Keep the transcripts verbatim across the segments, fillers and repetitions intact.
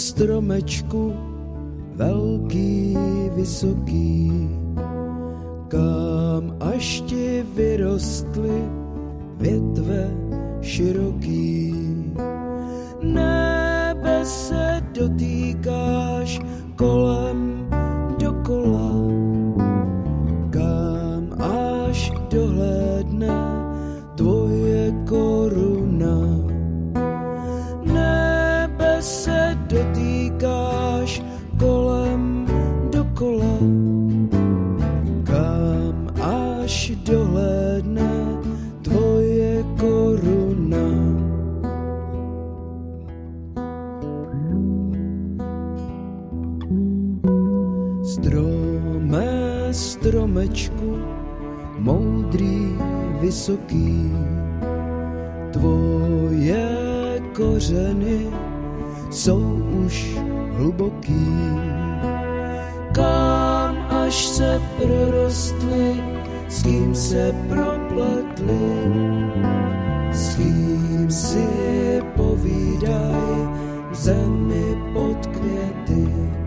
stromečku velký, vysoký, kam až ti vyrostly větve široký. Nebe se dotýkáš kolem dokola, kam až dohlédne tvoje koruna. Nebe se dotýkáš kolem dokola, kam až dohlédne tvoje koruna. Stromé stromečku, moudrý, vysoký, tvoje kořeny jsou už hluboký. Kam až se prorostly, s kým se propletly, s kým si povídaj v zemi pod květy.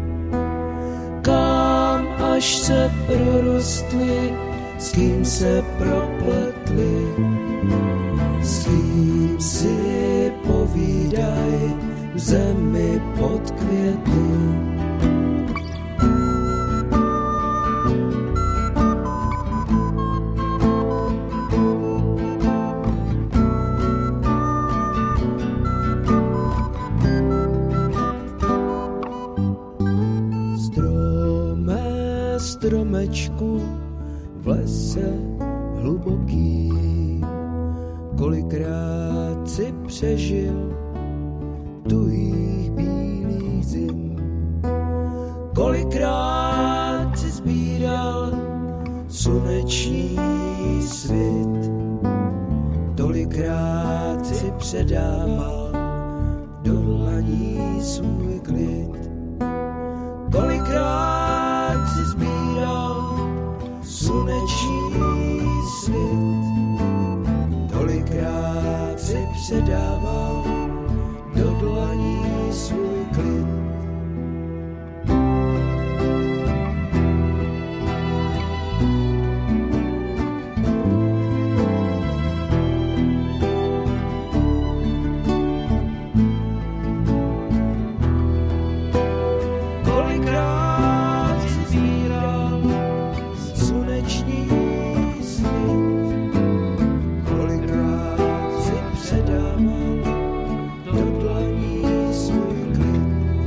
Kam až se prorostly, s kým se propletly, s kým si povídaj v zemi pod květy. Stromé stromečku v lese hluboký, kolikrát si přežil tuhých bílých zim, kolikrát si sbíral sluneční svit, tolikrát si předával do dlaní svůj klid, kolikrát si sbíral sluneční svit, tolikrát si předával do dlaní svůj klid. Kolikrát si sbíral sluneční svit, kolikrát si předával do dlaní svůj klid.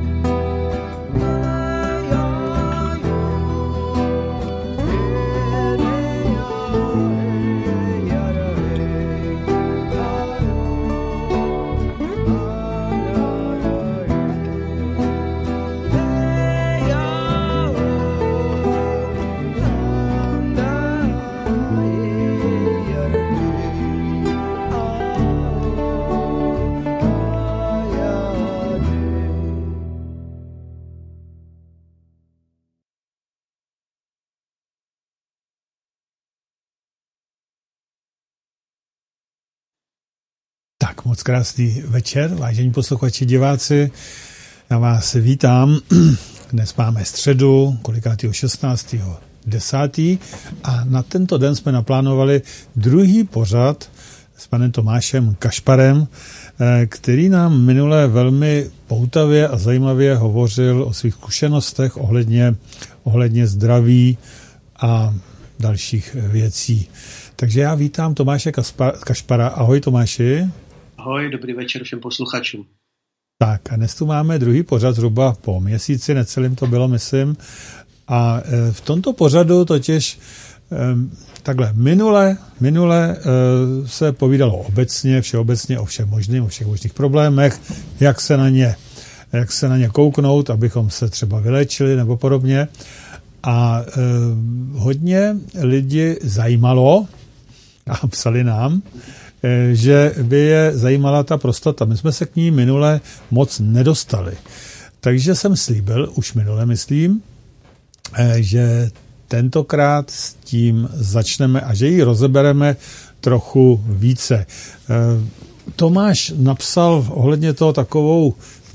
Tak moc krásný večer, vážení posluchači, diváci. Já vás vítám. Dnes máme středu, kolikátýho šestnáctého desátého a na tento den jsme naplánovali druhý pořad s panem Tomášem Kašparem, který nám minule velmi poutavě a zajímavě hovořil o svých zkušenostech ohledně, ohledně zdraví a dalších věcí. Takže já vítám Tomáše Kašpara. Ahoj Tomáši. Ahoj, dobrý večer všem posluchačům. Tak a dnes tu máme druhý pořad zhruba po měsíci, necelým to bylo, myslím. A v tomto pořadu totiž takhle minule, minule se povídalo obecně, všeobecně o všem možným, o všech možných problémech, jak se na ně, jak se na ně kouknout, abychom se třeba vyléčili nebo podobně. A hodně lidi zajímalo a psali nám, že by je zajímala ta prostata. My jsme se k ní minule moc nedostali. Takže jsem slíbil, už minule myslím, že tentokrát s tím začneme a že ji rozebereme trochu více. Tomáš napsal ohledně toho takovou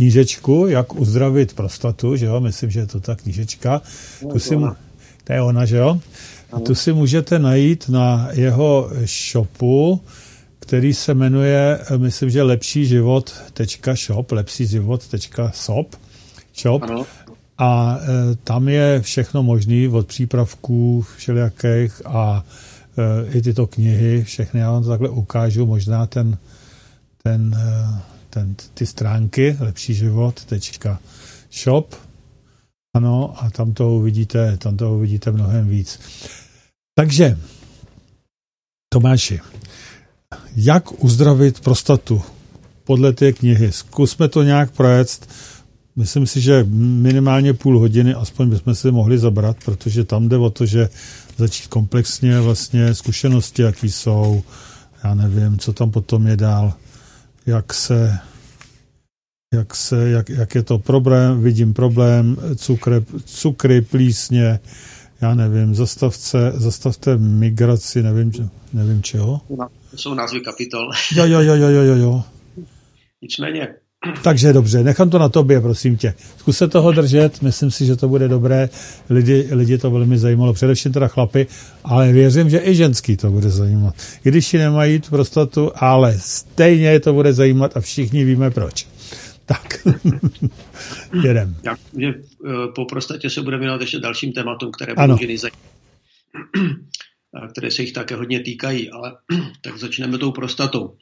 knížečku, jak uzdravit prostatu, že jo, myslím, že je to ta knížečka. No, tu si, to je ona, že jo? Tu si můžete najít na jeho shopu, který se jmenuje, myslím, že lepší život tečka shop, lepší život tečka shop, shop. A e, tam je všechno možné od přípravků všelijakých a e, i tyto knihy, všechny já vám to takhle ukážu, možná ten, ten, e, ten, ty stránky lepší život tečka shop. Ano, a tam to uvidíte, tam to uvidíte mnohem víc. Takže, Tomáši, jak uzdravit prostatu podle té knihy? Zkusme to nějak projet. Myslím si, že minimálně půl hodiny aspoň bychom si mohli zabrat, protože tam jde o to, že začít komplexně vlastně zkušenosti, jaký jsou, já nevím, co tam potom je dál, jak se, jak se, jak, jak je to problém, vidím problém, cukry, cukry plísně, já nevím, zastavce, zastavte migraci, nevím, nevím čeho. To jsou názvy kapitol. Jo, jo, jo, jo, jo, jo. Nicméně. Takže dobře, nechám to na tobě, prosím tě. Zkus se toho držet, myslím si, že to bude dobré. Lidi, lidi to velmi zajímalo, především teda chlapy, ale věřím, že i ženský to bude zajímat. I když ji nemají tu prostatu, ale stejně to bude zajímat a všichni víme proč. Tak, jedem. Já, že po prostatě se budeme věnovat ještě dalším tématům, které budou ženy zajímat, které se jich také hodně týkají, ale tak začneme tou prostatou.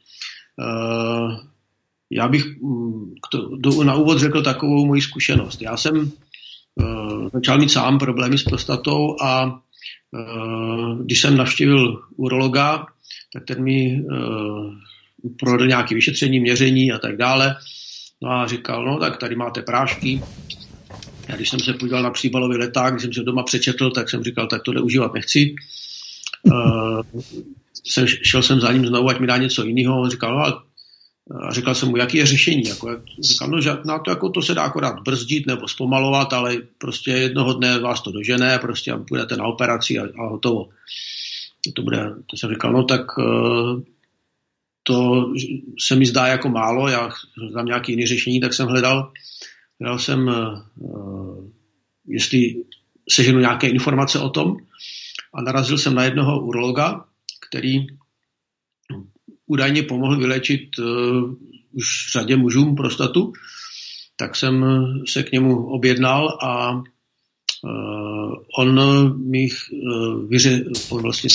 Já bych na úvod řekl takovou moji zkušenost. Já jsem začal mít sám problémy s prostatou a když jsem navštívil urologa, tak ten mi provedl nějaké vyšetření, měření a tak dále. No a říkal, no tak tady máte prášky. Já když jsem se podíval na příbalový leták, když jsem se doma přečetl, tak jsem říkal, tak tohle užívat nechci. Uh, jsem, šel jsem za ním znovu, ať mi dá něco jiného. On říkal, no a a říkal jsem mu, jaký je řešení. Jako, říkal, no, že na to, jako, to se dá akorát brzdit nebo zpomalovat, ale prostě jednoho dne vás to dožene, prostě budete na operaci a, a hotovo. To, bude, to jsem říkal, no tak uh, to se mi zdá jako málo, já znám nějaké jiné řešení, tak jsem hledal, hledal jsem, uh, jestli seženu nějaké informace o tom a narazil jsem na jednoho urologa, který údajně pomohl vyléčit uh, už řadě mužům prostatu, tak jsem se k němu objednal a uh, on mi uh, vyře, on vlastně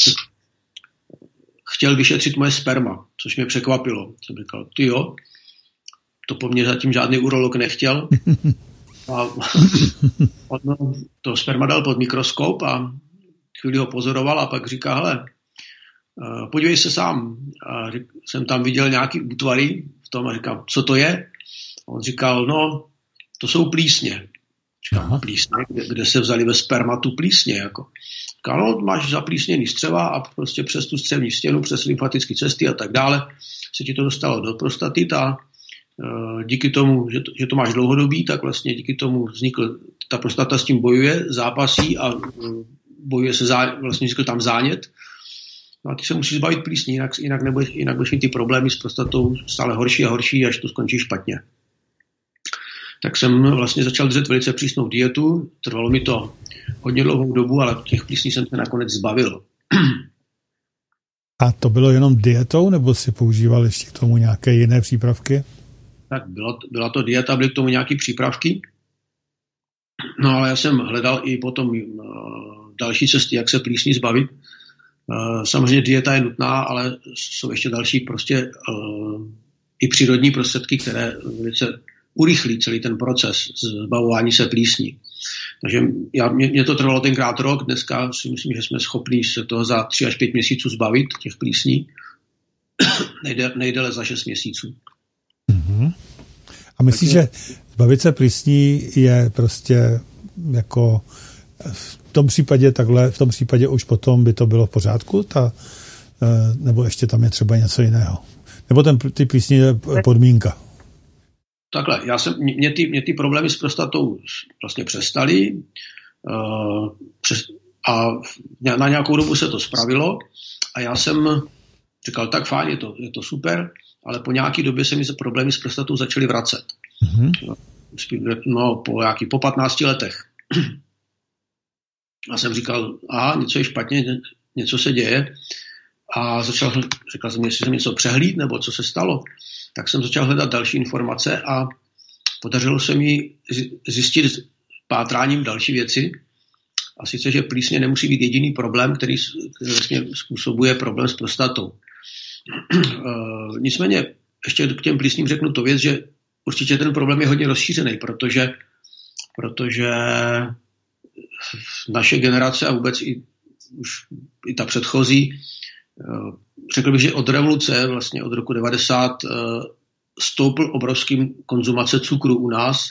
chtěl vyšetřit moje sperma, což mě překvapilo. Jsem říkal, ty jo, to po mně zatím žádný urolog nechtěl. A on to sperma dal pod mikroskop a chvíli ho pozoroval a pak říká, hele, podívej se sám. A jsem tam viděl nějaký útvary v tom a říkám, co to je? A on říkal, no, to jsou plísně. Říkám, plísně? Kde, kde se vzali ve spermatu plísně? Jako. Říkám, no, máš zaplísněný střeva a prostě přes tu střevní stěnu, přes lymfatické cesty a tak dále se ti to dostalo do prostaty a díky tomu, že to, že to máš dlouhodobý, tak vlastně díky tomu vznikl, ta prostata s tím bojuje, zápasí a bojuje se, zá, vlastně vznikl tam zánět. No a ty se musíš zbavit plísní, jinak, jinak, nebudeš, jinak budeš mít ty problémy s prostatou stále horší a horší, až to skončí špatně. Tak jsem vlastně začal držet velice přísnou dietu, trvalo mi to hodně dlouhou dobu, ale těch plísní jsem se nakonec zbavil. A to bylo jenom dietou, nebo si používal ještě k tomu nějaké jiné přípravky? Tak bylo, byla to dieta, byly k tomu nějaké přípravky. No ale já jsem hledal i potom uh, další cesty, jak se plísní zbavit. Uh, samozřejmě dieta je nutná, ale jsou ještě další prostě uh, i přírodní prostředky, které velice urychlí celý ten proces zbavování se plísní. Takže já, mě, mě to trvalo tenkrát rok, dneska si myslím, že jsme schopni se toho za tři až pět měsíců zbavit, těch plísní. Nejde, nejdele za šest měsíců. Mm-hmm. A myslíš, že zbavit se plísní je prostě jako v tom případě takhle, v tom případě už potom by to bylo v pořádku, ta, nebo ještě tam je třeba něco jiného? Nebo ten, ty plísní je podmínka? Takhle, já jsem, mě, ty, mě ty problémy s prostatou vlastně přestaly uh, přes, a na nějakou dobu se to spravilo a já jsem říkal, tak fajn, je to, je to super, ale po nějaké době se mi problémy s prostatou začaly vracet. Mm-hmm. No, po nějaký, po patnácti letech. A jsem říkal, aha, něco je špatně, něco se děje. A začal, říkal jsem, jestli jsem něco přehlíd, nebo co se stalo. Tak jsem začal hledat další informace a podařilo se mi zjistit pátráním další věci. A sice, že plísně nemusí být jediný problém, který vlastně způsobuje problém s prostatou. Nicméně ještě k těm plísním řeknu to věc, že určitě ten problém je hodně rozšířený, protože, protože naše generace a vůbec i, už, i ta předchozí, řekl bych, že od revoluce, vlastně od roku devadesát, stoupl obrovským konzumace cukru u nás.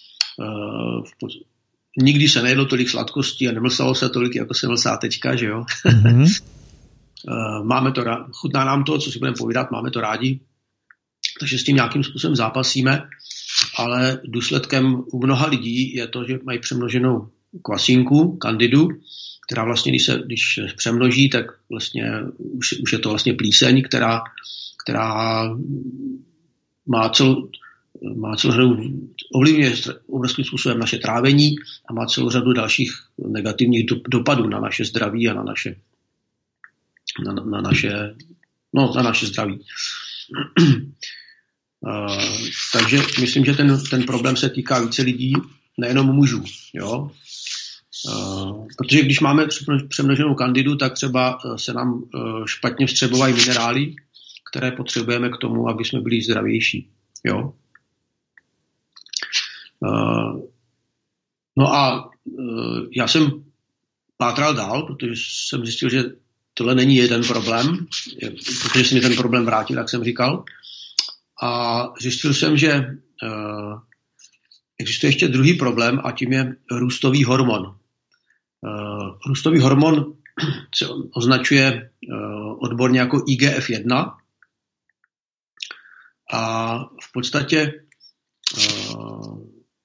Nikdy se nejedlo tolik sladkostí a nemlsalo se tolik, jako se mlsá teďka, že jo? Mm-hmm. Máme to rádi, chutná nám to, co si budeme povídat, máme to rádi, takže s tím nějakým způsobem zápasíme, ale důsledkem u mnoha lidí je to, že mají přemnoženou kvasinku, kandidu, která vlastně, když se když přemnoží, tak vlastně už, už je to vlastně plíseň, která, která má celou, má celou řadu, ovlivňuje obrovským způsobem naše trávení a má celou řadu dalších negativních dopadů na naše zdraví a na naše na, na naše no, na naše zdraví. Uh, takže myslím, že ten, ten problém se týká více lidí, nejenom mužů. Jo? Uh, protože když máme přemnoženou kandidu, tak třeba se nám uh, špatně vstřebovají minerály, které potřebujeme k tomu, aby jsme byli zdravější. Jo? Uh, no a uh, já jsem pátral dál, protože jsem zjistil, že tohle není jeden problém, protože se mi ten problém vrátil, jak jsem říkal. A zjistil jsem, že uh, existuje ještě druhý problém a tím je růstový hormon. Uh, růstový hormon se označuje uh, odborně jako I G F jedna a v podstatě uh,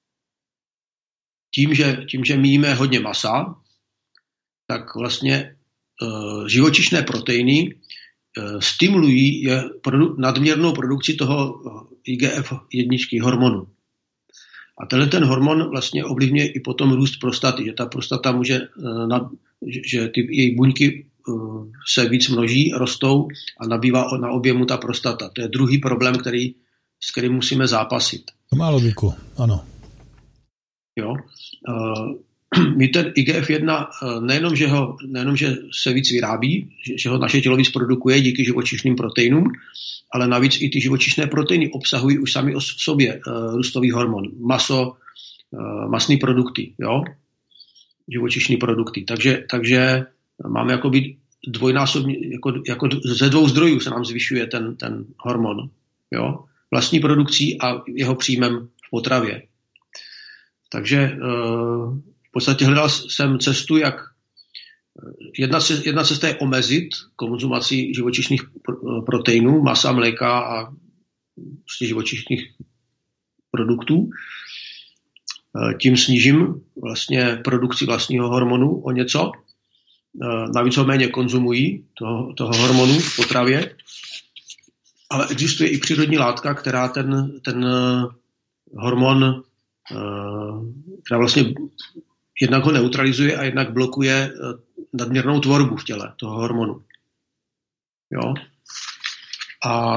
tím, že, tím, že my jíme hodně masa, tak vlastně uh, živočišné proteiny stimulují je produ- nadměrnou produkci toho I G F jedna hormonu. A tenhle ten hormon vlastně ovlivňuje i potom růst prostaty, že ta prostata může, na, že ty její buňky se víc množí, rostou a nabývá na objemu ta prostata. To je druhý problém, který, s kterým musíme zápasit. To má logiku, ano. Jo. My ten I G F jedna nejenom, že, ho, nejenom, že se víc vyrábí, že, že ho naše tělo víc produkuje díky živočišným proteinům, ale navíc i ty živočišné proteiny obsahují už sami o sobě uh, růstový hormon, maso, uh, masné produkty, jo? Živočišné produkty. Takže, takže máme jakoby dvojnásobně, jako, jako ze dvou zdrojů se nám zvyšuje ten, ten hormon, jo? Vlastní produkcí a jeho příjmem v potravě. Takže uh, v podstatě hledal jsem cestu, jak jedna, jedna cesta je omezit konzumaci živočišných proteinů, masa, mléka a prostě živočišných produktů. Tím snížím vlastně produkci vlastního hormonu o něco. Navíc ho méně konzumují, toho, toho hormonu v potravě. Ale existuje i přírodní látka, která ten, ten hormon, která vlastně jednak ho neutralizuje a jednak blokuje nadměrnou tvorbu v těle toho hormonu. Jo? A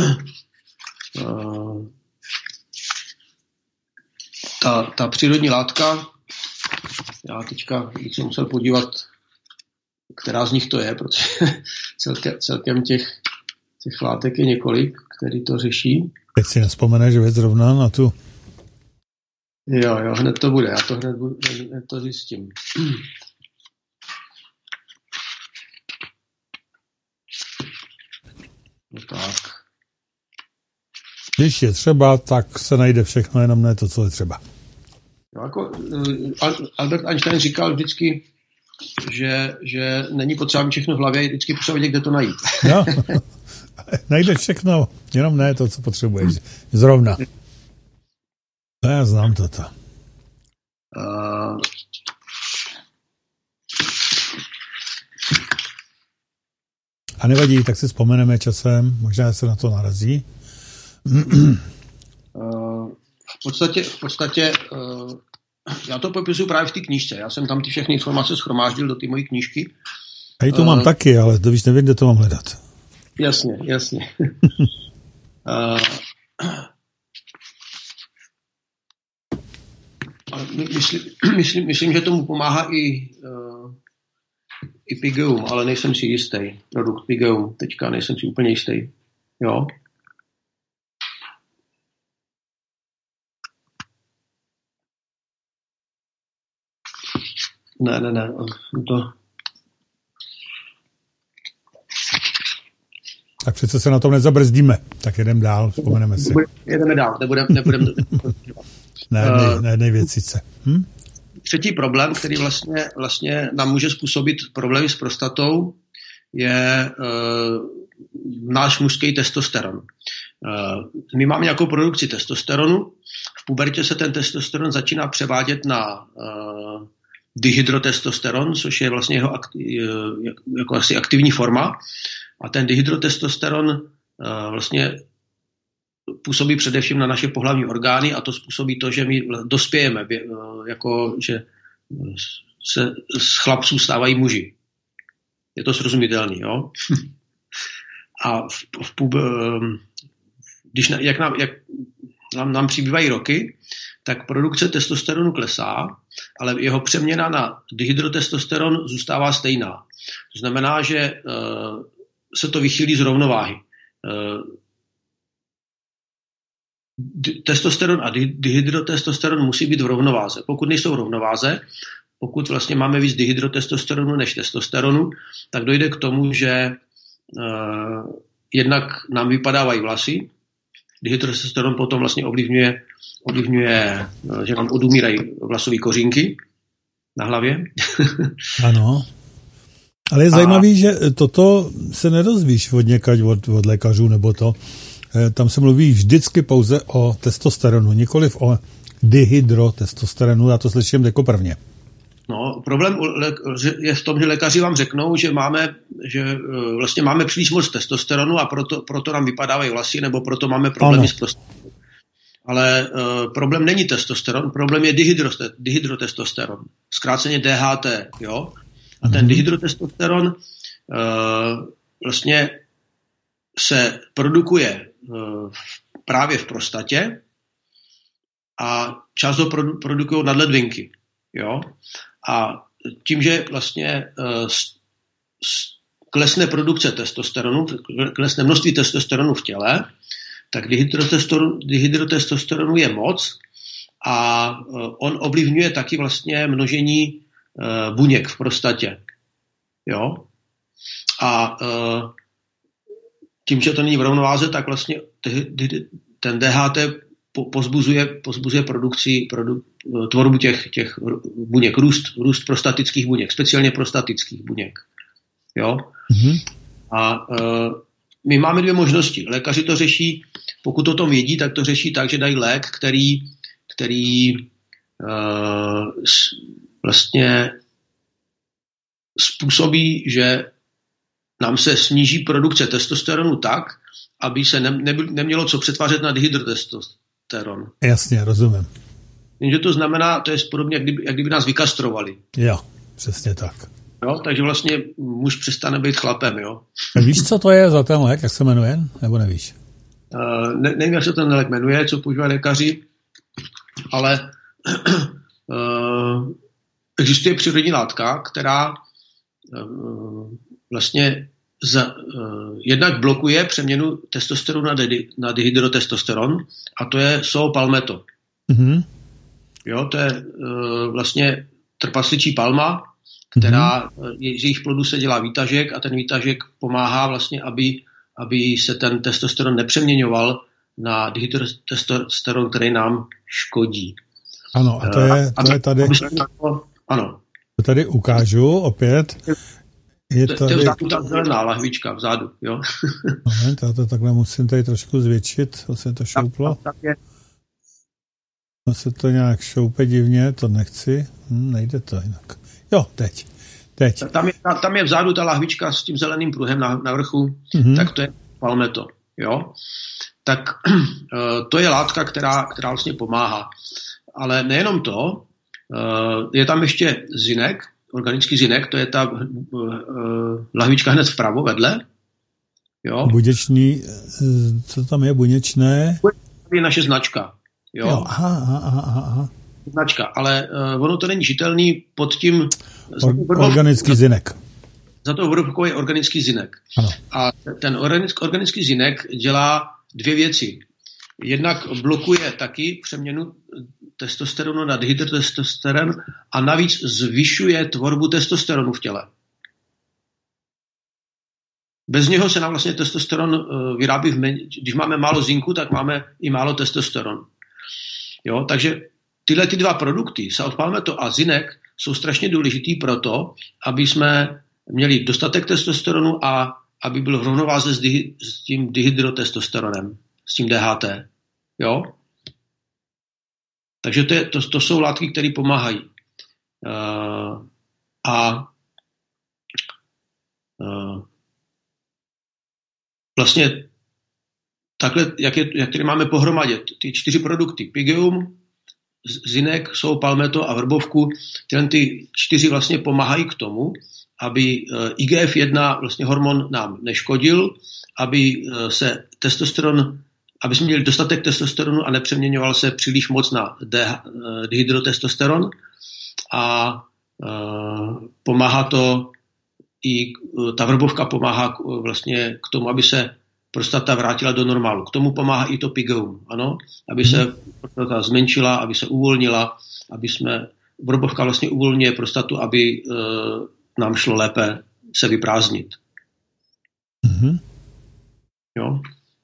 uh, ta, ta přírodní látka, já teďka bych se musel podívat, která z nich to je, protože celkem, celkem těch, těch látek je několik, který to řeší. Teď si nevzpomeneš, že věc zrovna na tu. Jo, jo, hned to bude, já to hned, hned to zjistím. No tak. Když je třeba, tak se najde všechno, jenom ne to, co je třeba. No, jako, Albert Einstein říkal vždycky, že, že není potřeba mít všechno v hlavě, je vždycky potřeba vědět, kde to najít. No, najdeš všechno, jenom ne to, co potřebuješ. Zrovna. No, já znám toto. Uh, A nevadí, tak si vzpomeneme časem, možná se na to narazí. uh, podstatě, v podstatě uh, já to popisuju právě v té knížce. Já jsem tam ty všechny informace shromáždil do té mojí knížky. Já to uh, mám taky, ale to víš, nevím, kde to mám hledat. Jasně, jasně. uh, ale my, myslím, myslím, myslím, že tomu pomáhá i, uh, i Pigeum, ale nejsem si jistý. Produkt Pigeum, teďka nejsem si úplně jistý. Jo. Ne, ne, ne. To... Tak přece se na tom nezabrzdíme. Tak jedeme dál, vzpomeneme si. Jedeme dál, nebudeme... nebudem... na jednej, na jednej věcice. Hm? Třetí problém, který vlastně, vlastně nám může způsobit problémy s prostatou, je uh, náš mužský testosteron. Uh, my máme nějakou produkci testosteronu. V pubertě se ten testosteron začíná převádět na uh, dihydrotestosteron, což je vlastně jeho akti- jako asi aktivní forma. A ten dihydrotestosteron uh, vlastně působí především na naše pohlavní orgány a to způsobí to, že my dospějeme, uh, jako že se z chlapců stávají muži. Je to srozumitelný, jo? A v, v pub, um, když na, jak, nám, jak nám, nám přibývají roky, tak produkce testosteronu klesá, ale jeho přeměna na dihydrotestosteron zůstává stejná. To znamená, že uh, se to vychýlí z rovnováhy. Uh, testosteron a dihydrotestosteron musí být v rovnováze. Pokud nejsou v rovnováze, pokud vlastně máme víc dihydrotestosteronu než testosteronu, tak dojde k tomu, že uh, jednak nám vypadávají vlasy, dihydrotestosteron potom vlastně ovlivňuje, ovlivňuje, že nám odumírají vlasové kořínky na hlavě. Ano. Ale je a... zajímavý, že toto se nedozvíš od někať, od, od lékařů nebo to. Tam se mluví vždycky pouze o testosteronu, nikoliv o dihydrotestosteronu. Já to slyším jako prvně. No, problém je v tom, že lékaři vám řeknou, že máme, že vlastně máme příliš moc testosteronu a proto, proto nám vypadávají vlasy, nebo proto máme problémy s prostatou. Ale uh, problém není testosteron, problém je dihydrote, dihydrotestosteron, zkráceně D H T, jo? A ten mm-hmm. dihydrotestosteron uh, vlastně se produkuje uh, právě v prostatě a část ho produ- produkují nadledvinky, jo? A tím, že vlastně uh, s, s, klesne produkce testosteronu, klesne množství testosteronu v těle, tak dihydrotestosteronu, dihydrotestosteronu je moc a uh, on ovlivňuje taky vlastně množení uh, buněk v prostatě. Jo? A uh, tím, že to není v rovnováze, tak vlastně ten D H T pozbuzuje, pozbuzuje produkci, produ, tvorbu těch, těch buněk, růst, růst prostatických buněk, speciálně prostatických buněk. Jo? Mm-hmm. A uh, my máme dvě možnosti. Lékaři to řeší, pokud o tom vědí, tak to řeší tak, že dají lék, který, který uh, vlastně způsobí, že nám se sníží produkce testosteronu tak, aby se ne, ne, nemělo co přetvářet na dihydrotestosteron. Jasně, rozumím. Jenže to znamená, to je podobně, jak kdyby, jak kdyby nás vykastrovali. Jo, přesně tak. Jo, takže vlastně muž přestane být chlapem, jo. A víš, co to je za ten lék, jak se jmenuje, nebo nevíš? Uh, ne, nevím, jak se ten lék jmenuje, co používají lékaři, ale uh, existuje přírodní látka, která uh, vlastně za, uh, jednak blokuje přeměnu testosteronu na, di, na dihydrotestosteron a to je soopalmeto. Mm-hmm. Jo, to je uh, vlastně trpasličí palma, která, mm-hmm. je, z jejich plodu se dělá výtažek a ten výtažek pomáhá vlastně, aby, aby se ten testosteron nepřeměňoval na dihydrotestosteron, který nám škodí. Ano, a to je, to je tady... Ano. To tady ukážu opět. Je to, tady... to je vzadu ta zelená lahvička vzadu, jo. Moment, já to takhle musím tady trošku zvětšit, to se to šouplo. Tak, tak je. No se to nějak šoupe divně, to nechci. Hm, nejde to jinak. Jo, teď. teď. Tam je, tam je vzadu ta lahvička s tím zeleným pruhem na, na vrchu, mm-hmm. tak to je palmeto. jo, tak to je látka, která, která vlastně pomáhá. Ale nejenom to, je tam ještě zinek, organický zinek, to je ta lahvička hned vpravo vedle. Jo. Buněčný, co tam je, buněčné? To je naše značka. Jo, jo aha, aha, aha. Značka, ale uh, ono to není žitelný pod tím... Or, organický zinek. Za to vrubkou je organický zinek. Ano. A ten organický, organický zinek dělá dvě věci. Jednak blokuje taky přeměnu testosteronu na dihydrotestosteron a navíc zvyšuje tvorbu testosteronu v těle. Bez něho se nám vlastně testosteron vyrábí, v men... když máme málo zinku, tak máme i málo testosteron. Jo, takže tyhle ty dva produkty, salpalmetto a zinek, jsou strašně důležitý proto, aby jsme měli dostatek testosteronu a aby byl v rovnováze s, dihy... s tím dihydrotestosteronem, s tím D H T. Jo? Takže to, je, to, to jsou látky, které pomáhají. Uh, a uh, vlastně takhle, jak, je, jak tady máme pohromadě, ty čtyři produkty, Pygeum, zinek, salpalmetto a vrbovku, tyhle ty čtyři vlastně pomáhají k tomu, aby I G F jedna vlastně hormon nám neškodil, aby se testosteron, aby jsme měli dostatek testosteronu a nepřeměňoval se příliš moc na dihydrotestosteron a uh, pomáhá to i ta vrbovka pomáhá k, vlastně k tomu, aby se prostata vrátila do normálu. K tomu pomáhá i to Pygeum, ano, aby se prostata zmenšila, aby se uvolnila, aby jsme, vrbovka vlastně uvolňuje prostatu, aby uh, nám šlo lépe se vyprázdnit. Mm-hmm. Jo.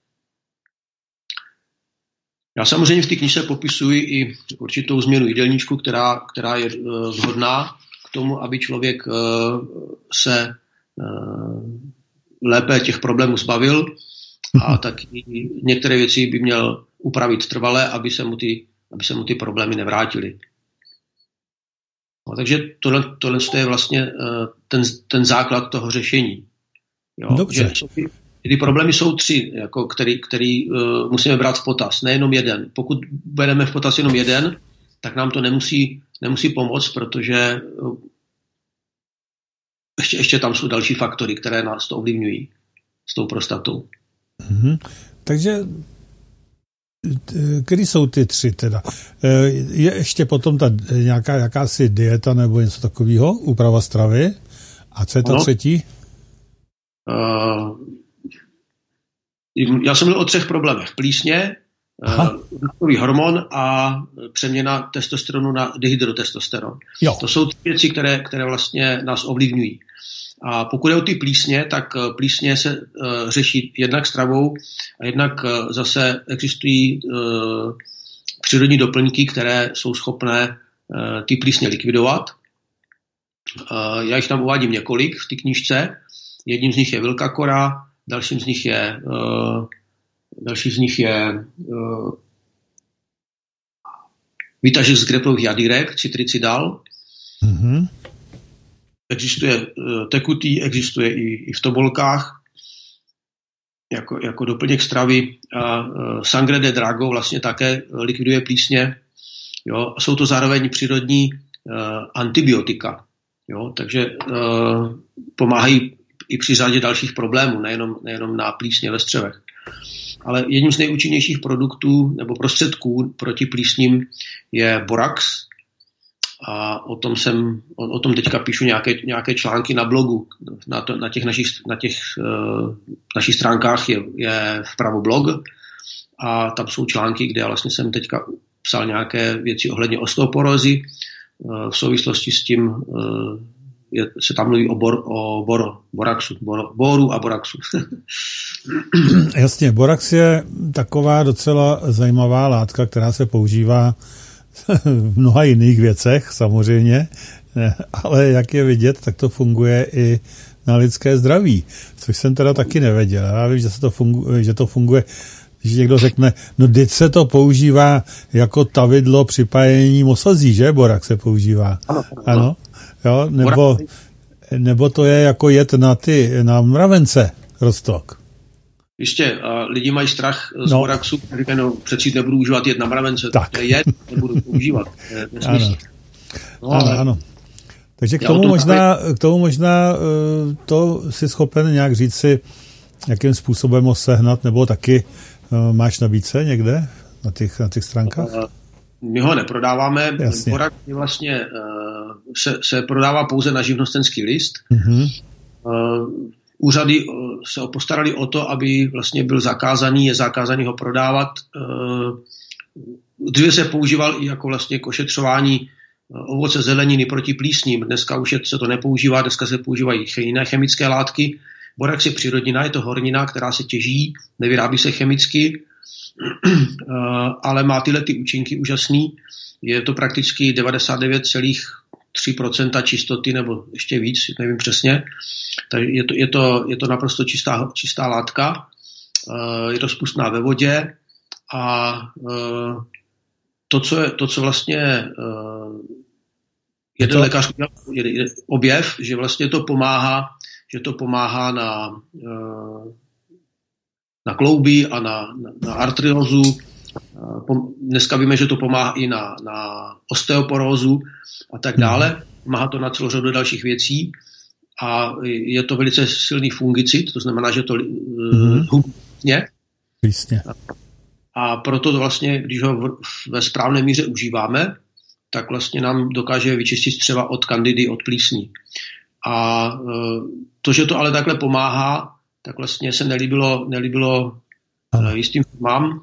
Já samozřejmě v té knižce popisuji i určitou změnu jídelníčku, která, která je uh, vhodná k tomu, aby člověk uh, se uh, lépe těch problémů zbavil a taky některé věci by měl upravit trvale, aby se mu ty, aby se mu ty problémy nevrátily. No, takže tohle, tohle je vlastně uh, ten, ten základ toho řešení. Jo? Dobře. Že ty, ty problémy jsou tři, jako který, který uh, musíme brát v potaz, nejenom jeden. Pokud bereme v potaz jenom jeden, tak nám to nemusí, nemusí pomoct, protože uh, ještě, ještě tam jsou další faktory, které nás to ovlivňují s tou prostatou. Mm-hmm. Takže který jsou ty tři teda? Je ještě potom ta nějaká jakási dieta nebo něco takového, úprava stravy? A co je ta no. třetí? Uh, já jsem mluvil o třech problémech. Plísně, růstový uh, hormon a přeměna testosteronu na dihydrotestosteron. Jo. To jsou tři věci, které, které vlastně nás ovlivňují. A pokud je o ty plísně, tak plísně se uh, řeší jednak stravou a jednak uh, zase existují uh, přírodní doplňky, které jsou schopné uh, ty plísně likvidovat. Uh, já jich tam uvádím několik v té knížce. Jedním z nich je Vilcacora, dalším z nich je uh, další z nich je uh, výtažek z graplových jadírek, citricidal. Mm-hmm. Existuje tekutý, existuje i, i v tobolkách jako, jako doplněk stravy. A Sangre de Drago vlastně také likviduje plísně. Jo. Jsou to zároveň přírodní uh, antibiotika. Jo. Takže uh, pomáhají i při řadě dalších problémů, nejenom, nejenom na plísně ve střevech. Ale jedním z nejúčinnějších produktů nebo prostředků proti plísním je borax. A o tom jsem, o, o tom teďka píšu nějaké, nějaké články na blogu. Na, to, na těch našich, na těch uh, našich stránkách je, je vpravo blog a tam jsou články, kde vlastně jsem teďka psal nějaké věci ohledně osteoporózy. Uh, v souvislosti s tím uh, je, se tam mluví o, bor, o boro, boraxu, boro, boru a boraxu. Jasně, borax je taková docela zajímavá látka, která se používá v mnoha jiných věcech samozřejmě, ale jak je vidět, tak to funguje i na lidské zdraví, což jsem teda taky nevěděl. Já vím, že, se to, funguje, že to funguje, když někdo řekne, no teď se to používá jako tavidlo při pájení mosazí, že? Borax se používá. Ano. Ano. Jo? Nebo, nebo to je jako jet na ty, na mravence, Roztok. Jistě, a lidi mají strach z no. boraxu, říkají, no přeci nebudu užívat jed na mravence, tak. to je jed, nebudu používat. Ano, no, ano, ale... ano. Takže k tomu, možná, k tomu možná to si schopen nějak říct si, jakým způsobem ho sehnat, nebo taky máš nabídce někde na těch, na těch stránkách? My ho neprodáváme. Jasně. Borax vlastně se, se prodává pouze na živnostenský list. Mm-hmm. Úřady se postarali o to, aby vlastně byl zakázaný, je zakázaný ho prodávat. Dříve se používal i jako vlastně k ošetřování ovoce, zeleniny proti plísním. Dneska už se to nepoužívá, dneska se používají jiné chemické látky. Borax je přírodnina, je to hornina, která se těží, nevyrábí se chemicky, ale má tyhle ty účinky úžasný. Je to prakticky devadesát devět celá tři procenta čistoty, nebo ještě víc, nevím přesně. Takže je to, je to, je to naprosto čistá, čistá látka. Je to spustná ve vodě a to, co, je, to, co vlastně jeden to... lékař udělal objev, že vlastně to pomáhá, že to pomáhá na, na klouby a na, na, na artriózu. Dneska víme, že to pomáhá i na, na osteoporózu a tak dále. Pomáhá to na celou řadu dalších věcí a je to velice silný fungicid, to znamená, že to mm-hmm. hubně. A proto to vlastně, když ho ve správné míře užíváme, tak vlastně nám dokáže vyčistit třeba od kandidy, od plísní. A to, že to ale takhle pomáhá, tak vlastně se nelíbilo, nelíbilo jistým firmám,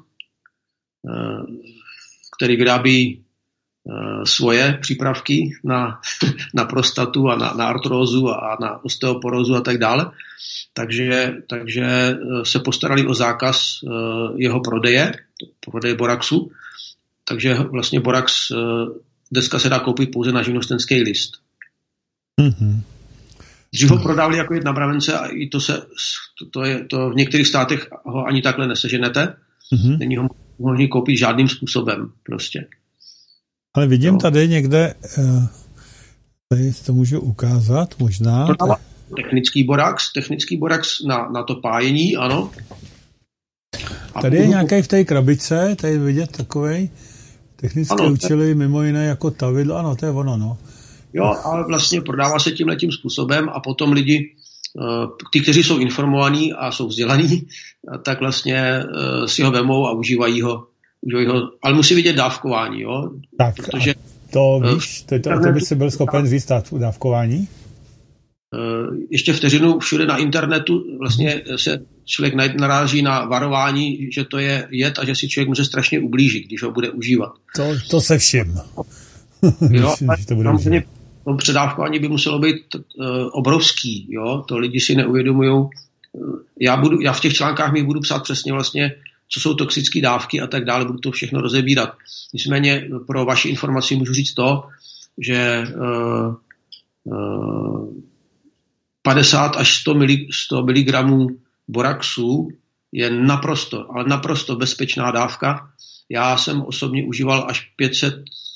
který vyrábí svoje přípravky na, na prostatu a na, na artrózu a na osteoporózu a tak dále. Takže, takže se postarali o zákaz jeho prodeje, prodeje boraxu. Takže vlastně borax dneska se dá koupit pouze na živnostenský list. Mm-hmm. Dřív ho prodávali jako jed na mravence a i to se, to, to je, to v některých státech ho ani takhle neseženete. Mm-hmm. Není ho možný koupit žádným způsobem prostě. Ale vidím no. tady někde, tady to můžu ukázat možná. Prodává technický borax, technický borax na, na to pájení, ano. A tady je nějaký v té krabičce, tady vidět takovej technické ano, účely, mimo jiné jako tavidlo, ano, to je ono, no. Jo, ale vlastně prodává se tímhletím způsobem a potom lidi, ty, kteří jsou informovaní a jsou vzdělaní, tak vlastně si ho vemou a užívají ho. Užívají ho ale musí vidět dávkování, jo. Tak, protože, to víš, to, to, to by si byl schopen říct dávkování? Ještě vteřinu, všude na internetu vlastně se člověk naráží na varování, že to je jed a že si člověk může strašně ublížit, když ho bude užívat. To, to se všim. Jo, samozřejmě to předávkování by muselo být uh, obrovský, jo, to lidi si neuvědomujou. Já, budu, já v těch článkách mi budu psát přesně vlastně, co jsou toxické dávky a tak dále, budu to všechno rozebírat. Nicméně pro vaši informaci můžu říct to, že uh, uh, padesát až sto miligramů boraxu je naprosto, ale naprosto bezpečná dávka. Já jsem osobně užíval až pět set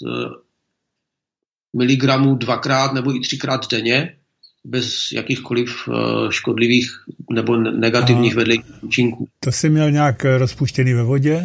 miligramů dvakrát nebo i třikrát denně, bez jakýchkoliv škodlivých nebo negativních vedlejších účinků. To jsi měl nějak rozpuštěný ve vodě?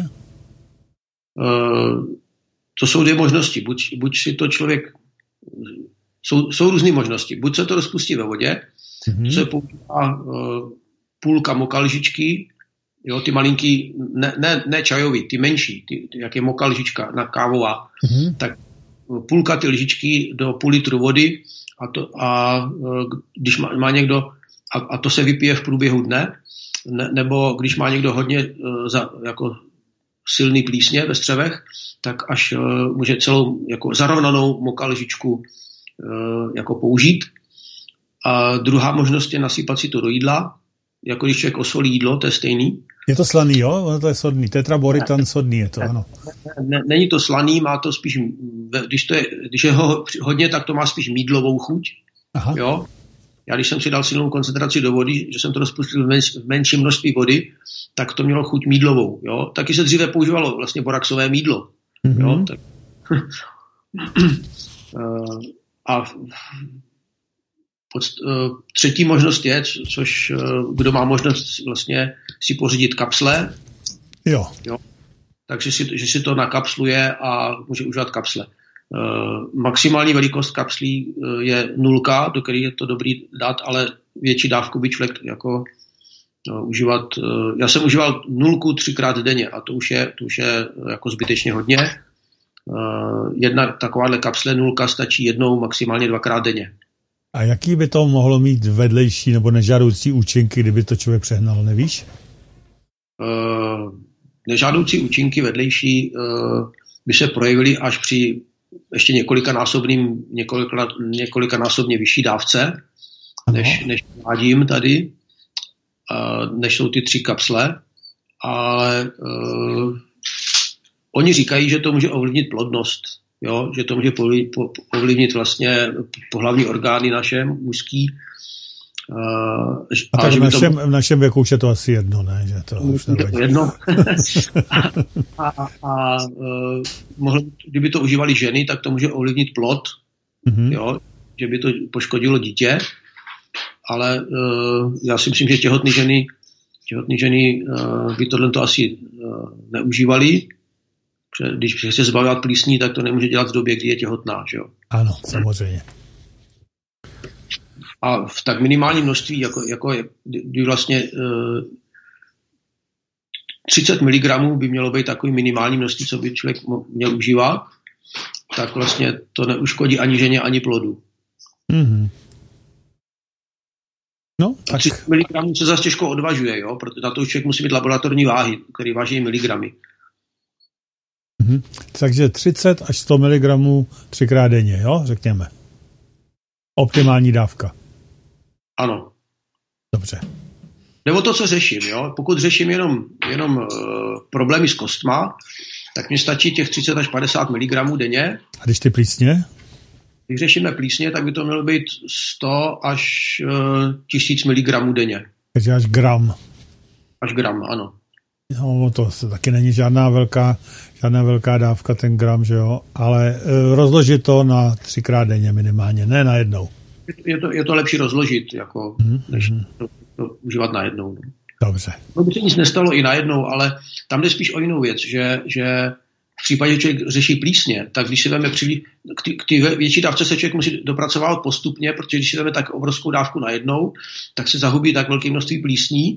To jsou dvě možnosti. Buď, buď si to člověk... Jsou, jsou různé možnosti. Buď se to rozpustí ve vodě, mm-hmm. se používá půlka mokalžičky, jo, ty malinký, ne, ne, ne čajový, ty menší, ty, ty, jak je moka lžička na kávová, mm-hmm. tak půlka ty lžičky do půl litru vody a, to, a když má, má někdo, a, a to se vypije v průběhu dne, ne, nebo když má někdo hodně za, jako silný plísně ve střevech, tak až může celou jako zarovnanou moka lžičku jako použít. A druhá možnost je nasypat si to do jídla, jako když člověk osolí jídlo, to je stejný. Je to slaný, jo? Ono to je sodný. Tetraboritan sodný je to, ano. Ne, není to slaný, má to spíš, když, to je, když je ho hodně, tak to má spíš mídlovou chuť. Aha. Jo? Já když jsem si dal silnou koncentraci do vody, že jsem to rozpustil v, menš, v menším množství vody, tak to mělo chuť mídlovou. Jo? Taky se dříve používalo vlastně boraxové mídlo. Mm-hmm. Jo? Tak... A Pod, třetí možnost je, což kdo má možnost vlastně si pořídit kapsle, jo. Jo, takže si, že si to nakapsluje a může užívat kapsle. Maximální velikost kapslí je nulka, do které je to dobrý dát, ale větší dávku by člověk jako no, užívat. Já jsem užíval nulku třikrát denně a to už je, to už je jako zbytečně hodně. Jedna takováhle kapsle nulka stačí jednou, maximálně dvakrát denně. A jaký by to mohlo mít vedlejší nebo nežádoucí účinky, kdyby to člověk přehnal, nevíš? Uh, nežádoucí účinky vedlejší uh, by se projevily až při ještě několikanásobným, několika, několikanásobně vyšší dávce, než, než vádím tady, uh, než jsou ty tři kapsle, ale uh, oni říkají, že to může ovlivnit plodnost. Jo, že to může ovlivnit vlastně pohlavní orgány naše, mužský. Uh, a, a tak v našem, to... v našem věku už je to asi jedno, ne? Že to už jedno. a a, a uh, mohlo, kdyby to užívali ženy, tak to může ovlivnit plod, mm-hmm. jo, že by to poškodilo dítě. Ale uh, já si myslím, že těhotné ženy, těhotné ženy uh, by tohle to asi uh, neužívali. Když se chce zbavovat plísní, tak to nemůže dělat v době, kdy je těhotná. Že jo? Ano, samozřejmě. A v tak minimálním množství, jako, jako je, kdy vlastně uh, třicet miligramů by mělo být takový minimální množství, co by člověk měl užívat, tak vlastně to neuškodí ani ženě, ani plodu. Mm-hmm. No, tak... třicet miligramů se zase těžko odvažuje, jo? Protože na to člověk musí mít laboratorní váhy, které váží miligramy. Mhm. Takže třicet až sto miligramů třikrát denně, jo, řekněme. Optimální dávka. Ano. Dobře. Nebo to, co řeším, jo. Pokud řeším jenom, jenom uh, problémy s kostma, tak mi stačí těch třicet až padesát miligramů denně. A když ty plísně? Když řešíme plísně, tak by to mělo být sto až uh, tisíc miligramů denně. Takže až gram. Až gram, ano. No, to taky není žádná velká, žádná velká dávka, ten gram, že jo, ale e, rozložit to na třikrát denně minimálně, ne na jednou. Je to, je to lepší rozložit, jako, mm-hmm. než to, to užívat na jednou. No. Dobře. To by se nic nestalo i na jednou, ale tam jde spíš o jinou věc, že, že v případě, že člověk řeší plísně, tak když si veme při, k, ty, k ty větší dávce se člověk musí dopracovat postupně, protože když si veme tak obrovskou dávku na jednou, tak se zahubí tak velké množství plísní.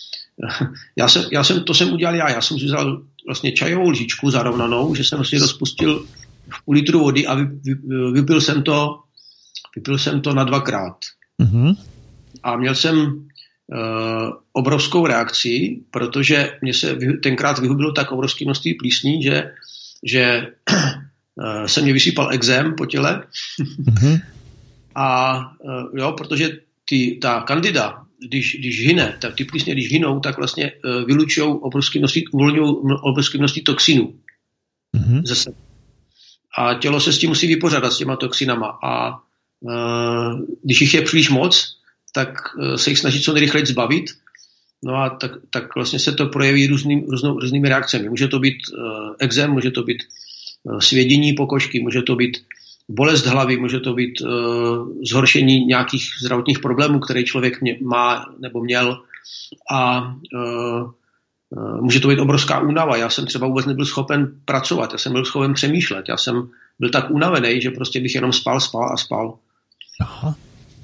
Já jsem, já jsem, to jsem udělal já, já jsem si vzal vlastně čajovou lžičku zarovnanou, že jsem si rozpustil v půl litru vody a vy, vy, vypil jsem to vypil jsem to na dvakrát. Mm-hmm. A měl jsem uh, obrovskou reakci, protože mě se vy, tenkrát vyhubilo tak obrovské množství plísní, že, že uh, se mě vysypal ekzém po těle. Mm-hmm. A uh, jo, protože ty, ta kandida, Když, když hyne, tak ty plísně, když hynou, tak vlastně uh, vylučují obrovské množství, uvolňují obrovské množství toxinů mm-hmm. ze sebe. A tělo se s tím musí vypořádat, s těma toxinama. A uh, když jich je příliš moc, tak uh, se jich snaží co nejrychleji zbavit. No a tak, tak vlastně se to projeví různým, různou, různými reakcemi. Může to být uh, ekzém, může to být uh, svědění pokožky, může to být bolest hlavy, může to být uh, zhoršení nějakých zdravotních problémů, které člověk mě, má nebo měl, a uh, uh, může to být obrovská únava. Já jsem třeba vůbec nebyl schopen pracovat, já jsem byl schopen přemýšlet, já jsem byl tak unavený, že prostě bych jenom spal, spal a spal. Aha.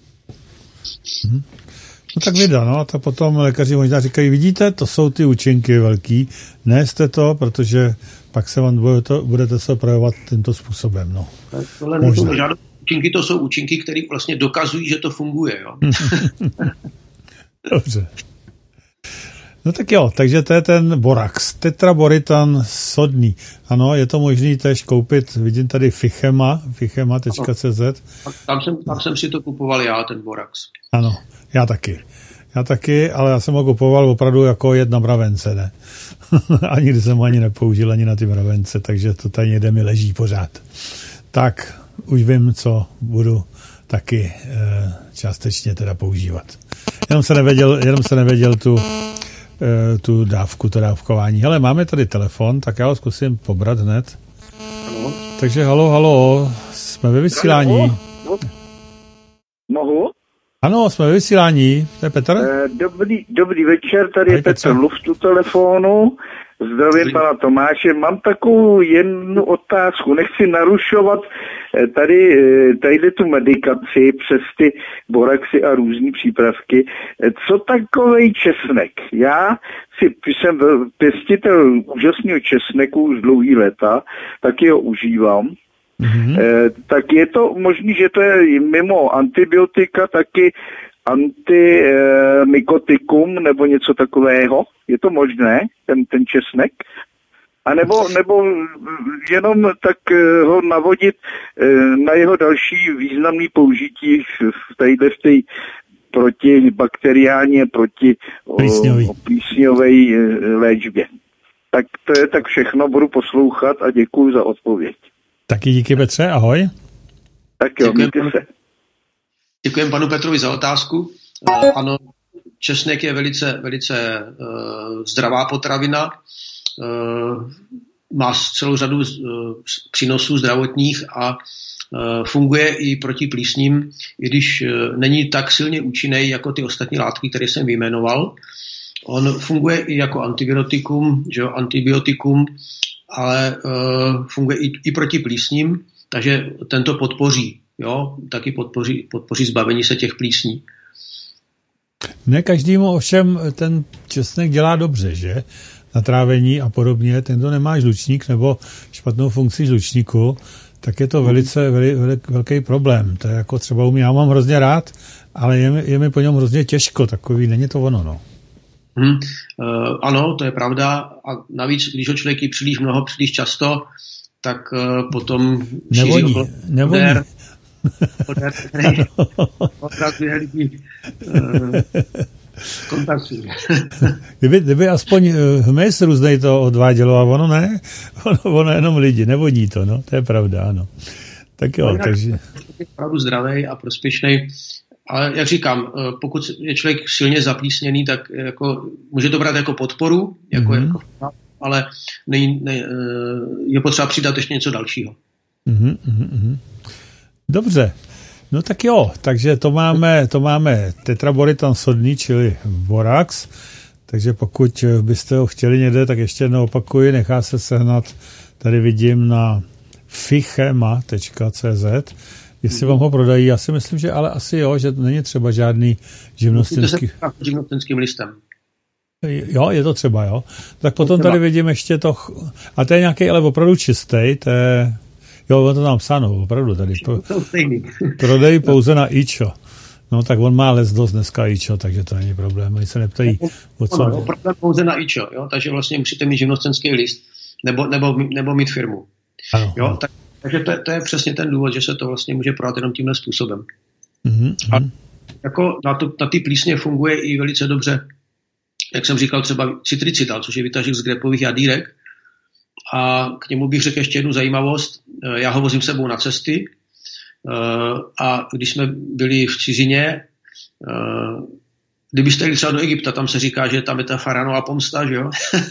Hm. No tak vida, no a to potom lékaři možná říkají, vidíte, to jsou ty účinky velký, nejste to, protože pak se vám budete, budete se projevovat tímto způsobem, no. Tohle nejsou žádné účinky, to jsou účinky, které vlastně dokazují, že to funguje, jo. Dobře. No tak jo, takže to je ten borax, tetraboritan sodný. Ano, je to možný též koupit, vidím tady Fichema, fichema tečka cé zet. Tam jsem, tam jsem si to kupoval já, ten borax. Ano, já taky. Já taky, ale já jsem ho kupoval opravdu jako jedna mravence, ne? Ani když jsem ho ani nepoužil, ani na ty mravence, takže to tady někde mi leží pořád. Tak, už vím, co budu taky e, částečně teda používat. Jenom se nevěděl, jenom se nevěděl tu, e, tu dávku, to dávkování. Hele, máme tady telefon, tak já ho zkusím pobrat hned. Ano. Takže halo, halo, jsme ve vysílání. Mohu? Ano, jsme ve vysílání. To je Petr? Dobrý, dobrý večer, tady je Petr Luft u telefonu. Zdravím pana Tomáše. Mám takovou jednu otázku. Nechci narušovat tady, tady tu medikaci přes ty boraxy a různý přípravky. Co takovej česnek? Já si jsem pěstitel úžasného česneku už dlouhý léta, taky ho užívám. Mm-hmm. Eh, tak je to možný, že to je mimo antibiotika taky antimykotikum nebo něco takového? Je to možné, ten, ten česnek? A nebo, nebo jenom tak ho navodit na jeho další významné použití v tadyhle v té protibakteriálně, proti plísňové léčbě. Tak to je tak všechno, budu poslouchat a děkuji za odpověď. Taky díky, Petře, ahoj. Tak jo, mějte se. Děkujeme panu Petrovi za otázku. Uh, ano, česnek je velice, velice uh, zdravá potravina. Uh, má celou řadu uh, přínosů zdravotních a uh, funguje i proti plísním, i když uh, není tak silně účinný jako ty ostatní látky, které jsem vyjmenoval. On funguje i jako antibiotikum, že jo, antibiotikum, ale uh, funguje i, i proti plísním, takže tento podpoří, jo, taky podpoří, podpoří zbavení se těch plísní. Ne každému ovšem ten česnek dělá dobře, že? Na trávení a podobně, ten, kdo nemá žlučník nebo špatnou funkci žlučníku, tak je to velice veli, veli, velký problém. To je jako třeba u mě, já mám hrozně rád, ale je mi, je mi po něm hrozně těžko, takový, není to ono, no. Hmm, uh, ano, to je pravda. A navíc, když ho člověk jí příliš mnoho, příliš často, tak uh, potom nevoní, nevoní. Odér, který odrazuje lidi uh, kontaktu. Kdyby, kdyby aspoň uh, hmyz různej to odvádělo, a ono ne, ono, ono jenom lidi, nevoní to, no, to je pravda, ano. Tak jo, no, takže... Je opravdu zdravý a prospěšný. Ale jak říkám, pokud je člověk silně zaplísněný, tak jako, může to brát jako podporu, jako, mm-hmm. jako, ale ne, ne, je potřeba přidat ještě něco dalšího. Mm-hmm, mm-hmm. Dobře, no tak jo, takže to máme, to máme tetraboritan sodný, čili borax, takže pokud byste ho chtěli někde, tak ještě jednou opakuji, nechá se sehnat, tady vidím na fichema tečka cé zet, jestli vám ho prodají, já si myslím, že ale asi jo, že není třeba žádný živnostenský... živnostenským listem. Jo, je to třeba, jo. Tak potom tady vidím ještě to... A to je nějaký, ale opravdu čistý, to je... Jo, on to tam psáno, opravdu tady. Prodej pouze na ičo. No tak on má les dost dneska ičo, takže to není problém. Oni se neptají, o co... Ono, prodej pouze na ičo, jo, takže vlastně musíte mít živnostenský list, nebo, nebo, nebo mít firmu. Ano, jo, ano. tak Takže to, to je přesně ten důvod, že se to vlastně může prodat jenom tímhle způsobem. Mm-hmm. A jako na, to, na ty plísně funguje i velice dobře, jak jsem říkal, třeba citricital, což je vytažek z grepových jadýrek. A k němu bych řekl ještě jednu zajímavost. Já ho vozím sebou na cesty a když jsme byli v cizině, kdybyste jeli třeba do Egypta, tam se říká, že tam je ta faraonova pomsta, že jo?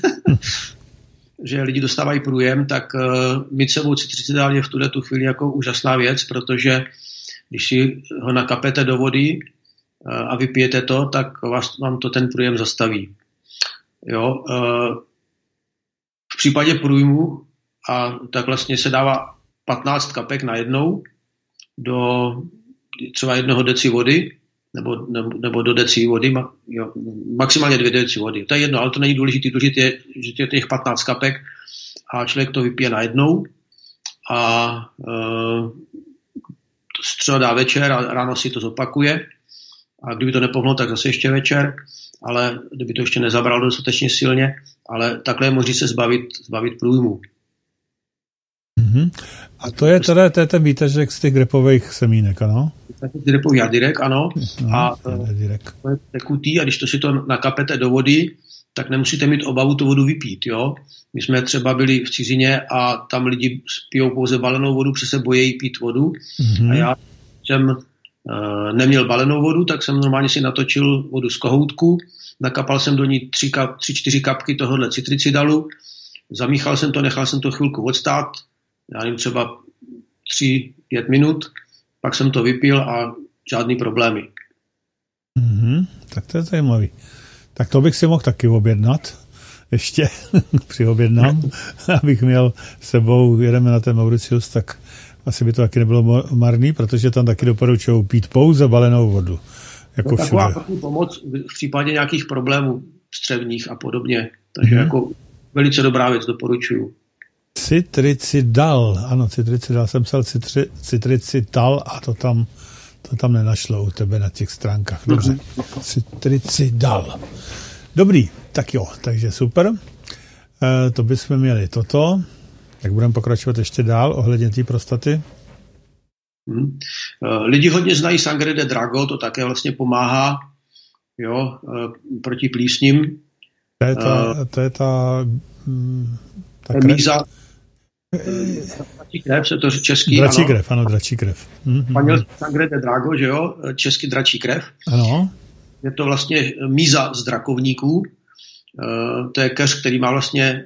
že lidi dostávají průjem, tak uh, mít sebou citricital je v tuhle tu chvíli jako úžasná věc, protože když si ho nakapete do vody uh, a vypijete to, tak vás, vám to ten průjem zastaví. Jo, uh, v případě průjmu a tak vlastně se dává patnáct kapek najednou do třeba jednoho deci vody, nebo, nebo, nebo do deci vody, jo, maximálně dvě deci vody. To je jedno, ale to není důležité, důležité je, že je těch patnáct kapek a člověk to vypije najednou a e, třeba dá večer a ráno si to zopakuje a kdyby to nepohlo, tak zase ještě večer, ale kdyby to ještě nezabral dostatečně silně, ale takhle je možné se zbavit, zbavit průjmu. Mm-hmm. A to je teda to je ten výtažek z těch grepových semínek, ano? Z grepových jadýrek, ano. No, a jadýrek. to je tekutý a když to si to nakapete do vody, tak nemusíte mít obavu tu vodu vypít, jo. My jsme třeba byli v cizině a tam lidi pijou pouze balenou vodu, protože se bojí pít vodu. Mm-hmm. A já jsem uh, neměl balenou vodu, tak jsem normálně si natočil vodu z kohoutku, nakapal jsem do ní tři, kap, tři čtyři kapky tohohle citricidalu, zamíchal jsem to, nechal jsem to chvilku odstát, já nevím, třeba tři pět minut, pak jsem to vypil a žádný problémy. Mm-hmm, tak to je zajímavý. Tak to bych si mohl taky objednat. Ještě přiobjednám, abych měl s sebou, jedeme na ten Mauritius, tak asi by to taky nebylo marný, protože tam taky doporučují pít pouze balenou vodu. Jako taková pomoc v případě nějakých problémů střevních a podobně. Takže hmm. jako velice dobrá věc, doporučuju. Citricidal, ano, citricidal, jsem psal citri, citricidal a to tam, to tam nenašlo u tebe na těch stránkách. Dobře, hmm. citricidal. Dobrý, tak jo, takže super. E, to bychom měli toto. Jak budeme pokračovat ještě dál ohledně té prostaty? Hmm. Lidi hodně znají Sangre de Drago, to také vlastně pomáhá, jo, proti plísním. To je ta, to je ta, ta krev. Míza, dračí krev, se to český, dračí ano. krev, ano, dračí krev. Španěl Sangre de Drago, že jo, český dračí krev. Ano. Je to vlastně míza z drakovníků. To je keř, který má vlastně,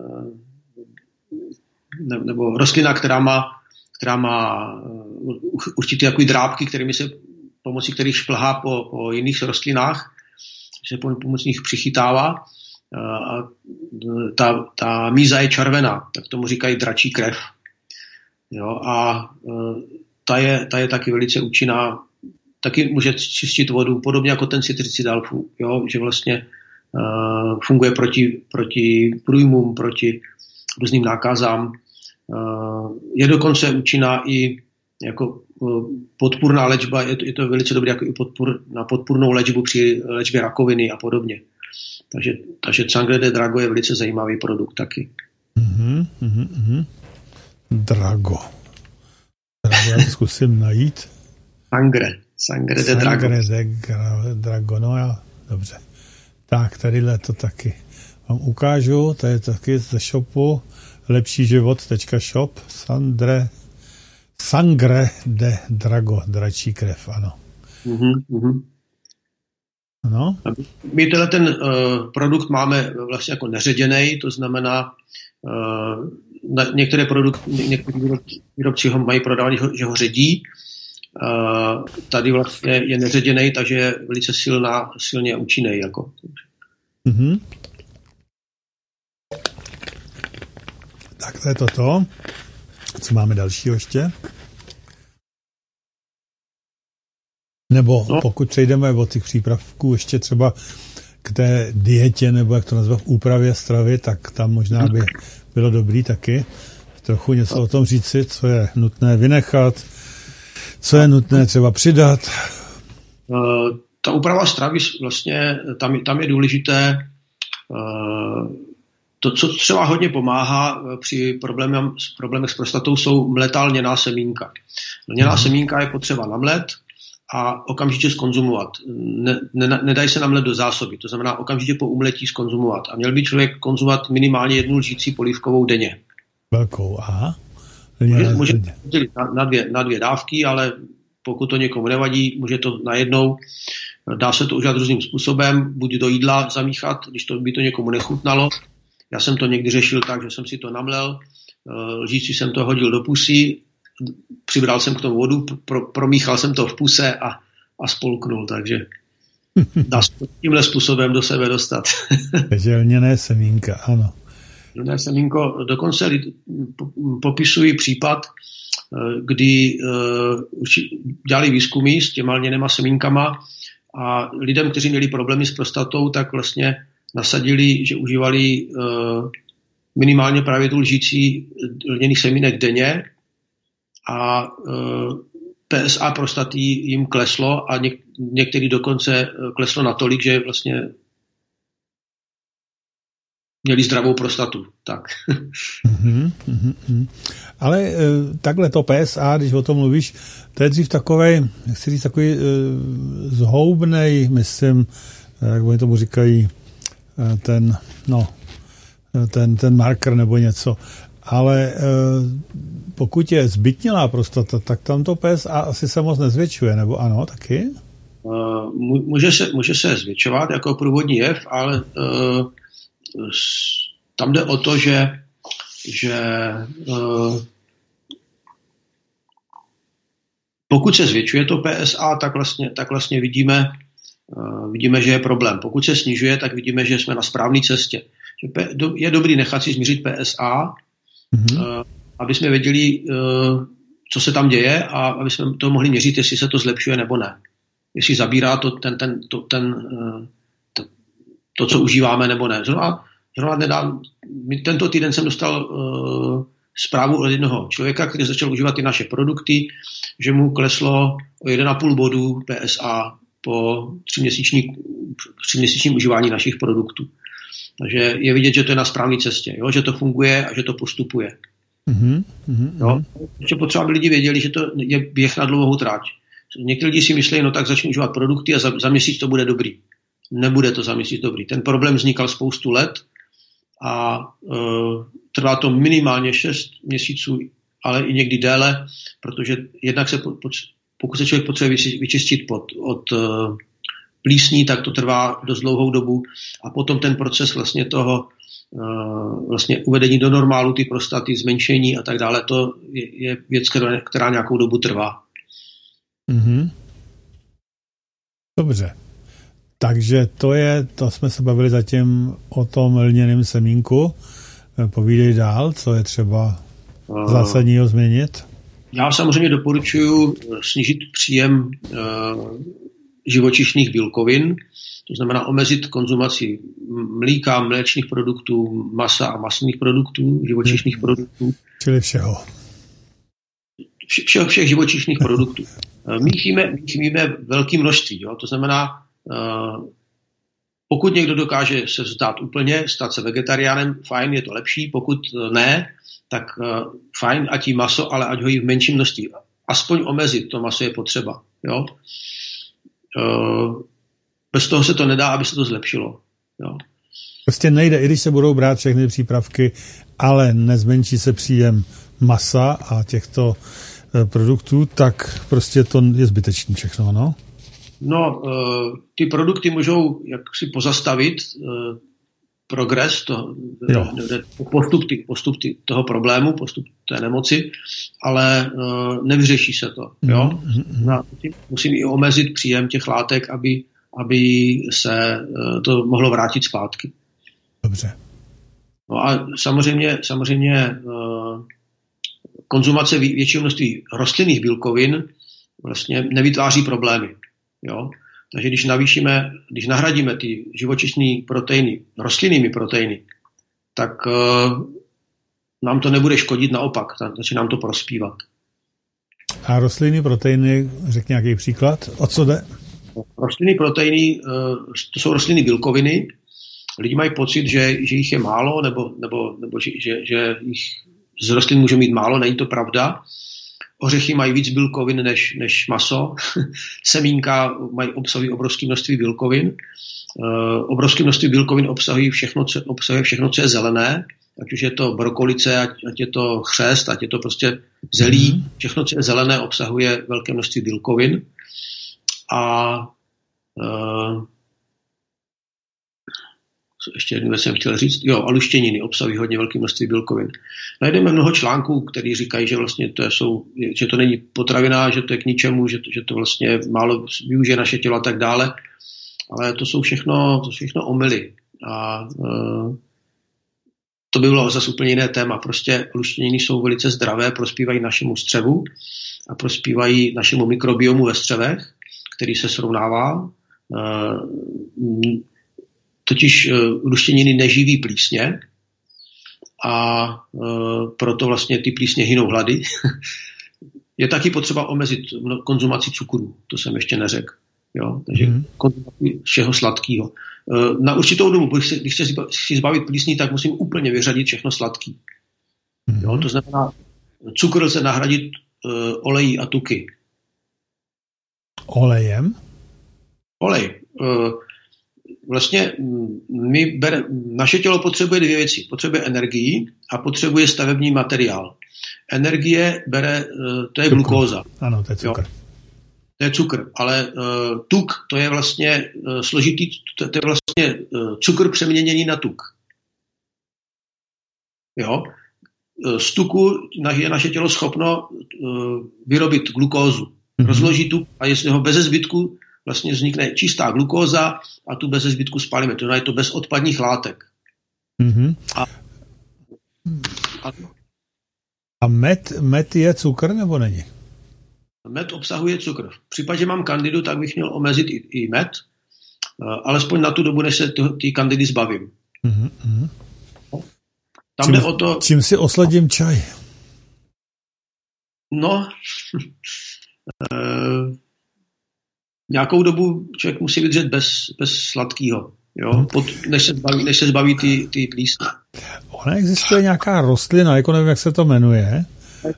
nebo rostlina, která má která má určitě takový drápky, kterými se, pomocí kterých šplhá po, po jiných rostlinách, se pomocí nich přichytává. A ta, ta míza je červená, tak tomu říkají dračí krev. Jo, a ta je, ta je taky velice účinná, taky může čistit vodu, podobně jako ten citricidal, jo, že vlastně uh, funguje proti, proti průjmům, proti různým nákazám. Je dokonce účinná i jako podpůrná léčba, je to, je to velice dobré jako i podpůr, na podpůrnou léčbu při léčbě rakoviny a podobně. Takže, takže Sangre de Drago je velice zajímavý produkt taky. Mm-hmm, mm-hmm. Drago. Drago, já to zkusím najít. Sangre. Sangre de Drago. Sangre de Drago, no já, dobře. Tak, tadyhle to taky vám ukážu, to je taky ze shopu lepší život tečka shop, Sandre, Sangre de Drago, dračí krev, ano. Mm-hmm. Ano. My tenhle ten uh, produkt máme vlastně jako neředěnej, to znamená, uh, na, některé produkty, někteří výrobci ho mají prodávaný, že ho ředí. Uh, tady vlastně je neředěnej, takže je velice silná, silně účinný. Jako. Mm-hmm. Tak to je toto. Co máme dalšího ještě? Nebo no. Pokud přejdeme od těch přípravků ještě třeba k té dietě, nebo jak to nazvat, úpravě stravy, tak tam možná by bylo dobrý taky trochu něco o tom říci, co je nutné vynechat, co je nutné třeba přidat. Uh, ta úprava stravy vlastně, tam, tam je důležité uh, to, co třeba hodně pomáhá při problémech, problémech s prostatou, jsou mletá lněná semínka. Lněná semínka je potřeba namlet a okamžitě zkonzumovat. Ne, ne, nedají se namlet do zásoby, to znamená okamžitě po umletí zkonzumovat. A měl by člověk konzumovat minimálně jednu lžící polívkovou denně. Velkou, aha. Může, může na, na, dvě, na dvě dávky, ale pokud to někomu nevadí, může to najednou. Dá se to udělat různým způsobem, buď do jídla zamíchat, když to by to někomu nechutnalo. Já jsem to někdy řešil tak, že jsem si to namlel, lžíci jsem to hodil do pusy, přibral jsem k tomu vodu, pro, promíchal jsem to v puse a, a spolknul, takže dá se to tímhle způsobem do sebe dostat. Takže lněné semínka, ano. Lněné semínko, dokonce popisují případ, kdy dělali výzkumy s těma lněnýma semínkama a lidem, kteří měli problémy s prostatou, tak vlastně nasadili, že užívali uh, minimálně právě tu lžící lněných semínek denně a uh, P S A prostaty jim kleslo a něk- některý dokonce kleslo natolik, že vlastně měli zdravou prostatu. Tak. Mm-hmm, mm-hmm. Ale e, takhle to P S A, když o tom mluvíš, to je dřív takovej, jak si říct, takový e, zhoubnej, myslím, jak oni tomu říkají, e, ten, no, ten, ten marker nebo něco. Ale e, pokud je zbytnělá prostata, tak tam to P S A asi se moc nezvětšuje, nebo ano, taky? Uh, může, se, může se zvětšovat jako průvodní jev, ale uh, tam jde o to, že, že uh, pokud se zvětšuje to P S A, tak vlastně, tak vlastně vidíme, vidíme, že je problém. Pokud se snižuje, tak vidíme, že jsme na správné cestě. Je dobrý nechat si změřit P S A, mm-hmm. aby jsme věděli, co se tam děje a aby jsme to mohli měřit, jestli se to zlepšuje nebo ne. Jestli zabírá to, ten, ten, to, ten, to, to, co užíváme, nebo ne. Zrovna, zrovna nedám, tento týden jsem dostal uh, zprávu od jednoho člověka, který začal užívat ty naše produkty, že mu kleslo o jeden a půl bodu P S A po tříměsíčním užívání našich produktů. Takže je vidět, že to je na správné cestě, jo? Že to funguje a že to postupuje. Mm-hmm, mm-hmm. Jo? Ještě potřeba, aby lidi věděli, že to je běh na dlouhou tráť. Někteří lidi si myslí, no tak začnu užívat produkty a za, za měsíc to bude dobrý. Nebude to za měsíc dobrý. Ten problém vznikal spoustu let a e, trvá to minimálně šest měsíců, ale i někdy déle, protože jednak se, pokud se člověk potřebuje vyčistit pod, od e, plísní, tak to trvá dost dlouhou dobu a potom ten proces vlastně toho e, vlastně uvedení do normálu ty prostaty, zmenšení a tak dále, to je, je věc, která, která nějakou dobu trvá. Mm-hmm. Dobře. Takže to je, to jsme se bavili zatím o tom lněném semínku. Povídej dál, co je třeba zásadního změnit. Já samozřejmě doporučuji snížit příjem uh, živočišných bílkovin, to znamená omezit konzumaci mlíka, mléčných produktů, masa a masných produktů, živočišných produktů. Čili všeho. Všech, všech živočišných produktů. My jich jíme velké množství, jo? To znamená, uh, pokud někdo dokáže se vzdát úplně, stát se vegetariánem, fajn, je to lepší, pokud ne, tak uh, fajn, ať jí maso, ale ať ho jí v menším množství. Aspoň omezit, to maso je potřeba. Jo? Uh, bez toho se to nedá, aby se to zlepšilo. Jo? Prostě nejde, i když se budou brát všechny přípravky, ale nezmenší se příjem masa a těchto produktů, tak prostě to je zbytečný všechno, no? No, ty produkty můžou jaksi pozastavit progres, to, postup, postup toho problému, postup té nemoci, ale nevyřeší se to. Jo? Mm-hmm. Musím i omezit příjem těch látek, aby, aby se to mohlo vrátit zpátky. Dobře. No a samozřejmě, samozřejmě konzumace většího množství rostlinných bílkovin vlastně nevytváří problémy. Jo? Takže když navýšíme, když nahradíme ty živočišné proteiny rostlinnými proteiny, tak uh, nám to nebude škodit, naopak, začne nám to prospívat. A rostlinné proteiny, řekni nějaký příklad, o co jde? Rostlinné proteiny, uh, to jsou rostlinné bílkoviny. Lidi mají pocit, že, že jich je málo, nebo, nebo, nebo že, že, že jich z rostlin může mít málo, není to pravda. Ořechy mají víc bílkovin než, než maso. Semínka mají obsahují obrovské množství bílkovin. Uh, obrovské množství bílkovin obsahují všechno, co, obsahuje všechno, co je zelené. Ať už je to brokolice, ať, ať je to chřest, ať je to prostě zelí. Mm. Všechno, co je zelené, obsahuje velké množství bílkovin. A uh, ještě jednu věc jsem chtěl říct, jo, a luštěniny obsahují hodně velké množství bílkovin. Najdeme mnoho článků, který říkají, že vlastně to, jsou, že to není potravina, že to je k ničemu, že to, že to vlastně málo využije naše tělo a tak dále, ale to jsou všechno, to jsou všechno omyly. A uh, to by bylo zase úplně jiné téma. Prostě luštěniny jsou velice zdravé, prospívají našemu střevu a prospívají našemu mikrobiomu ve střevech, který se srovnává. Uh, Totiž uh, luštěniny neživí plísně a uh, proto vlastně ty plísně hynou hlady. Je taky potřeba omezit konzumaci cukru, to jsem ještě neřekl. Jo? Takže mm. konzumaci všeho sladkého. Uh, na určitou dobu, když se, když se chci zbavit plísní, tak musím úplně vyřadit všechno sladký. Mm. Jo? To znamená, cukr lze nahradit uh, olejí a tuky. Olejem? Olej. Uh, Vlastně my bere, naše tělo potřebuje dvě věci. Potřebuje energii a potřebuje stavební materiál. Energie bere, to je glukóza. Ano, to je cukr. Jo. To je cukr, ale uh, tuk, to je vlastně uh, složitý, to, to je vlastně uh, cukr přeměněný na tuk. Jo. Z tuku je naše tělo schopno uh, vyrobit glukózu. Mm-hmm. Rozloží tuk a je z něho beze zbytku vlastně vznikne čistá glukóza a tu bez zbytku spálíme. To je to bez odpadních látek. Mm-hmm. A, a, a med, med je cukr nebo není? Med obsahuje cukr. V případě, že mám kandidu, tak bych měl omezit i, i med, alespoň na tu dobu, než se ty kandidy zbavím. Mm-hmm. Tam čím, jde o to... Čím si osladím čaj? No, e, nějakou dobu člověk musí vydržet bez, bez sladkého, jo, Pod, než se zbaví, než se zbaví ty, ty plísně. Ona existuje nějaká rostlina, jako nevím, jak se to jmenuje.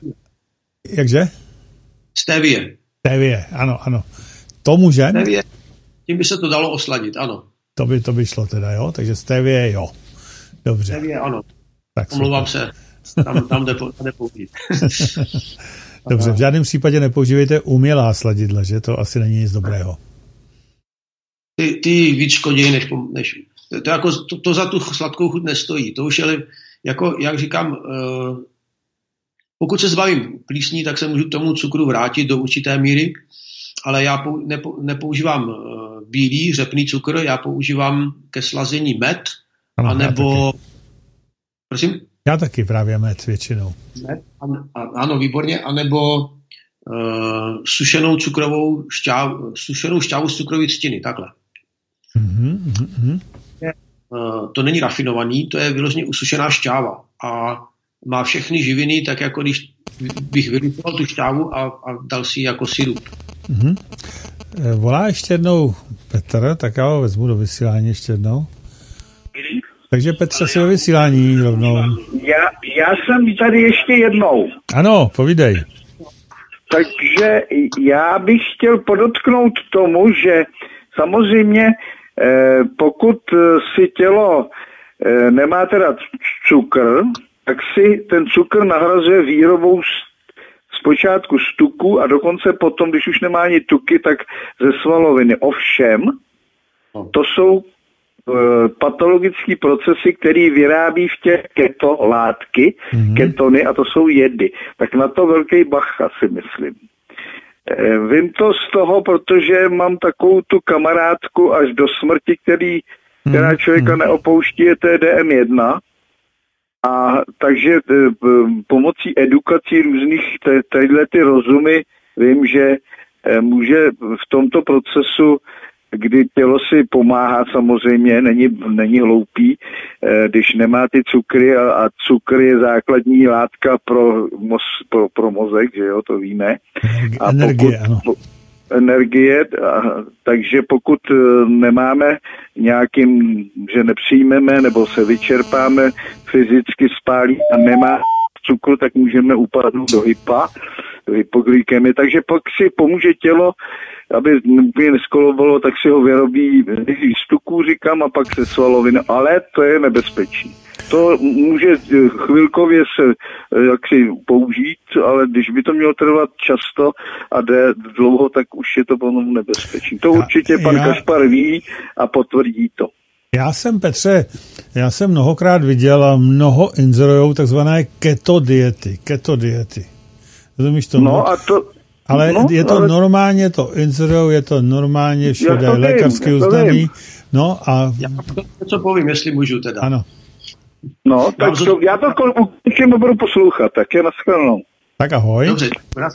Jakže? Stevie. Stevie, ano, ano. To může? Stevie, tím by se to dalo osladit, ano. To by, to by šlo teda, jo? Takže stevie, jo. Dobře. Stevie, ano. Tak omlouvám se, tam, tam jde, jde použít. Dobře, v žádném případě nepoužívejte umělá sladidla, že? To asi není nic dobrého. Ty, ty víc škodí, než, než to, jako, to, to za tu sladkou chuť nestojí. To už je, jako, jak říkám, uh, pokud se zbavím plísní, tak se můžu k tomu cukru vrátit do určité míry, ale já pou, nepo, nepoužívám uh, bílý řepný cukr, já používám ke slazení med, ano, anebo... Prosím? Já taky právě med většinou. Med, an, a, ano, výborně, anebo uh, sušenou cukrovou šťávu, sušenou šťávu z cukrové třtiny, takhle. Mm-hmm, mm-hmm. Uh, to není rafinovaný, to je vyloženě usušená šťáva a má všechny živiny, tak jako když bych vylupoval tu šťávu a, a dal si jako sirup. Mm-hmm. Volá ještě jednou Petr, tak já ho vezmu do vysílání ještě jednou. Takže Petře, si ve vysílání rovnou. Já, já jsem tady ještě jednou. Ano, povídej. Takže já bych chtěl podotknout tomu, že samozřejmě eh, pokud si tělo eh, nemá teda cukr, tak si ten cukr nahrazuje výrobou zpočátku z tuku a dokonce potom, když už nemá ani tuky, tak ze svaloviny. Ovšem, to jsou patologické procesy, které vyrábí v těch keto látky, mm-hmm. ketony, a to jsou jedy. Tak na to velký bacha, si myslím. E, vím to z toho, protože mám takovou tu kamarádku až do smrti, který, mm-hmm. která člověka neopouští, je to D M jedna. A takže e, pomocí edukací různých tadyhle ty rozumy vím, že e, může v tomto procesu, kdy tělo si pomáhá, samozřejmě není, není hloupý, eh, když nemá ty cukry a, a cukr je základní látka pro, moz, pro, pro mozek, že jo, to víme. A energie, pokud, ano. Po, energie, a, takže pokud nemáme nějakým, že nepřijmeme nebo se vyčerpáme, fyzicky spálí a nemá cukru, tak můžeme upadnout do hypa, do hypoglykemie, takže pak si pomůže tělo, aby úplně neskolovalo, tak si ho vyrobí z tuků, říkám, a pak se svalovin, ale to je nebezpečí. To může chvilkově se jaksi použít, ale když by to mělo trvat často a jde dlouho, tak už je to potom nebezpečí. To určitě pan já, Kašpar ví a potvrdí to. Já jsem, Petře, já jsem mnohokrát viděl a mnoho inzerujou takzvané keto diety. Keto diety. Rozumíš tomu? No a to... Ale no, je to ale... normálně, to inzerujou, je to normálně všude lékařsky uznaný. No a... Já co povím, jestli můžu teda. Ano. No, tak to, já to určitě budu poslouchat, tak je nashledanou. Tak ahoj. Dobře,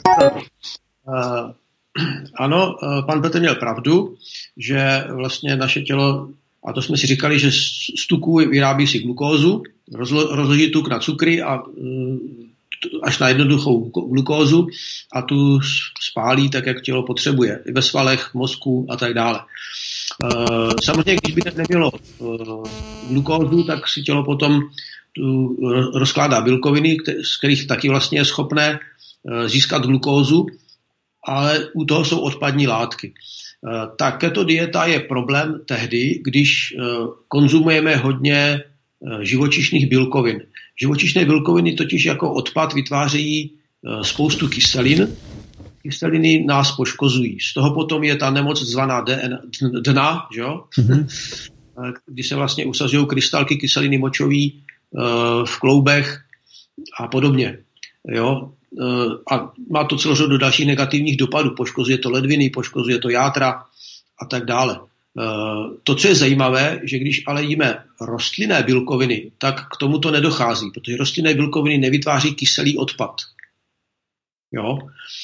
uh, ano, uh, pan Petr měl pravdu, že vlastně naše tělo, a to jsme si říkali, že z tuků vyrábí si glukózu, rozlo, rozloží tuk na cukry a uh, až na jednoduchou glukózu a tu spálí tak, jak tělo potřebuje. I ve svalech, mozku a tak dále. Uh, samozřejmě, když by nemělo uh, glukózu, tak si tělo potom tu rozkládá bílkoviny, z kterých taky vlastně je schopné uh, získat glukózu, ale u toho jsou odpadní látky. Uh, ta keto dieta je problém tehdy, když uh, konzumujeme hodně uh, živočišných bílkovin. Živočišné bílkoviny totiž jako odpad vytvářejí spoustu kyselin. Kyseliny nás poškozují. Z toho potom je ta nemoc zvaná dna, že jo? Mm-hmm. Kdy se vlastně usazují krystalky kyseliny močový v kloubech a podobně. Jo? A má to celou řadu dalších negativních dopadů. Poškozuje to ledviny, poškozuje to játra a tak dále. To, co je zajímavé, že když ale jíme rostlinné bílkoviny, tak k tomu to nedochází, protože rostlinné bílkoviny nevytváří kyselý odpad. Jo?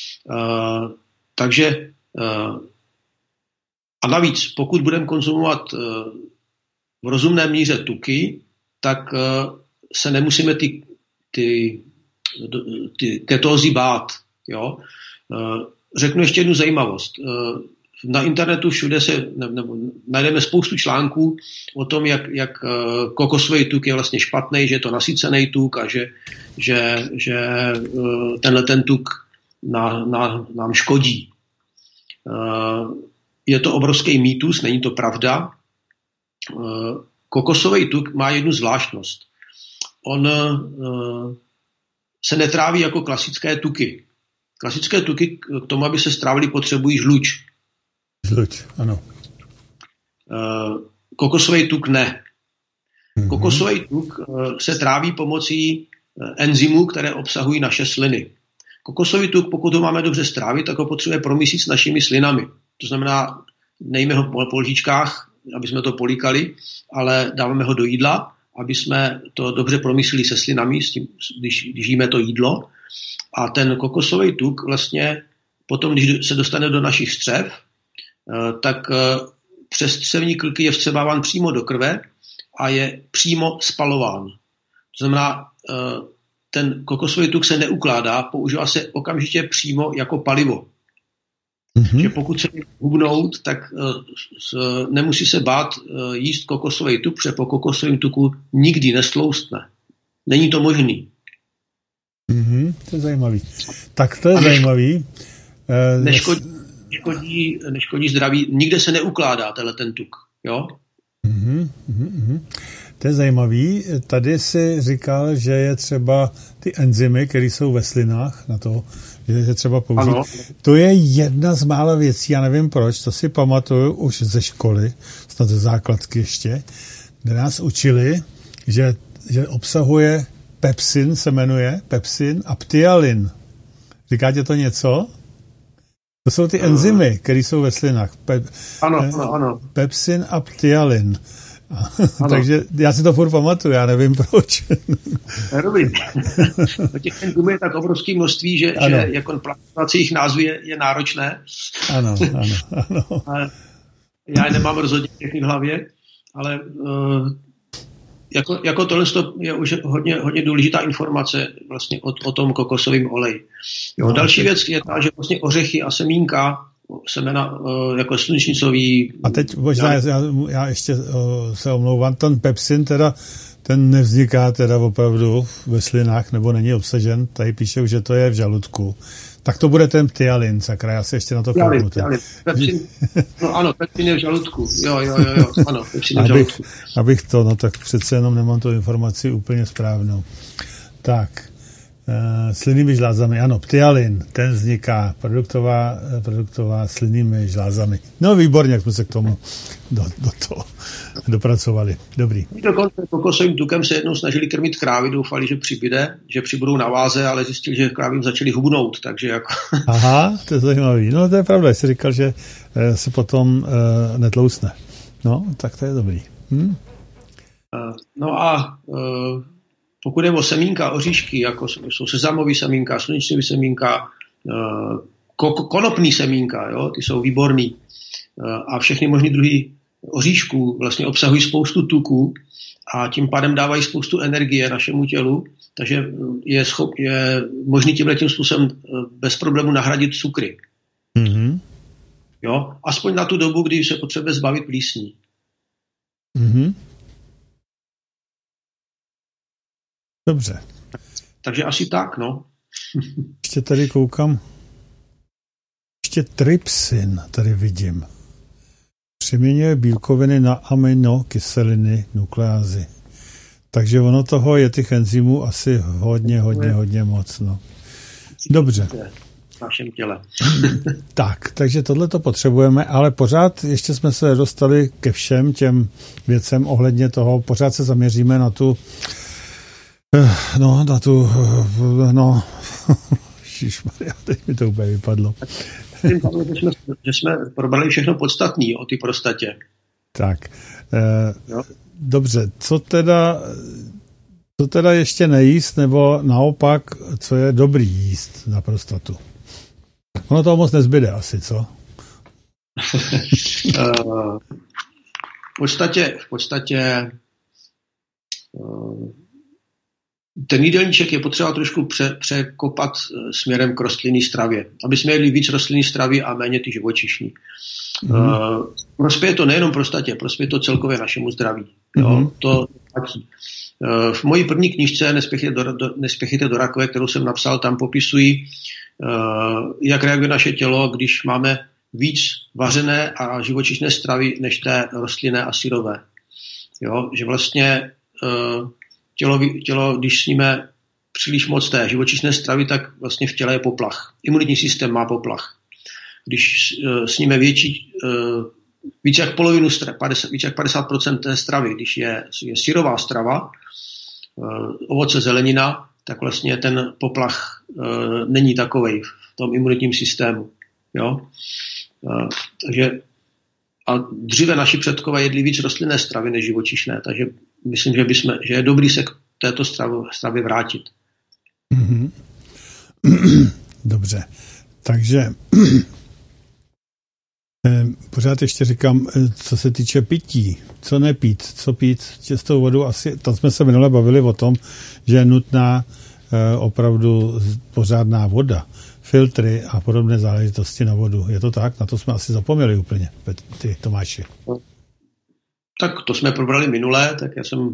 Takže a navíc, pokud budeme konzumovat v rozumné míře tuky, tak se nemusíme ty, ty, ty ketózy bát. Jo? Řeknu ještě jednu zajímavost. Na internetu všude se ne, ne, najdeme spoustu článků o tom, jak, jak kokosový tuk je vlastně špatný, že je to nasycený tuk a že, že, že tenhle ten tuk na, na, nám škodí. Je to obrovský mýtus, není to pravda. Kokosový tuk má jednu zvláštnost. On se netráví jako klasické tuky. Klasické tuky k tomu, aby se strávily, potřebují žluč. Žluč, ano. Kokosový tuk ne. Mm-hmm. Kokosový tuk se tráví pomocí enzymů, které obsahují naše sliny. Kokosový tuk, pokud ho máme dobře strávit, tak ho potřebuje promyslit s našimi slinami. To znamená, nejme ho po lžičkách, aby jsme to políkali, ale dáváme ho do jídla, aby jsme to dobře promyslili se slinami, s tím, když, když jíme to jídlo. A ten kokosový tuk vlastně potom, když se dostane do našich střev, tak přes střevní klky je vstřebáván přímo do krve a je přímo spalován. To znamená, ten kokosový tuk se neukládá, používá se okamžitě přímo jako palivo. Mm-hmm. Že pokud se hubnout, tak nemusí se bát jíst kokosový tuk, protože po kokosovém tuku nikdy nestloustne. Není to možný. Mm-hmm, to je zajímavý. Tak to je než, zajímavý. Neškodí, neškodí, neškodí zdraví, nikde se neukládá tenhle ten tuk. Jo? Mm-hmm, mm-hmm. To je zajímavý. Tady si říkal, že je třeba ty enzymy, které jsou ve slinách, na to, že je třeba použít. Ano. To je jedna z mála věcí, já nevím proč, to si pamatuju už ze školy, snad ze základky ještě, kde nás učili, že, že obsahuje pepsin, se jmenuje pepsin a ptyalin. Říkáte to něco? To jsou ty enzymy, které jsou ve slinách. Pe- ano, ano, ano. Pepsin a ptyalin. Takže já si to furt pamatuju, já nevím proč. Dobrý. Těch enzymů je tak obrovské množství, že, že jako plánovací jejich názvy je, je náročné. Ano, ano, ano. A já je nemám rozhodně všechny v hlavě, ale uh, jako, jako tohle je už hodně, hodně důležitá informace vlastně o, o tom kokosovém oleji. Jo, no, další věc je ta, že vlastně ořechy a semínka, semena uh, jako slunečnicový. A teď možná, já, já ještě uh, se omlouvám, ten pepsin teda, ten nevzniká teda opravdu ve slinách, nebo není obsažen, tady píše, že to je v žaludku. Tak to bude ten ptyalin, sakra, já se ještě na to kouknu. No ano, pepsin je v žaludku, jo, jo, jo, jo. Ano, pepsin je v žaludku. Abych, abych to, no tak přece jenom nemám tu informaci úplně správnou. Tak. Uh, slinnými žlázami, ano, ptyalin, ten vzniká, produktová, produktová slinnými žlázami. No výborně, jak jsme se k tomu do, do toho dopracovali. Dobrý. Dokonce kokosovým tukem se jednou snažili krmit krávy, doufali, že přibyde, že přibudou na váze, ale zjistili, že krávy začaly hubnout, takže jako... Aha, to je zajímavý. No to je pravda, jsi říkal, že uh, se potom uh, netlousne. No, tak to je dobrý. Hm? Uh, no a... Uh, Pokud je o semínka, oříšky, jako jsou sezamový semínka, slunečnicový semínka, konopný semínka, jo, ty jsou výborný. A všechny možný druhy oříšků vlastně obsahují spoustu tuků a tím pádem dávají spoustu energie našemu tělu, takže je, schop, je možný tímhletím způsobem bez problému nahradit cukry. Mm-hmm. Jo, aspoň na tu dobu, kdy se potřebuje zbavit plísní. Mhm. Dobře. Takže asi tak, no. Ještě tady koukám. Ještě trypsin tady vidím. Přeměňuje bílkoviny na aminokyseliny, nukleázy. Takže ono toho je těch enzymů asi hodně, hodně, hodně moc. No. Dobře. V našem těle. Tak, takže tohle to potřebujeme, ale pořád ještě jsme se dostali ke všem těm věcem ohledně toho. Pořád se zaměříme na tu No, na tu, no, ježišmarja, teď mi to úplně vypadlo. že jsme, že jsme probrali všechno podstatné o té prostatě. Tak, eh, dobře, co teda, co teda ještě nejíst, nebo naopak, co je dobrý jíst na prostatu? Ono toho moc nezbyde asi, co? v podstatě, v podstatě ten jídelníček je potřeba trošku pře, překopat směrem k rostlinné stravě, aby jsme jedli víc rostlinné stravy a méně ty živočišní. Mm. Uh, prospěje to nejenom prostatě, prospěje to celkově našemu zdraví. Jo? Mm. To platí. Uh, v mojí první knížce Nespěchejte do, do, Nespěchejte do rakve, kterou jsem napsal, tam popisuji, uh, jak reaguje naše tělo, když máme víc vařené a živočišné stravy než té rostlinné a syrové. Jo? Že vlastně uh, Tělo, tělo, když sníme příliš moc té živočišné stravy, tak vlastně v těle je poplach. Imunitní systém má poplach. Když uh, sníme větší, uh, víc jak polovinu, padesát, víc jak padesát procent té stravy, když je, je syrová strava, uh, ovoce, zelenina, tak vlastně ten poplach uh, není takovej v tom imunitním systému. Jo? Uh, takže a dříve naši předkové jedli víc rostlinné stravy než živočišné, takže myslím, že, bychom, že je dobrý se k této stravě vrátit. Mm-hmm. Dobře, takže pořád ještě říkám, co se týče pití, co nepít, co pít čistou vodu, asi, tam jsme se minule bavili o tom, že je nutná opravdu pořádná voda, filtry a podobné záležitosti na vodu. Je to tak? Na to jsme asi zapomněli úplně, ty Tomáši. Tak to jsme probrali minule, tak já jsem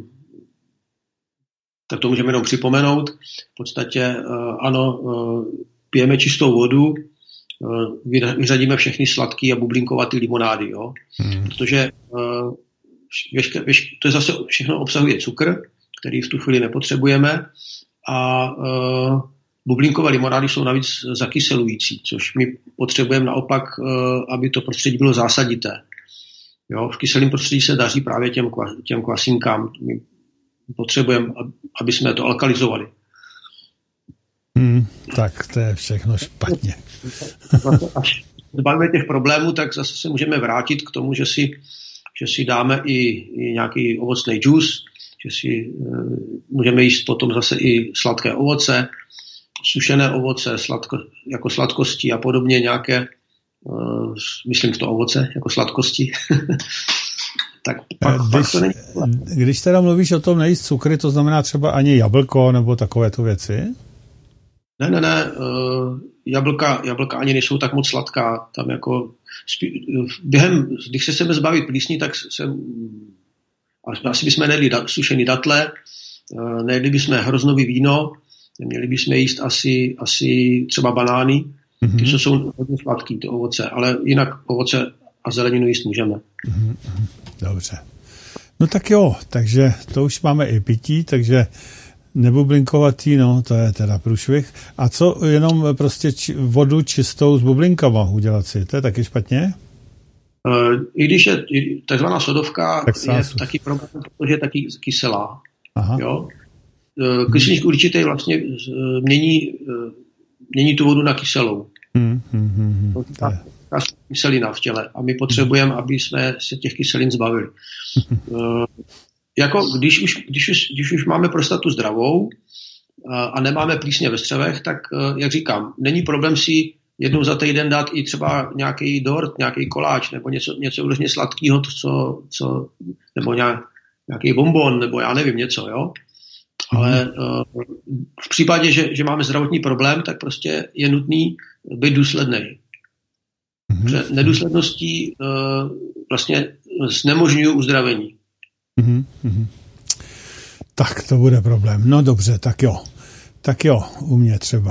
tak to můžeme jenom připomenout. V podstatě ano, pijeme čistou vodu, vyřadíme všechny sladký a bublinkovatý limonády, jo? Hmm. Protože věške, věške, to je zase všechno obsahuje cukr, který v tu chvíli nepotřebujeme a bublinkové limonády jsou navíc zakyselující, což my potřebujeme naopak, aby to prostředí bylo zásadité. Jo, v kyselém prostředí se daří právě těm, těm kvasinkám. My potřebujeme, aby jsme to alkalizovali. Hmm, tak to je všechno špatně. Až zbavíme těch problémů, tak zase se můžeme vrátit k tomu, že si, že si dáme i, i nějaký ovocný džus, že si uh, můžeme jíst potom zase i sladké ovoce, sušené ovoce, sladko, jako sladkosti a podobně nějaké, uh, myslím v to ovoce, jako sladkosti. Tak pak, když, pak to není. Když teda mluvíš o tom nejíst cukry, to znamená třeba ani jablko nebo takovéto věci? Ne, ne, ne, uh, jablka, jablka ani nejsou tak moc sladká. Tam jako během, když se chceme zbavit plísní, tak se, asi bychom nejedli dat, sušený datle, uh, nejedli bychom hroznový víno, neměli bychom jíst asi, asi třeba banány, mm-hmm. ty jsou hodně sladký, ty ovoce, ale jinak ovoce a zeleninu jíst můžeme. Mm-hmm. Dobře. No tak jo, takže to už máme i pití, takže nebublinkovatý, no, to je teda průšvih. A co jenom prostě či, vodu čistou s bublinkama udělat si, to je taky špatně? Uh, I když je takzvaná sodovka, tak je taky problém, protože je taky kyselá. Aha. Jo? Uh, kyslík určitě vlastně uh, mění, uh, mění tu vodu na kyselou. Hmm, hmm, hmm, to je ta kyselina v těle a my potřebujeme, aby jsme se těch kyselin zbavili. Uh, Jako když už, když, už, když už máme prostatu zdravou a nemáme plísně ve střevech, tak, jak říkám, není problém si jednou za týden dát i třeba nějaký dort, nějaký koláč nebo něco, něco úložně sladkého, co, co, nebo nějaký bonbon, nebo já nevím, něco, jo. Ale uh, v případě, že, že máme zdravotní problém, tak prostě je nutný být důsledný. Mm-hmm. Nedůsledností uh, vlastně znemožňují uzdravení. Mm-hmm. Mm-hmm. Tak to bude problém. No dobře, tak jo. Tak jo, u mě třeba.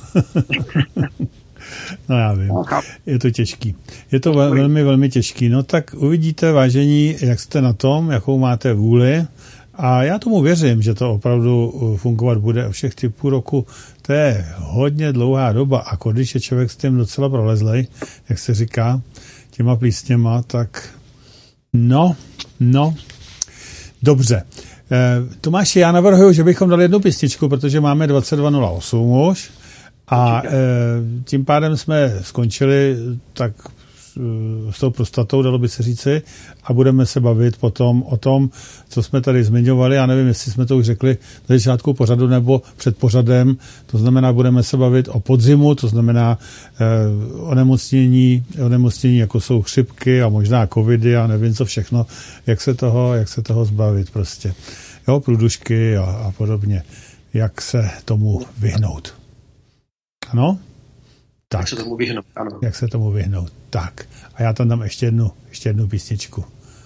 No já vím, je to těžký. Je to vel, velmi, velmi těžký. No tak uvidíte, vážení, jak jste na tom, jakou máte vůli. A já tomu věřím, že to opravdu fungovat bude všech ty půl roku. To je hodně dlouhá doba. A když je člověk s tím docela prolezlej, jak se říká, těma plísněma, tak no, no, dobře. E, Tomáši, já navrhuji, že bychom dali jednu písničku, protože máme dvacet dva nula osm už A e, tím pádem jsme skončili tak s tou prostatou, dalo by se říci, a budeme se bavit potom o tom, co jsme tady zmiňovali. Já nevím, jestli jsme to už řekli na začátku pořadu nebo před pořadem. To znamená, budeme se bavit o podzimu, to znamená eh, onemocnění, onemocnění, jako jsou chřipky a možná covidy a nevím co všechno, jak se toho, jak se toho zbavit prostě. Jo, průdušky a, a podobně. Jak se tomu vyhnout. Ano? Tak. Jak se tomu vyhnout, ano. Jak se tomu vyhnout, tak. A já tam dám ještě jednu, ještě jednu písničku.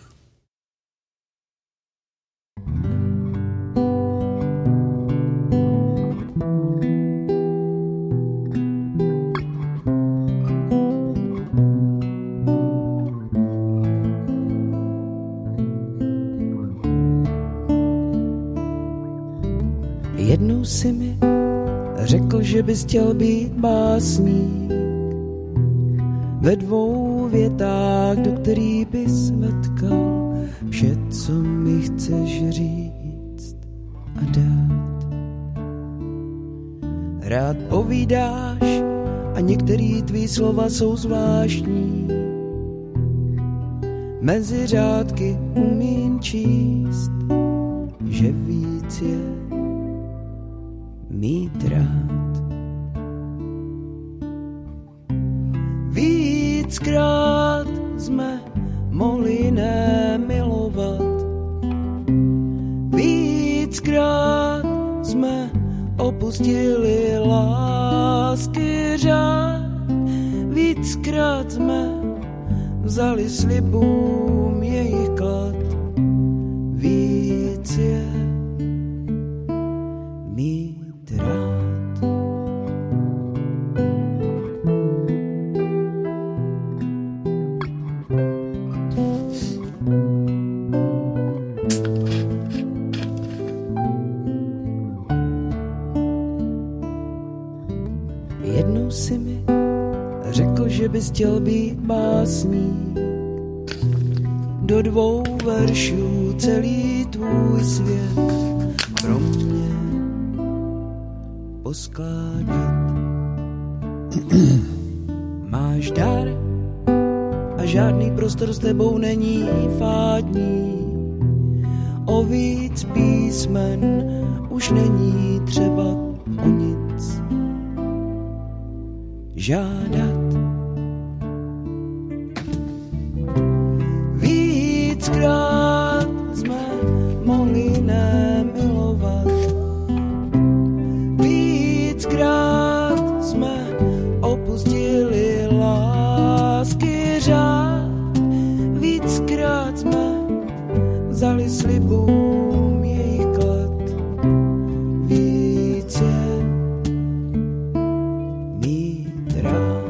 Jednou si mi řekl, že bys chtěl být básník, ve dvou větách, do který bys vetkal vše, co mi chceš říct a dát. Rád povídáš a některý tvý slova jsou zvláštní, mezi řádky umím číst, že víc je mít rád. Víckrát jsme mohli nemilovat, víckrát jsme opustili lásky řád, víckrát jsme vzali slibům jejich klad. Víc je mít rád. Jednou si mi řekl, že bys chtěl být básník, do dvou veršů celý tvůj svět pro mě poskládat. Máš dar a žádný prostor s tebou není fádní, o víc písmen už není třeba o nic žádat. Víckrát jsme mohli nemilovat, víckrát jsme opustili lásky řád, víckrát jsme vzali slibům jejich klad. Víc je mít rád.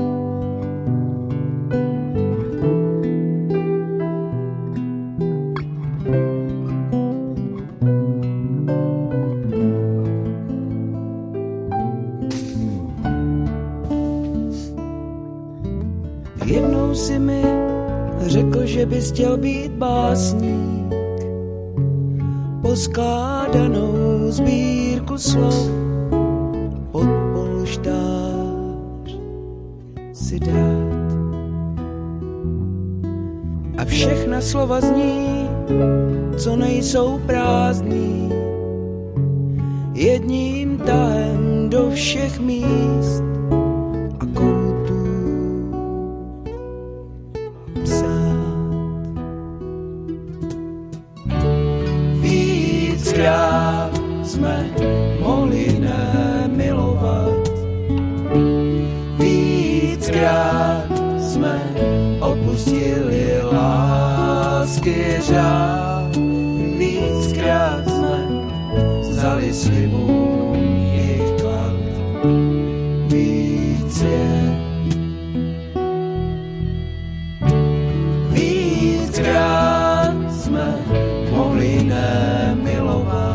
Jednou si mi řekl, že bys chtěl být básník, poskládanou sbírku slov pod polštář si dát. A všechna slova zní, co nejsou prázdný, jedním tahem do všech míst a koutů psát. Víckrát jsme mohli nemilovat, víckrát jsme opustili lásky řád, víckrát jsme vzali slibům jejich klad. Víc je víckrát jsme mohli nemilovat,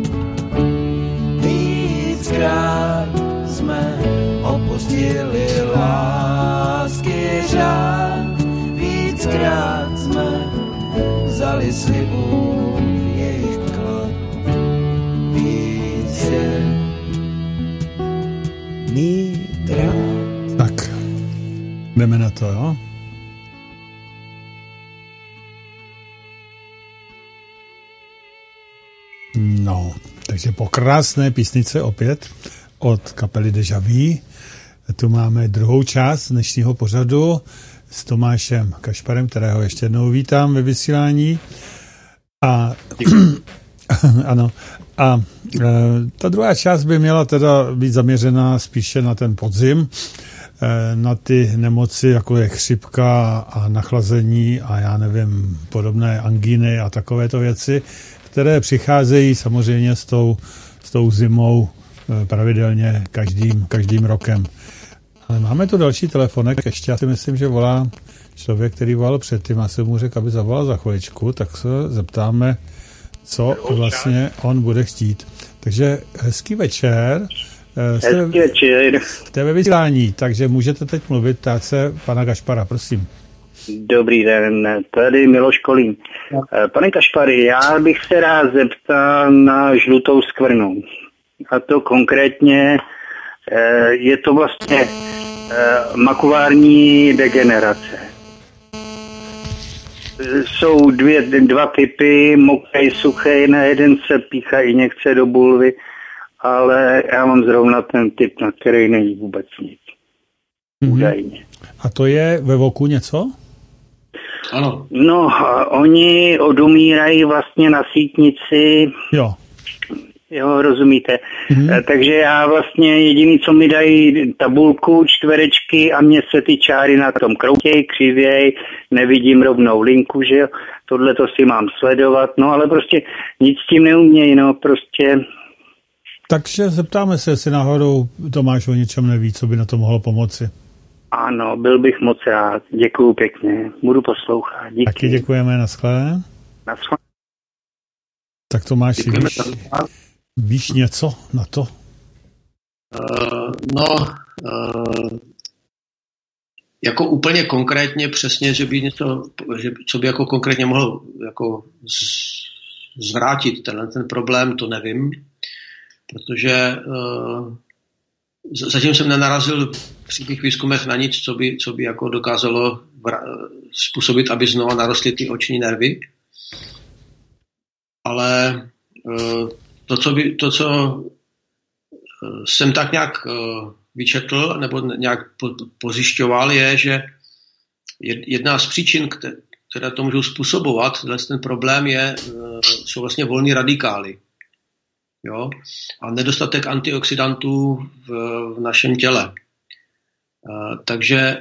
víckrát jsme opustili lásky řád, víckrát jsme vzali slibům jejich klad. Víc je Jdeme na to, jo? No, takže po krásné písnice opět od kapely Deja Vu. Tu máme druhou část dnešního pořadu s Tomášem Kašparem, kterého ještě jednou vítám ve vysílání. A ano, a e, ta druhá část by měla teda být zaměřená spíše na ten podzim, e, na ty nemoci, jako je chřipka a nachlazení a já nevím, podobné angíny a takovéto věci, které přicházejí samozřejmě s tou, s tou zimou e, pravidelně každým, každým rokem. Ale máme tu další telefonek, ještě já si myslím, že volá člověk, který volal předtím, já jsem mu řekl, aby zavolal za chviličku, tak se zeptáme, co vlastně on bude chtít. Takže hezký večer. Hezký večer. Jste ve vysílání, takže můžete teď mluvit, ptát se pana Kašpara, prosím. Dobrý den, tady Miloš Kolín. Pane Kašpary, já bych se rád zeptal na žlutou skvrnu. A to konkrétně je to vlastně makulární degenerace. Jsou dvě, dva typy, mokrý, suchý, na jeden se píchá injekce do bulvy, ale já mám zrovna ten typ, na který není vůbec nic. Mm-hmm. Údajně. A to je ve voku něco? Ano. No, oni odumírají vlastně na sítnici. Jo. Jo, rozumíte. Mm-hmm. Takže já vlastně jediný, co mi dají tabulku, čtverečky a mě se ty čáry na tom kroutěj, křivěj, nevidím rovnou linku, že jo. Tohle to si mám sledovat, no ale prostě nic s tím neumějí, no prostě. Takže zeptáme se, jestli náhodou Tomáš o něčem neví, co by na to mohlo pomoci. Ano, byl bych moc rád. Děkuju pěkně. Budu poslouchat. Díky. Taky děkujeme, naschle. Naschle. Tak Tomáš, víš, víš něco na to? Uh, no, uh, jako úplně konkrétně přesně, že by něco, že, co by jako konkrétně mohlo jako z, zvrátit tenhle ten problém, to nevím, protože uh, zatím jsem nenarazil při těch výzkumech na nic, co by, co by jako dokázalo vra, způsobit, aby znova narostly ty oční nervy. Ale uh, to, co, by, to, co jsem tak nějak uh, vyčetl nebo nějak po, pozjišťoval, je, že jedna z příčin, které to můžou způsobovat, ten problém je, uh, jsou vlastně volní radikály. Jo? A nedostatek antioxidantů v, v našem těle. Uh, takže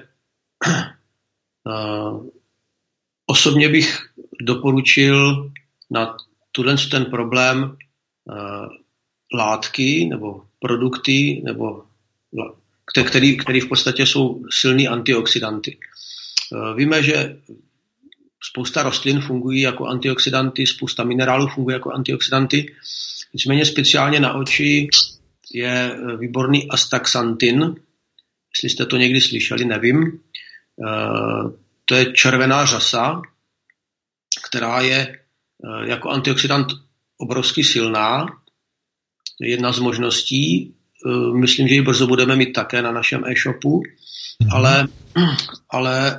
uh, osobně bych doporučil na tuhle ten problém uh, látky nebo produkty, nebo který, který v podstatě jsou silný antioxidanty. Uh, víme, že spousta rostlin fungují jako antioxidanty, spousta minerálů funguje jako antioxidanty. Nicméně speciálně na oči je výborný astaxantin. Jestli jste to někdy slyšeli, nevím. Uh, to je červená řasa, která je jako antioxidant obrovsky silná. Jedna z možností, myslím, že ji brzo budeme mít také na našem e-shopu, mm-hmm. ale, ale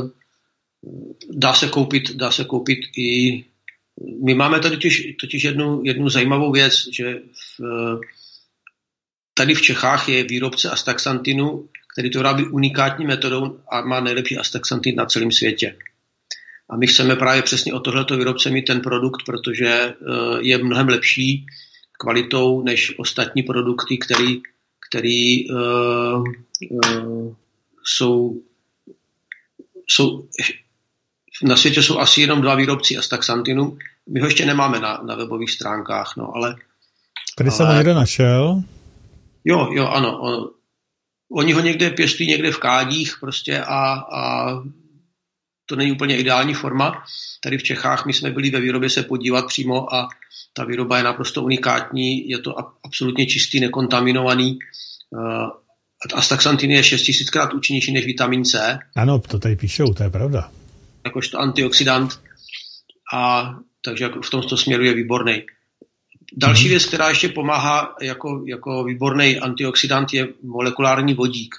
dá se koupit, dá se koupit i. My máme tady totiž, totiž jednu, jednu zajímavou věc, že v, tady v Čechách je výrobce astaxantinu, který to vyrábí unikátní metodou a má nejlepší astaxantin na celém světě. A my chceme právě přesně od tohleto výrobce mít ten produkt, protože je mnohem lepší kvalitou než ostatní produkty, který, který uh, uh, jsou, jsou na světě jsou asi jenom dva výrobci astaxantinu. My ho ještě nemáme na, na webových stránkách, no, ale... Tady jsem ho někde našel. Jo, jo, ano. On, oni ho někde pěstují, někde v kádích prostě a, a to není úplně ideální forma. Tady v Čechách my jsme byli ve výrobě se podívat přímo a ta výroba je naprosto unikátní, je to absolutně čistý, nekontaminovaný. Astaxantin je šest tisíckrát účinnější než vitamin C. Ano, to tady píšou, to je pravda. Jakožto antioxidant a takže v tomto směru je výborný. Další mm-hmm. věc, která ještě pomáhá jako, jako výborný antioxidant, je molekulární vodík.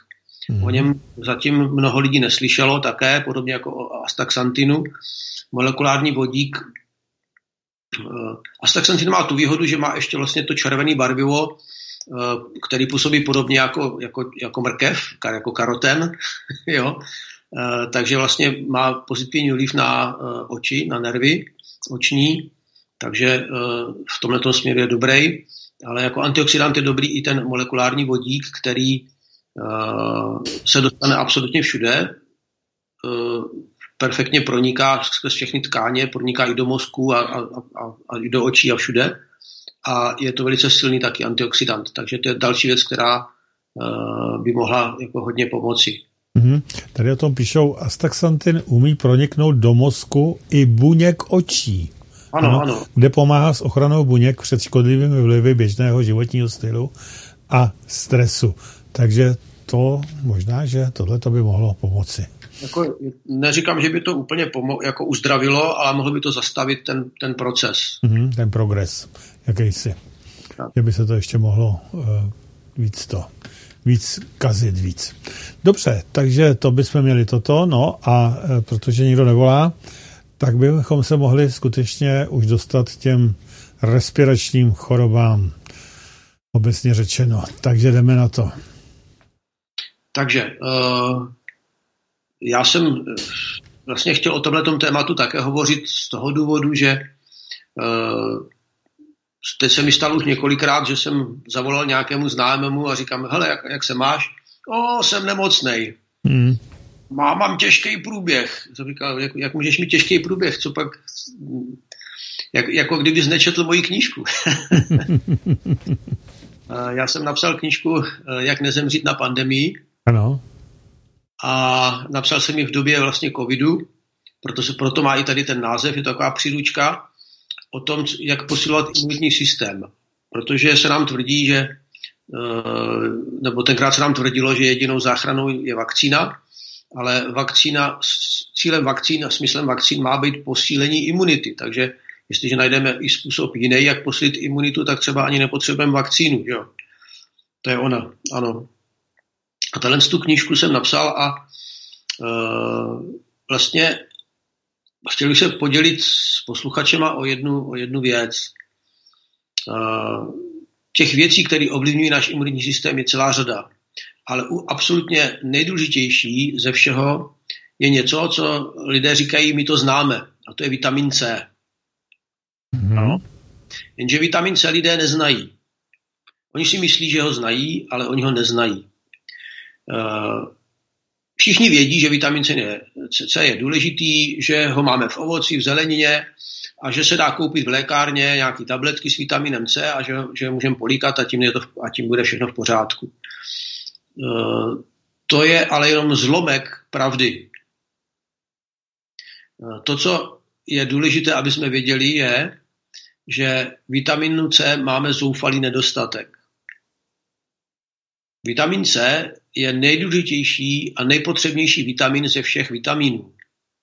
Mm. O něm zatím mnoho lidí neslyšelo také, podobně jako o astaxantinu. Molekulární vodík. Astaxantin má tu výhodu, že má ještě vlastně to červené barvivo, který působí podobně jako, jako, jako mrkev, jako karoten. Jo? Takže vlastně má pozitivní vliv na oči, na nervy oční, takže v tomto směru je dobrý. Ale jako antioxidant je dobrý i ten molekulární vodík, který se dostane absolutně všude, perfektně proniká skrz všechny tkáně, proniká i do mozku a, a, a, a i do očí a všude. A je to velice silný taky antioxidant. Takže to je další věc, která uh, by mohla jako hodně pomoci. Mm-hmm. Tady o tom píšou, astaxantin umí proniknout do mozku i buněk očí. Ano, ano, ano. Kde pomáhá s ochranou buněk před škodlivými vlivy běžného životního stylu a stresu. Takže to možná, že tohle to by mohlo pomoci. Jako, neříkám, že by to úplně pomo- jako uzdravilo, ale mohlo by to zastavit ten, ten proces. Mm-hmm, ten progres, jakýsi. Tak. Že by se to ještě mohlo uh, víc to, víc kazit víc. Dobře, takže to bychom měli toto, no a uh, protože nikdo nevolá, tak bychom se mohli skutečně už dostat těm respiračním chorobám, obecně řečeno. Takže jdeme na to. Takže uh... já jsem vlastně chtěl o tomhletom tématu také hovořit z toho důvodu, že uh, teď se mi stalo už několikrát, že jsem zavolal nějakému známému a říkám, hele, jak, jak se máš? O, jsem nemocnej. Hmm. Má, mám těžký průběh. Co říkal, jak, jak můžeš mít těžký průběh? Co pak? Jak, jako kdybys nečetl moji knížku. Já jsem napsal knížku Jak nezemřít na pandemii. Ano. A napsal jsem ji v době vlastně covidu, proto, se, proto má i tady ten název, je to taková příručka o tom, jak posilovat imunitní systém. Protože se nám tvrdí, že, nebo tenkrát se nám tvrdilo, že jedinou záchranou je vakcína, ale vakcína, cílem vakcín a smyslem vakcín má být posílení imunity. Takže jestliže najdeme i způsob jiný, jak posílit imunitu, tak třeba ani nepotřebujeme vakcínu. Jo? To je ona, ano. A tahle tu knížku jsem napsal a uh, vlastně chtěl bych se podělit s posluchačema o jednu, o jednu věc. Uh, těch věcí, které ovlivňují náš imunitní systém, je celá řada. Ale u absolutně nejdůležitější ze všeho je něco, co lidé říkají, my to známe. A to je vitamin C. Mm-hmm. No. Jenže vitamin C lidé neznají. Oni si myslí, že ho znají, ale oni ho neznají. Všichni vědí, že vitamin C je, C je důležitý, že ho máme v ovoci, v zelenině a že se dá koupit v lékárně nějaké tabletky s vitaminem C a že, že můžeme políkat a tím, je to, a tím bude všechno v pořádku. To je ale jenom zlomek pravdy. To, co je důležité, aby jsme věděli, je, že vitaminu C máme zoufalý nedostatek. Vitamin C je nejdůležitější a nejpotřebnější vitamin ze všech vitaminů.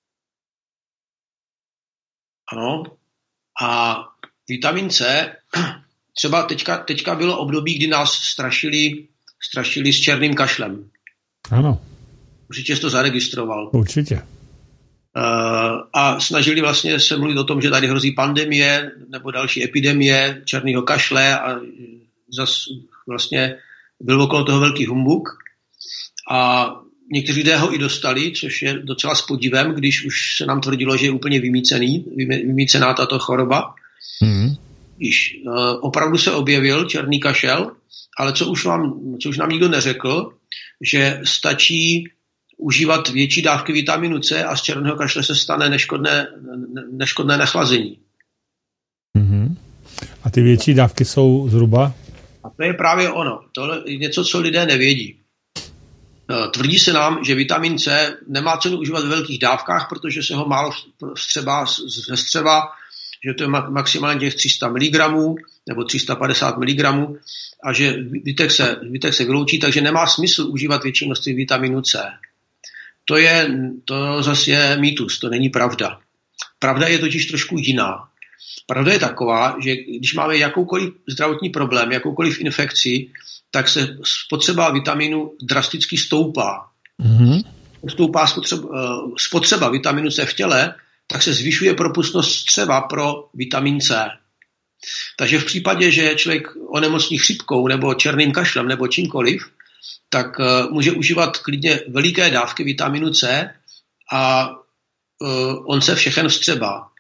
Ano. A vitamin C, třeba teďka, teďka bylo období, kdy nás strašili, strašili s černým kašlem. Ano. Určitě jsi to zaregistroval. Určitě. Uh, a snažili vlastně se mluvit o tom, že tady hrozí pandemie nebo další epidemie černého kašle a zas vlastně byl okolo toho velký humbuk a někteří lidé ho i dostali, což je docela s podivem, když už se nám tvrdilo, že je úplně vymýcený, vymýcená tato choroba. Mm. Když uh, opravdu se objevil černý kašel, ale co už, vám, co už nám nikdo neřekl, že stačí užívat větší dávky vitaminu C a z černého kašle se stane neškodné, neškodné nechlazení. Mm. A ty větší dávky jsou zhruba? A to je právě ono. To je něco, co lidé nevědí. Tvrdí se nám, že vitamin C nemá cenu užívat ve velkých dávkách, protože se ho málo vstřebá ze střeva, že to je maximálně těch tři sta miligramů nebo tři sta padesát miligramů a že zbytek se, zbytek se vyloučí, takže nemá smysl užívat větší množství vitaminu C. To je, to zase je mýtus, to není pravda. Pravda je totiž trošku jiná. Pravda je taková, že když máme jakoukoliv zdravotní problém, jakoukoliv infekci, tak se spotřeba vitaminu drasticky stoupá. Mm-hmm. Stoupá spotřeba, spotřeba vitaminu C v těle, tak se zvyšuje propustnost střeva pro vitamin C. Takže v případě, že člověk onemocní chřipkou nebo černým kašlem nebo čímkoliv, tak může užívat klidně veliké dávky vitaminu C a on se všechen vstřebá.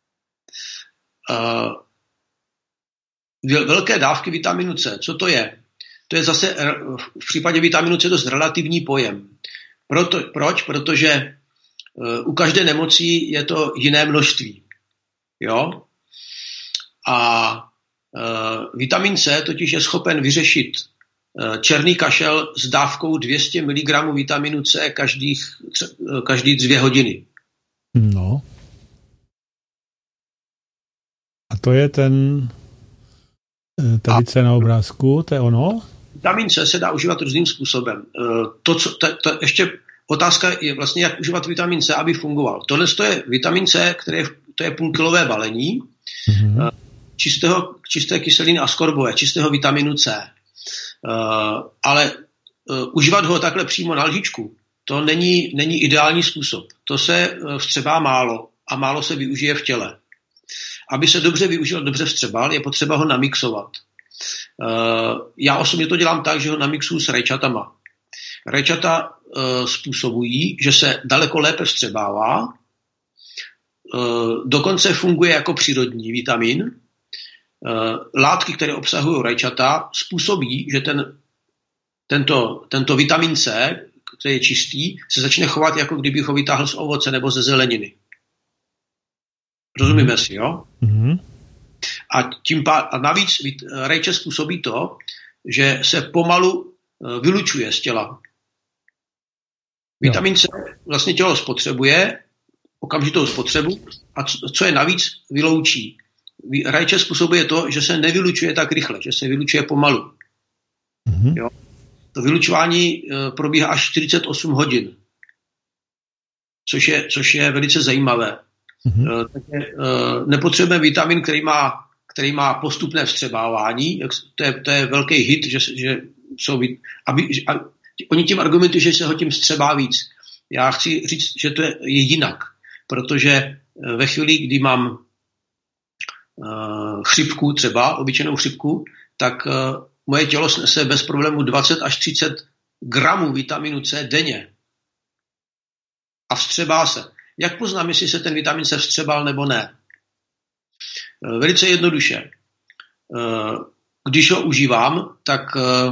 Velké dávky vitaminu C, co to je? To je zase v případě vitaminu C dost relativní pojem. Proto, proč? Protože u každé nemoci je to jiné množství. Jo? A e, vitamin C totiž je schopen vyřešit e, černý kašel s dávkou dvě stě miligramů vitaminu C každých, tře, každý dvě hodiny. No. A to je ten tady C na obrázku, to je ono? Vitamin C se dá užívat různým způsobem. E, to, co, to, to ještě otázka je vlastně, jak užívat vitamin C, aby fungoval. Tohle je vitamin C, který je, to je půlkilové balení, mm-hmm. čistého, čisté kyseliny askorbové, čistého vitaminu C. Uh, ale uh, užívat ho takhle přímo na lžičku, to není, není ideální způsob. To se uh, vstřebá málo a málo se využije v těle. Aby se dobře využil, dobře vstřebal, je potřeba ho namixovat. Uh, já osobně to dělám tak, že ho namixuju s rajčatama. Rajčata uh, způsobují, že se daleko lépe vstřebává, uh, dokonce funguje jako přírodní vitamin. Látky, které obsahují rajčata, způsobí, že ten, tento, tento vitamin C, který je čistý, se začne chovat, jako kdybych ho vytáhl z ovoce nebo ze zeleniny. Rozumíme si, jo? Mm-hmm. A, tím pá, a navíc rajče způsobí to, že se pomalu vylučuje z těla. Vitamin C vlastně tělo spotřebuje, okamžitou spotřebu, a co je navíc, vyloučí. Rajče způsobuje to, že se nevylučuje tak rychle, že se vylučuje pomalu. Mm-hmm. Jo? To vylučování e, probíhá až čtyřicet osm hodin, což je, což je velice zajímavé. Mm-hmm. E, takže e, nepotřebujeme vitamin, který má, který má postupné vstřebávání. To je, to je velký hit, že, že jsou, aby, a, oni tím argumentují, že se ho tím vstřebá víc. Já chci říct, že to je, je jinak, protože ve chvíli, kdy mám chřipku třeba, obyčejnou chřipku, tak uh, moje tělo snese bez problému dvacet až třicet gramů vitaminu C denně. A vstřebá se. Jak poznám, jestli se ten vitamin C vstřebal nebo ne? Uh, velice jednoduše. Uh, když ho užívám, tak uh,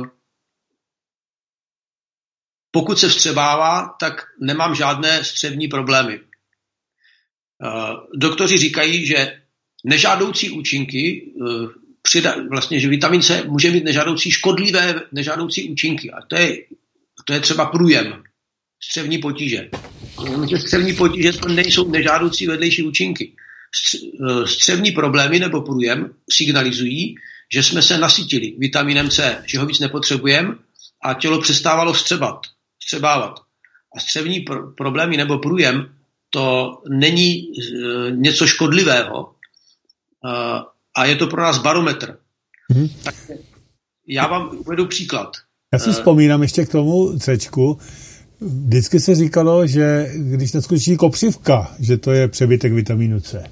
pokud se vstřebává, tak nemám žádné střevní problémy. Uh, doktoři říkají, že nežádoucí účinky, vlastně, že vitamin C může mít nežádoucí škodlivé nežádoucí účinky. A to je, to je třeba průjem, střevní potíže. Střevní potíže to nejsou nežádoucí vedlejší účinky. Střevní problémy nebo průjem signalizují, že jsme se nasytili vitaminem C, že ho víc nepotřebujeme a tělo přestávalo vstřebat, vstřebávat. A střevní pro- problémy nebo průjem to není e, něco škodlivého, Uh, a je to pro nás barometr. Hmm. Tak já vám uvedu příklad. Já si uh, vzpomínám ještě k tomu Cčku. Vždycky se říkalo, že když naskočí kopřivka, že to je přebytek vitamínu C.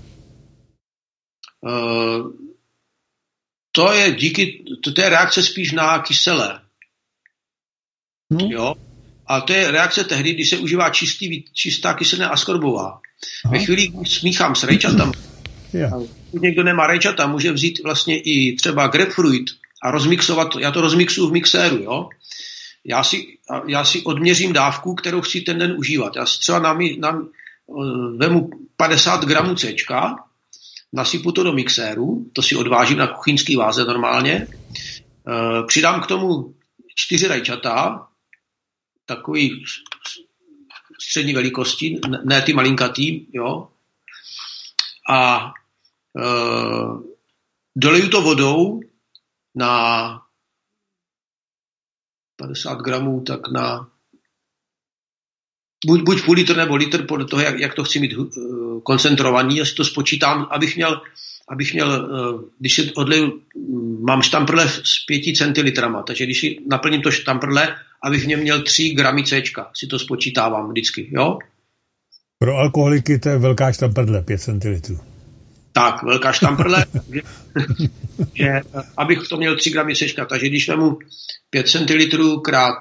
Uh, to je díky, to, to je reakce spíš na kyselé. Hmm. Jo? A to je reakce tehdy, když se užívá čistý, čistá kyselina askorbová. Aha. Ve chvíli, když smíchám s rajčatama, yeah. Když někdo nemá rajčata, může vzít vlastně i třeba grapefruit a rozmixovat, já to rozmixuju v mixéru, jo. Já si, já si odměřím dávku, kterou chci ten den užívat. Já si třeba na, na, vemu padesát gramů Cčka, nasypu to do mixéru, to si odvážím na kuchyňský váze normálně, přidám k tomu čtyři rajčata, takový střední velikosti, ne ty malinkatý, jo, a e, doleju to vodou na padesát gramů, tak na buď, buď půl litr nebo litr podle toho, jak, jak to chci mít uh, koncentrovaný, jestli to spočítám, abych měl abych měl, když si odliju, mám štamprle s pěti centilitrama, takže když si naplním to štamprle, abych v něm měl tři gramy céčka, si to spočítávám vždycky, jo? Pro alkoholiky to je velká štamprle, pět centilitrů. Tak, velká štamprle, že, že abych to měl tři gramy céčka, takže když vemu pět centilitrů krát,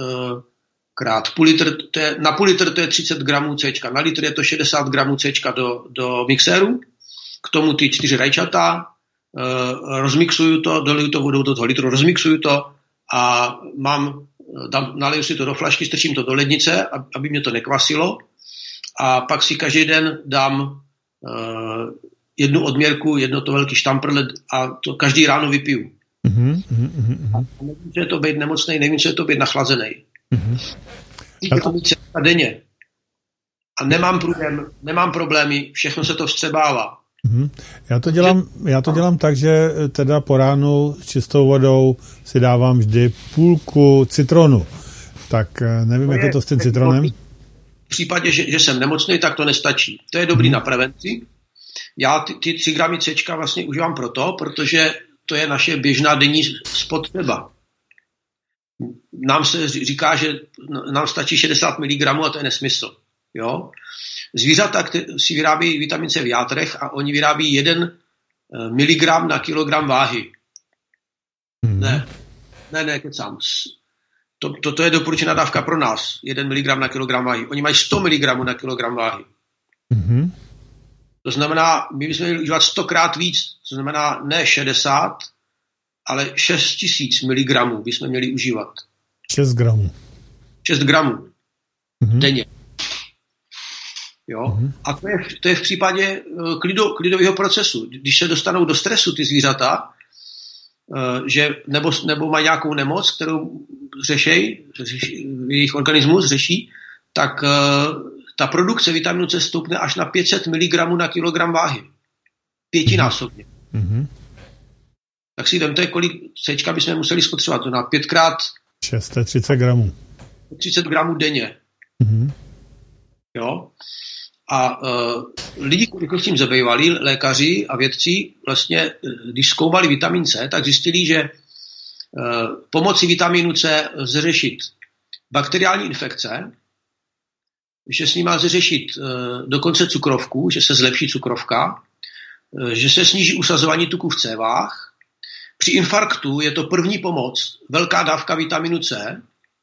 krát půl litr, to je, na půl litr to je třicet gramů céčka, na litr je to šedesát gramů céčka do, do mixéru, k tomu ty čtyři rajčata, rozmixuju to, doliju to vodou do toho litru, rozmixuju to a mám, dám, naliju si to do flašky, strčím to do lednice, aby mě to nekvasilo a pak si každý den dám jednu odměrku, jedno to velký štamprle a to každý ráno vypiju. Mm-hmm, mm-hmm. A nevím, co je to být nemocnej, nevím, co je to být nachlazený. Mm-hmm. To být denně. A nemám, průjem, nemám problémy, všechno se to vstřebává. Mm-hmm. Já to dělám, já to dělám tak, že teda po ránu s čistou vodou si dávám vždy půlku citronu. Tak nevím, to jak je to s tím citronem. V případě, že, že jsem nemocný, tak to nestačí. To je dobrý mm-hmm. na prevenci. Já ty, ty tři gramy céčka vlastně užívám proto, protože to je naše běžná denní spotřeba. Nám se říká, že nám stačí šedesát miligramů a to je nesmysl. Jo? Zvířata si vyrábí vitamin C v játrech a oni vyrábí jeden miligram na kilogram váhy. Hmm. Ne, ne, ne, kecám. To, to, to je doporučená dávka pro nás. jeden miligram na kilogram váhy. Oni mají sto miligramů na kilogram váhy. Hmm. To znamená, my bychom měli užívat stokrát víc. To znamená ne šedesát, ale šest tisíc miligramů bychom měli užívat. šest gramů. šest gramů mm-hmm. denně. Jo? Mm-hmm. A to je, to je v případě uh, klido, klidového procesu. Když se dostanou do stresu ty zvířata, uh, že, nebo, nebo mají nějakou nemoc, kterou řešej, řeší, jejich organismus řeší, tak uh, ta produkce vitaminu C stoupne až na pět set miligramů na kilogram váhy. Pětinásobně. Mm-hmm. Tak si vemte, kolik céčka bychom museli spotřebovat. To na pětkrát šest set třicet gramů. třicet gramů denně. Mm-hmm. Jo? A uh, lidi, kteří s tím zabývali, lékaři a vědci, vlastně, když zkoumali vitamin C, tak zjistili, že uh, pomocí vitaminu C lze řešit bakteriální infekce, že s ním lze řešit uh, dokonce cukrovku, že se zlepší cukrovka, uh, že se sníží usazování tuku v cévách. Při infarktu je to první pomoc, velká dávka vitaminu C.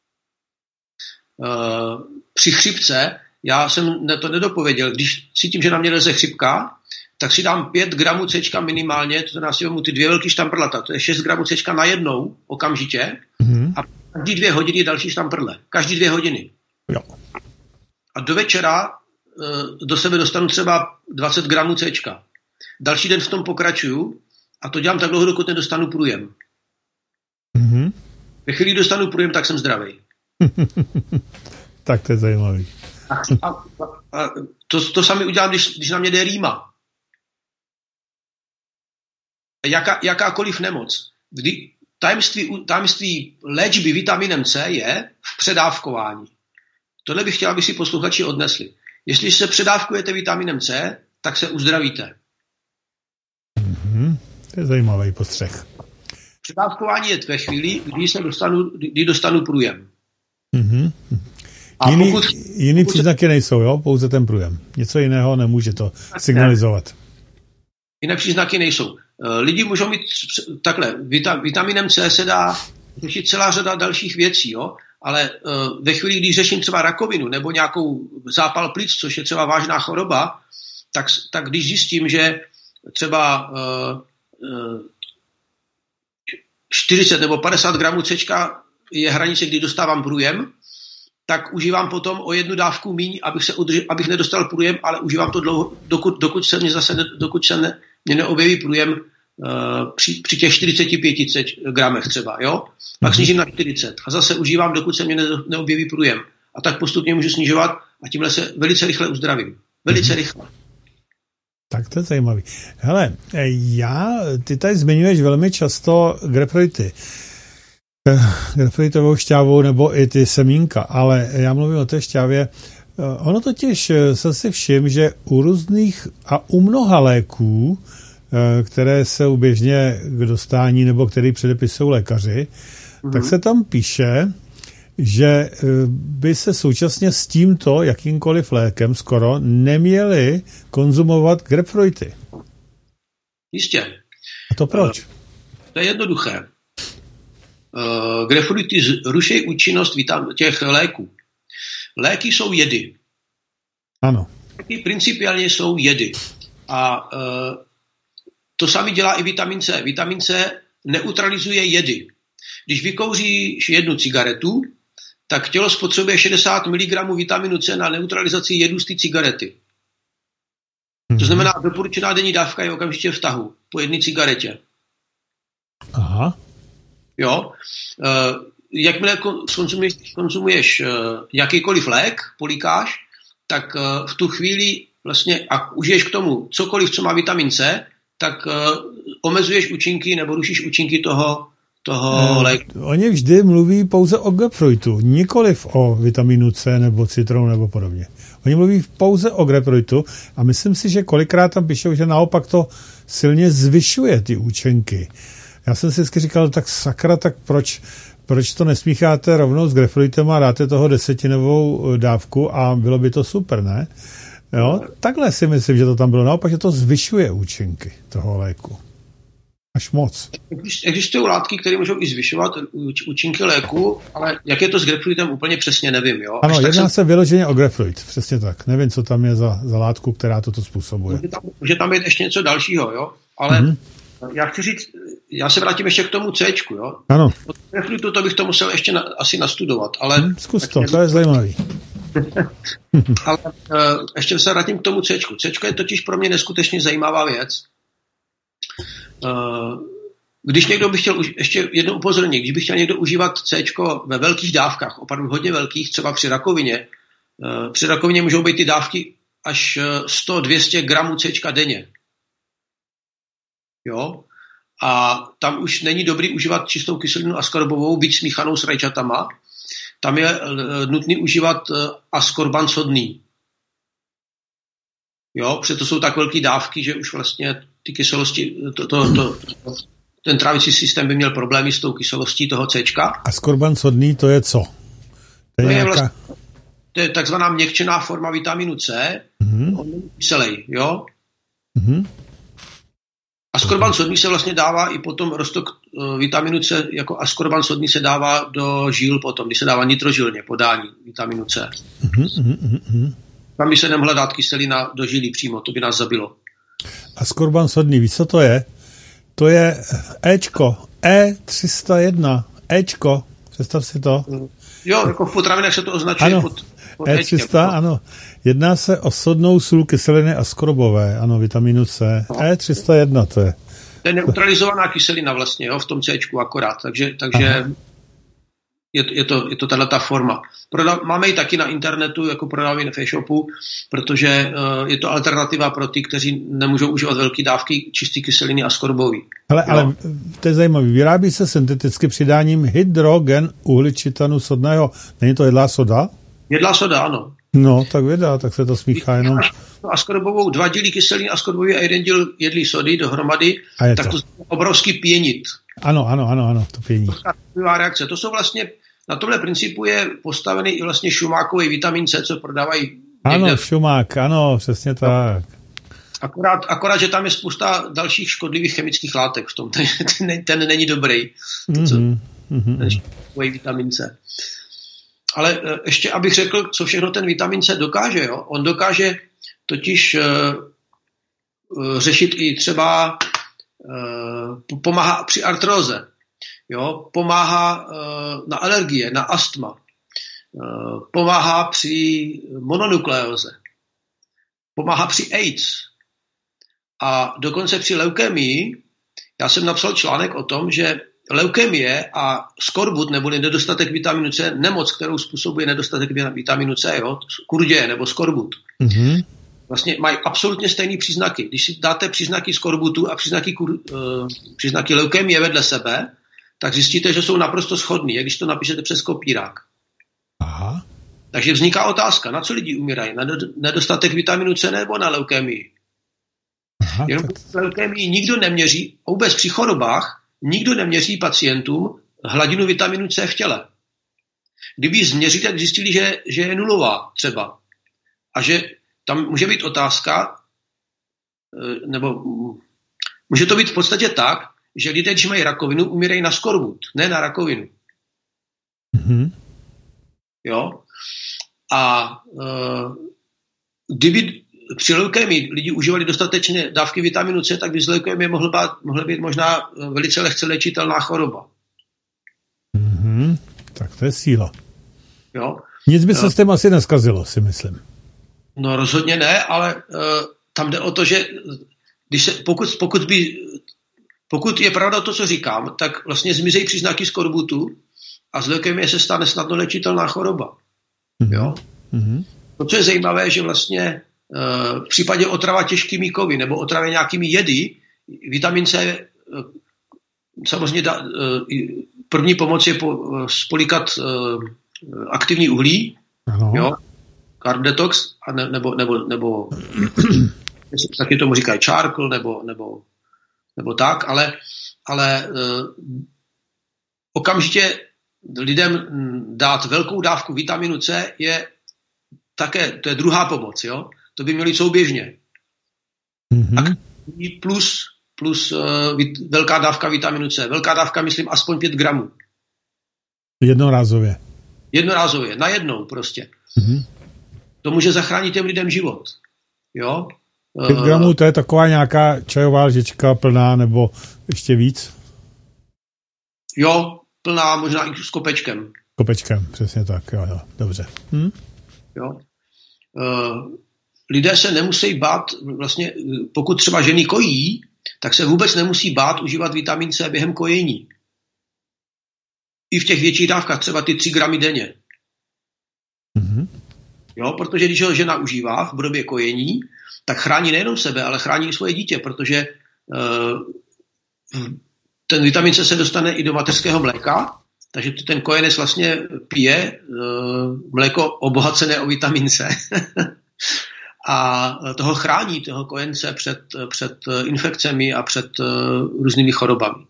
Uh, při chřipce, já jsem to nedopověděl, když cítím, že na mě leze chřipka, tak si dám pět gramů céčka minimálně, to znamená si vemu ty dvě velký štamprlata, to je šest gramů céčka najednou, okamžitě, mm-hmm. a každý dvě hodiny další štamprle. Každý dvě hodiny. Jo. A do večera do sebe dostanu třeba dvacet gramů céčka. Další den v tom pokračuju a to dělám tak dlouho, dokud nedostanu průjem. Mm-hmm. Ve chvíli dostanu průjem, tak jsem zdravý. Tak to je zajímavý. A, a, a to, to sami udělám, když, když na mě jde rýma. Jaká, jakákoliv nemoc. Kdy, tajemství, tajemství léčby vitaminem C je v předávkování. Tohle bych chtěl, aby si posluchači odnesli. Jestli se předávkujete vitaminem C, tak se uzdravíte. Mm-hmm. To je zajímavý postřeh. Předávkování je ve chvíli, kdy, se dostanu, kdy dostanu průjem. Mm-hmm. A jiný, pokud, jiný pokud příznaky se... nejsou, jo? Pouze ten průjem. Něco jiného nemůže to signalizovat. Jiné příznaky nejsou. Lidi můžou mít takhle, vitaminem C se dá řešit celá řada dalších věcí, jo? Ale ve chvíli, když řeším třeba rakovinu nebo nějakou zápal plic, což je třeba vážná choroba, tak, tak když zjistím, že třeba uh, uh, čtyřicet nebo padesát gramů céčka je hranice, kdy dostávám průjem, tak užívám potom o jednu dávku míň, abych, se udržel, abych nedostal průjem, ale užívám to dlouho, dokud, dokud se mě zase dokud se ne, mě neobjeví průjem uh, při, při těch čtyřiceti pěti gramech třeba, jo? Pak snížím na čtyřicet a zase užívám, dokud se mě ne, neobjeví průjem. A tak postupně můžu snižovat a tímhle se velice rychle uzdravím. Velice mm-hmm. rychle. Tak to je zajímavý. Hele, já, ty tady zmiňuješ velmi často grapefruity. Grapefruitovou šťávu nebo i ty semínka, ale já mluvím o té šťávě. Ono totiž se si všim, že u různých a u mnoha léků které jsou běžně k dostání nebo které předepisují lékaři, mm-hmm. tak se tam píše, že by se současně s tímto jakýmkoliv lékem skoro neměly konzumovat grapefruity. Jistě. A to proč? Uh, to je jednoduché. Uh, grapefruity ruší účinnost vitam- těch léků. Léky jsou jedy. Ano. Léky principiálně jsou jedy. A uh, to samé dělá i vitamin C. Vitamin C neutralizuje jedy. Když vykouříš jednu cigaretu, tak tělo spotřebuje šedesát miligramů vitaminu C na neutralizaci jedu z té cigarety. Mm-hmm. To znamená, doporučená denní dávka je okamžitě v tahu po jedné cigaretě. Aha. Jo. Uh, jakmile konzumuješ, konzumuješ uh, jakýkoliv lék, políkáš, tak uh, v tu chvíli vlastně, a užiješ k tomu cokoliv, co má vitamin C, tak uh, omezuješ účinky nebo rušíš účinky toho toho léku. Eh, oni vždy mluví pouze o grapefruitu, nikoliv o vitaminu C nebo citronu nebo podobně. Oni mluví pouze o grapefruitu a myslím si, že kolikrát tam píšou, že naopak to silně zvyšuje ty účinky. Já jsem si vždycky říkal, tak sakra, tak proč, proč to nesmícháte rovnou s grapefruitem a dáte toho desetinovou dávku a bylo by to super, ne? Jo? Takhle si myslím, že to tam bylo. Naopak, že to zvyšuje účinky toho léku. Až moc. Existují látky, které můžou i zvyšovat účinky léku, ale jak je to s grapefruitem, úplně přesně nevím. Jo? Ano, jedná jsem... se vyloženě o grapefruit, přesně tak. Nevím, co tam je za, za látku, která toto způsobuje. Může tam, může tam být ještě něco dalšího, jo? Ale mm-hmm. já chci říct, já se vrátím ještě k tomu Cčku, jo? Ano. Od grapefruitu to bych to musel ještě na, asi nastudovat, ale... Hmm, zkus to, to je zajímavý. Ale uh, ještě se vrátím k tomu Cčku. Cčko je totiž pro mě neskutečně zajímavá věc. Když někdo by chtěl, ještě jedno upozornění, když by chtěl někdo užívat Cčko ve velkých dávkách, opravdu hodně velkých, třeba při rakovině, při rakovině můžou být ty dávky až sto až dvě stě gramů Cčka denně. Jo? A tam už není dobrý užívat čistou kyselinu askorbovou, byť smíchanou s rajčatama. Tam je nutný užívat askorban sodný. Jo, protože to jsou tak velké dávky, že už vlastně ty kyselosti, to, to, to, ten trávicí systém by měl problémy s tou kyselostí toho Cčka. Askorban sodný, to je co? To je, to je, nějaká... vlastně, to je takzvaná měkčená forma vitaminu C, mm-hmm. on není kyselej, jo? Mm-hmm. Askorban sodný se vlastně dává i potom roztok uh, vitaminu C, jako askorban sodný se dává do žíl potom, když se dává nitrožilně podání vitaminu C. Mm-hmm, mm-hmm. Tam by se nemohla dát kyselina do žíly přímo, to by nás zabilo. Askorban sodný, víš, co to je? To je Ečko, E tři sta jedna, Ečko, představ si to. Jo, jako v potravinách se to označuje ano, pod, pod E tři sta, Ečkem. Ano. Jedná se o sodnou sůl kyseliny askorbové, ano, vitaminu C. No. E tři sta jedna to je. To je neutralizovaná kyselina vlastně, jo, v tom Cčku akorát, takže, takže je, je to, je to tato forma. Proda, máme ji taky na internetu, jako prodávají v e-shopu, protože uh, je to alternativa pro ty, kteří nemůžou užívat velké dávky čisté kyseliny askorbové. Ale, ale to je zajímavé. Vyrábí se synteticky přidáním hydrogen uhličitanu sodného. Není to jedlá soda? Jedlá soda, ano. No, tak vědá, tak se to smíchá jenom. Askorbovou, dva díly kyseliny askorbové a jeden díl jedlý sody dohromady, tak to, to obrovský pěnit. Ano, ano, ano, ano, to pění. Reakce. To jsou vlastně, na tomhle principu je postavený i vlastně šumákový vitamin C, co prodávají. Ano, někde. šumák, ano, přesně tak. Akorát, akorát, že tam je spousta dalších škodlivých chemických látek v tom. Ten, ten, ten není dobrý. Mm-hmm. Ten šumákový vitamin C. Ale ještě, abych řekl, co všechno ten vitamin C dokáže. Jo? On dokáže totiž uh, řešit i třeba uh, pomáhá při artróze, jo? Pomáhá uh, na alergie, na astma, uh, pomáhá při mononukleóze, pomáhá při AIDS a dokonce při leukémii. Já jsem napsal článek o tom, že leukemie a skorbut, neboli nedostatek vitaminu C, nemoc, kterou způsobuje nedostatek vitaminu C, jo, kurdě nebo skorbut, mm-hmm. vlastně mají absolutně stejné příznaky. Když si dáte příznaky skorbutu a příznaky, kur, uh, příznaky leukemie vedle sebe, tak zjistíte, že jsou naprosto shodný, jak když to napíšete přes kopírák. Aha. Takže vzniká otázka, na co lidi umírají? Na nedostatek vitaminu C nebo na leukemii? Aha, Jenom leukémii nikdo neměří, vůbec při chorobách, nikdo neměří pacientům hladinu vitaminu C v těle. Kdyby ji změřili, tak zjistili, že, že je nulová třeba. A že tam může být otázka, nebo může to být v podstatě tak, že lidé, když mají rakovinu, umírají na skorbut, ne na rakovinu. Mm-hmm. Jo? A uh, kdyby při leukémii lidi užívali dostatečné dávky vitaminu C, tak by z leukémie mohla být, mohla být možná velice lehce léčitelná choroba. Mm-hmm. Tak to je síla. Jo? Nic by se uh, s tím asi neskazilo, si myslím. No rozhodně ne, ale uh, tam jde o to, že když se, pokud, pokud, by, pokud je pravda to, co říkám, tak vlastně zmizejí příznaky skorbutu a z leukémie se stane snadno léčitelná choroba. Mm-hmm. Jo? Mm-hmm. To, co je zajímavé, že vlastně uh, v případě otrava těžkými kovy nebo otravy nějakými jedy, vitamin C uh, samozřejmě da, uh, první pomoc je po, uh, spolíkat uh, aktivní uhlí, ano. Jo? Carb detox, a ne, nebo, nebo, nebo taky tomu říkají charcoal, nebo, nebo, nebo tak, ale, ale uh, okamžitě lidem dát velkou dávku vitaminu C je také, to je druhá pomoc, jo? To by měli souběžně. Mm-hmm. Plus, plus uh, vit, velká dávka vitaminu C. Velká dávka, myslím, aspoň pět gramů. Jednorázově. Jednorázově, najednou prostě. Mm-hmm. To může zachránit těm lidem život. Jo? pět gramů to je taková nějaká čajová lžička plná, nebo ještě víc? Jo, plná, možná i s kopečkem. Kopečkem, přesně tak, jo, jo. Dobře. Hm? Jo. Uh, lidé se nemusí bát, vlastně, pokud třeba ženy kojí, tak se vůbec nemusí bát užívat vitamin C během kojení. I v těch větších dávkách, třeba ty tři gramy denně. Mm-hmm. Jo, protože když ho žena užívá v době kojení, tak chrání nejenom sebe, ale chrání i svoje dítě, protože uh, ten vitamin C se dostane i do mateřského mléka, takže ten kojenec vlastně pije uh, mléko obohacené o vitamin C a toho chrání, toho kojence před, před infekcemi a před uh, různými chorobami.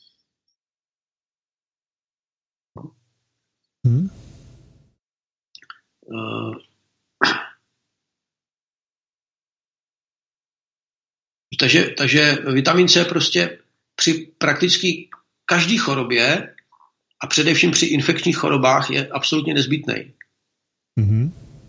Hmm. Uh, takže, takže vitamin C prostě při prakticky každé chorobě a především při infekčních chorobách je absolutně nezbytný. Mm-hmm.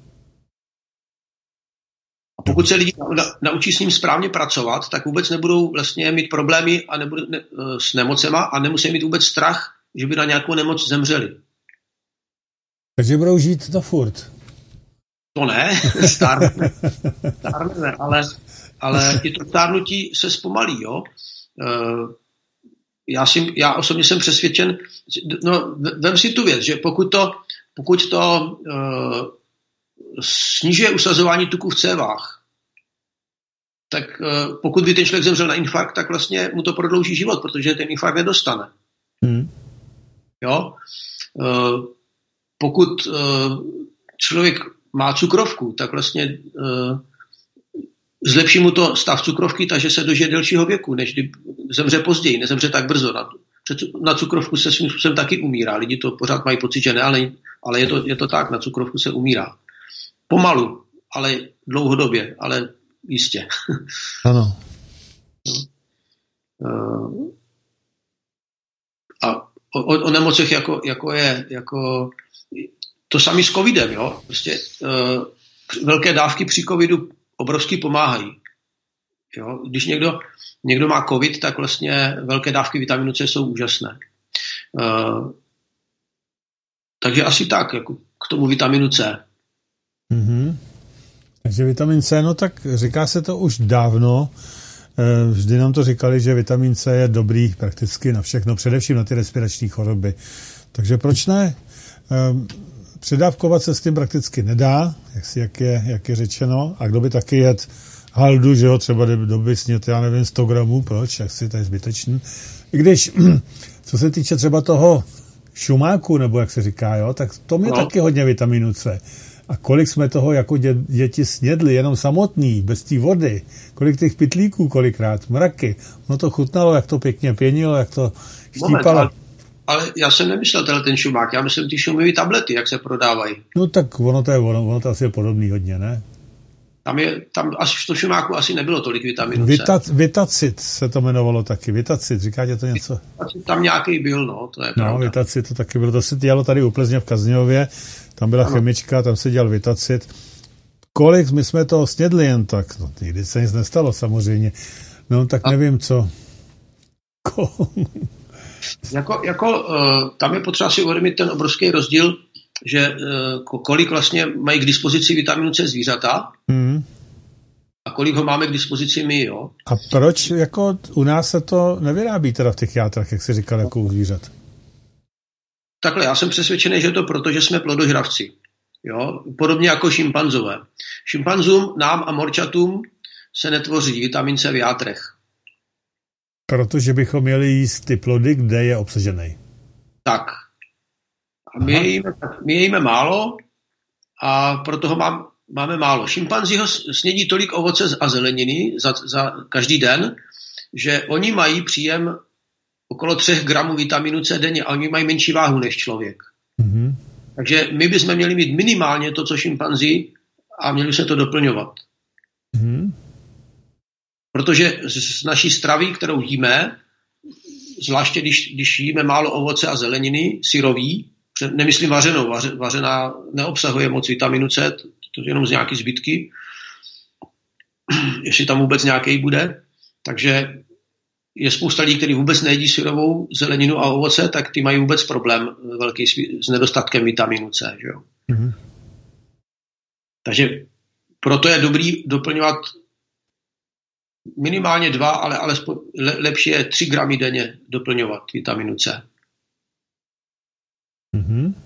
A pokud se lidi na, naučí s ním správně pracovat, tak vůbec nebudou vlastně mít problémy a nebudou, ne, s nemocema a nemusí mít vůbec strach, že by na nějakou nemoc zemřeli. Takže budou žít to furt. To ne, stárne, stárne ale, ale i to stárnutí se zpomalí, jo. Uh, Já, si, já osobně jsem přesvědčen, no vem si tu věc, že pokud to, pokud to uh, snižuje usazování tuku v cévách, tak uh, pokud by ten člověk zemřel na infarkt, tak vlastně mu to prodlouží život, protože ten infarkt nedostane. Hmm. Jo? Uh, pokud uh, člověk má cukrovku, tak vlastně uh, zlepší mu to stav cukrovky, takže se dožije delšího věku, než kdy zemře později, nezemře tak brzo. Na, na cukrovku se svým způsobem taky umírá. Lidi to pořád mají pocit, že ne, ale, ale je, to, je to tak, na cukrovku se umírá. Pomalu, ale dlouhodobě, ale jistě. Ano. A o, o nemocech jako, jako je jako to samé s covidem, jo? Prostě uh, velké dávky při covidu obrovsky pomáhají. Jo? Když někdo, někdo má covid, tak vlastně velké dávky vitaminu C jsou úžasné. Uh, takže asi tak, jako k tomu vitaminu C. Mm-hmm. Takže vitamin C, no tak říká se to už dávno. Vždy nám to říkali, že vitamin C je dobrý prakticky na všechno, především na ty respirační choroby. Takže proč ne? Předávkovat se s tím prakticky nedá, jak, jak, je, jak je řečeno. A kdo by taky jet haldu, že jo, třeba doby snět, já nevím, sto gramů, proč, jak si to je zbytečný. I když, co se týče třeba toho šumáku, nebo jak se říká, jo, tak to je no. taky hodně vitaminu C. A kolik jsme toho jako dě, děti snědli, jenom samotný, bez té vody. Kolik těch pytlíků, kolikrát, mraky. No to chutnalo, jak to pěkně pěnilo, jak to štípalo. Moment, ale, ale já jsem nemyslel tenhle ten šumák, já myslím ty šumivý tablety, jak se prodávají. No tak ono to je ono, ono to asi je podobný hodně, ne? Tam, je, tam asi v tom šumáku asi nebylo tolik vitaminu C. Vita, Vitacit se to jmenovalo taky. Vitacit, říkáte to něco? Tam nějaký byl, no, to je no, pravda. Vitacit to taky bylo. To se dělalo tady u Plzně v Kazňově. Tam byla ano. chemička, tam se dělal Vitacit. Kolik my jsme toho snědli jen tak? No, nikdy se nic nestalo samozřejmě. No, tak nevím, co. jako, jako uh, tam je potřeba si uvědomit ten obrovský rozdíl, že uh, kolik vlastně mají k dispozici vitaminu C zvířata hmm. a kolik ho máme k dispozici my, jo. A proč jako u nás se to nevyrábí teda v těch játrách, jak jsi říkal, jako u zvířat? Takhle, já jsem přesvědčený, že to proto, že jsme plodožravci. Jo? Podobně jako šimpanzové. Šimpanzům, nám a morčatům se netvoří vitamin C v játrech. Protože bychom měli jíst ty plody, kde je obsažený. Tak. A my je, jíme, my je jíme málo a proto ho mám, máme málo. Šimpanzi ho snědí tolik ovoce a zeleniny za, za každý den, že oni mají příjem okolo třech gramů vitaminu C denně a oni mají menší váhu než člověk. Mm-hmm. Takže my bychom měli mít minimálně to, co šimpanzi a měli se to doplňovat. Mm-hmm. Protože z naší stravy, kterou jíme, zvláště když, když jíme málo ovoce a zeleniny, syrový, nemyslím vařenou, vaře, vařená neobsahuje moc vitaminu C, to, to je jenom z nějaký zbytky, jestli tam vůbec nějaký bude, takže je spousta lidí, kteří vůbec nejedí syrovou zeleninu a ovoce, tak ty mají vůbec problém velký s nedostatkem vitaminu C. Že jo? Mm-hmm. Takže proto je dobrý doplňovat minimálně dva, ale alespoň lepší je tři gramy denně doplňovat vitaminu C. Mm-hmm.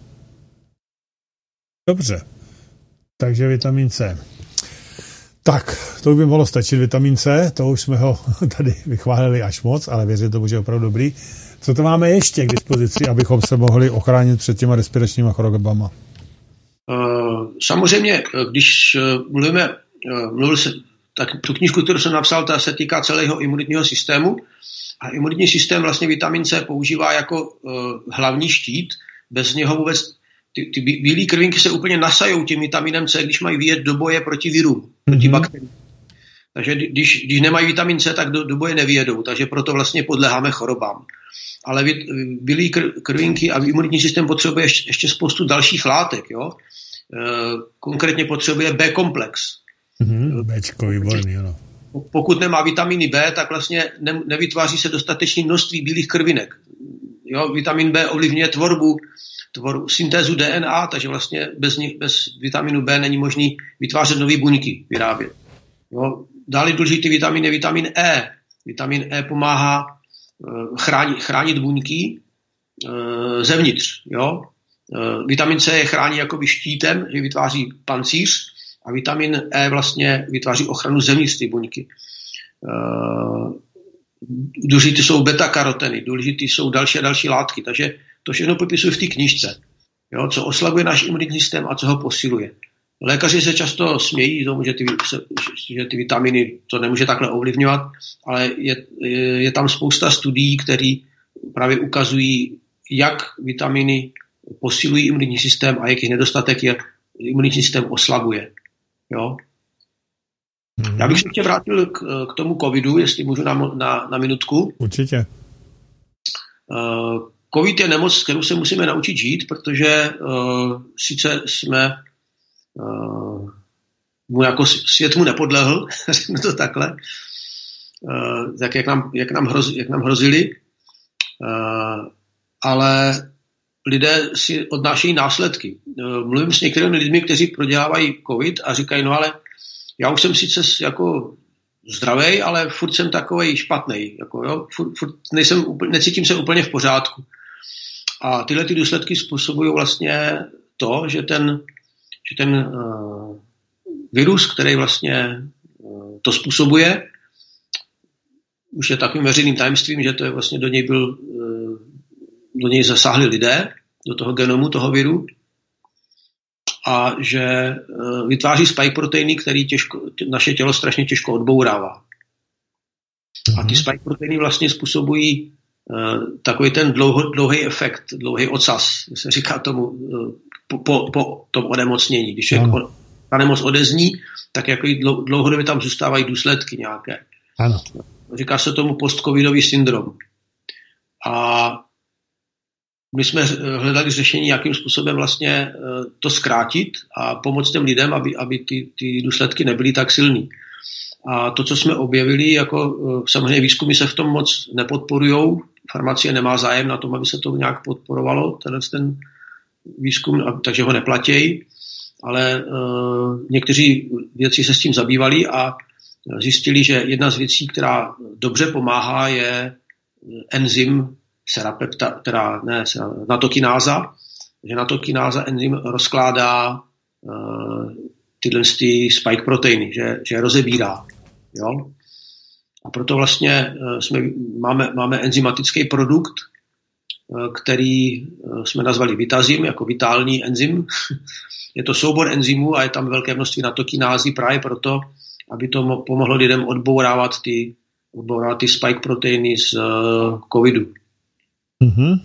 Dobře. Takže vitamin C. Tak, to by mohlo stačit, vitamin C, to už jsme ho tady vychválili až moc, ale věřím tomu, že je opravdu dobrý. Co to máme ještě k dispozici, abychom se mohli ochránit před těma respiračníma chorobama? Uh, samozřejmě, když mluvíme, uh, mluvil se, tak tu knížku, kterou jsem napsal, ta se týká celého imunitního systému a imunitní systém vlastně vitamin C používá jako uh, hlavní štít, bez něho vůbec Ty, ty bílé krvinky se úplně nasajou tím vitaminem C, když mají vyjet do boje proti virům, proti mm-hmm. bakteriím. Takže když, když nemají vitamin C, tak do, do boje nevyjedou, takže proto vlastně podléháme chorobám. Ale bílé krvinky a imunitní systém potřebuje ještě, ještě spoustu dalších látek. Jo? E, konkrétně potřebuje B-komplex. Mm-hmm, Bčko, výborný, ano. Pokud nemá vitaminy B, tak vlastně ne, nevytváří se dostatečné množství bílých krvinek. Jo? Vitamin B ovlivňuje tvorbu Tvor, syntézu D N A, takže vlastně bez, bez vitaminu B není možný vytvářet nové buňky, vyrábět. Jo. Dále důležitý vitamin je vitamin E. Vitamin E pomáhá uh, chránit, chránit buňky uh, zevnitř. Jo. Uh, vitamin C je chrání jakoby štítem, že vytváří pancíř a vitamin E vlastně vytváří ochranu zevnitř ty buňky. Uh, důležitý jsou beta-karoteny, důležitý jsou další a další látky, takže to všechno popisuji v té knížce, jo, co oslabuje náš imunitní systém a co ho posiluje. Lékaři se často smějí tomu, že ty, že ty vitaminy to nemůže takhle ovlivňovat, ale je, je, je tam spousta studií, které právě ukazují, jak vitaminy posilují imunitní systém a jaký nedostatek je imunitní systém oslabuje. Jo. Mm-hmm. Já bych se ještě vrátil k, k tomu covidu, jestli můžu na, na, na minutku. Určitě. Uh, Covid je nemoc, kterou se musíme naučit žít, protože uh, sice jsme uh, mu jako svět mu nepodlehl, řeknu to takhle, uh, tak jak nám, jak nám, hroz, jak nám hrozili, uh, ale lidé si odnášejí následky. Uh, mluvím s některými lidmi, kteří prodělávají covid a říkají, no ale já už jsem sice jako zdravej, ale furt jsem takovej špatnej, jako jo, furt, furt nejsem, necítím se úplně v pořádku. A tyhle ty důsledky způsobují vlastně to, že ten, že ten uh, virus, který vlastně uh, to způsobuje, už je takovým veřejným tajemstvím, že to je vlastně do něj byl, uh, do něj zasáhli lidé, do toho genomu toho viru. a že vytváří spike proteiny, který těžko, naše tělo strašně těžko odbourává. A ty spike proteiny vlastně způsobují uh, takový ten dlouho, dlouhý efekt, dlouhý ocas, se říká tomu uh, po, po, po tom onemocnění. Když je ta nemoc odezní, tak jako dlouhodobě tam zůstávají důsledky nějaké. Ano. Říká se tomu post-covidový syndrom. A my jsme hledali řešení, jakým způsobem vlastně to zkrátit a pomoct těm lidem, aby, aby ty, ty důsledky nebyly tak silný. A to, co jsme objevili, jako samozřejmě výzkumy se v tom moc nepodporujou, farmacie nemá zájem na tom, aby se to nějak podporovalo, tenhle ten výzkum, takže ho neplatí, ale uh, někteří vědci se s tím zabývali a zjistili, že jedna z věcí, která dobře pomáhá, je enzym serapepta, teda ne, natokináza, že natokináza enzym rozkládá uh, tyhle ty spike proteiny, že, že je rozebírá. Jo? A proto vlastně uh, jsme, máme, máme enzymatický produkt, uh, který uh, jsme nazvali Vitazim, jako vitální enzym. Je to soubor enzymů a je tam velké množství natokinázy právě proto, aby to mo- pomohlo lidem odbourávat ty, odbourávat ty spike proteiny z uh, covidu. Mm-hmm.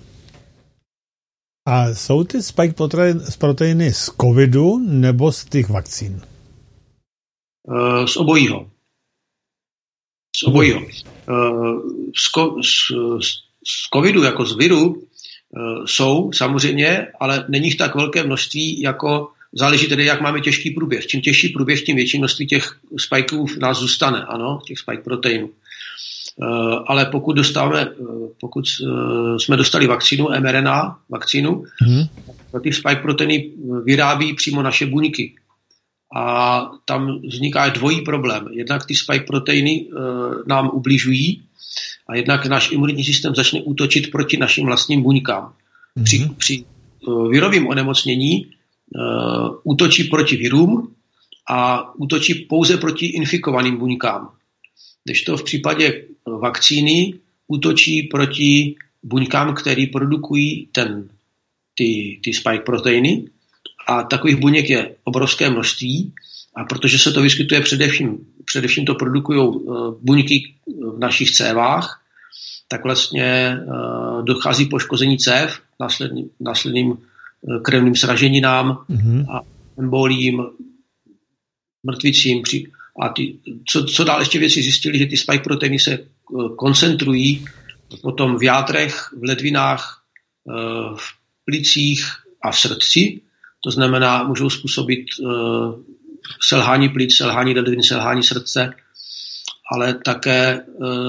A jsou ty spike proteiny z covidu nebo z těch vakcín? Uh, z obojího. Z obojího. Uh, z, ko- z, z covidu jako z viru uh, jsou samozřejmě, ale není jich tak velké množství, jako záleží tedy, jak máme těžký průběh. Čím těžší průběh, tím větší množství těch spikeů v nás zůstane, ano, těch spike proteinů. Uh, ale pokud dostáváme, uh, pokud uh, jsme dostali vakcínu, mRNA vakcínu, hmm. ty spike proteiny vyrábí přímo naše buňky. A tam vzniká dvojí problém. Jednak ty spike proteiny uh, nám ubližují a jednak náš imunitní systém začne útočit proti našim vlastním buňkám. Hmm. Při, při uh, virovém onemocnění uh, útočí proti virům a útočí pouze proti infikovaným buňkám. Kdežto v případě vakcíny útočí proti buňkám, které produkují ten, ty, ty spike proteiny. A takových buněk je obrovské množství. A protože se to vyskytuje především, především to produkují buňky v našich cévách, tak vlastně dochází poškození cév, následným, následným krevným sraženinám mm-hmm. a embolím, mrtvicím. Při, A ty, co, co dál ještě věci zjistili, že ty spike proteiny se koncentrují potom v játrech, v ledvinách, v plicích a v srdci. To znamená, můžou způsobit selhání plic, selhání ledvin, selhání srdce, ale také,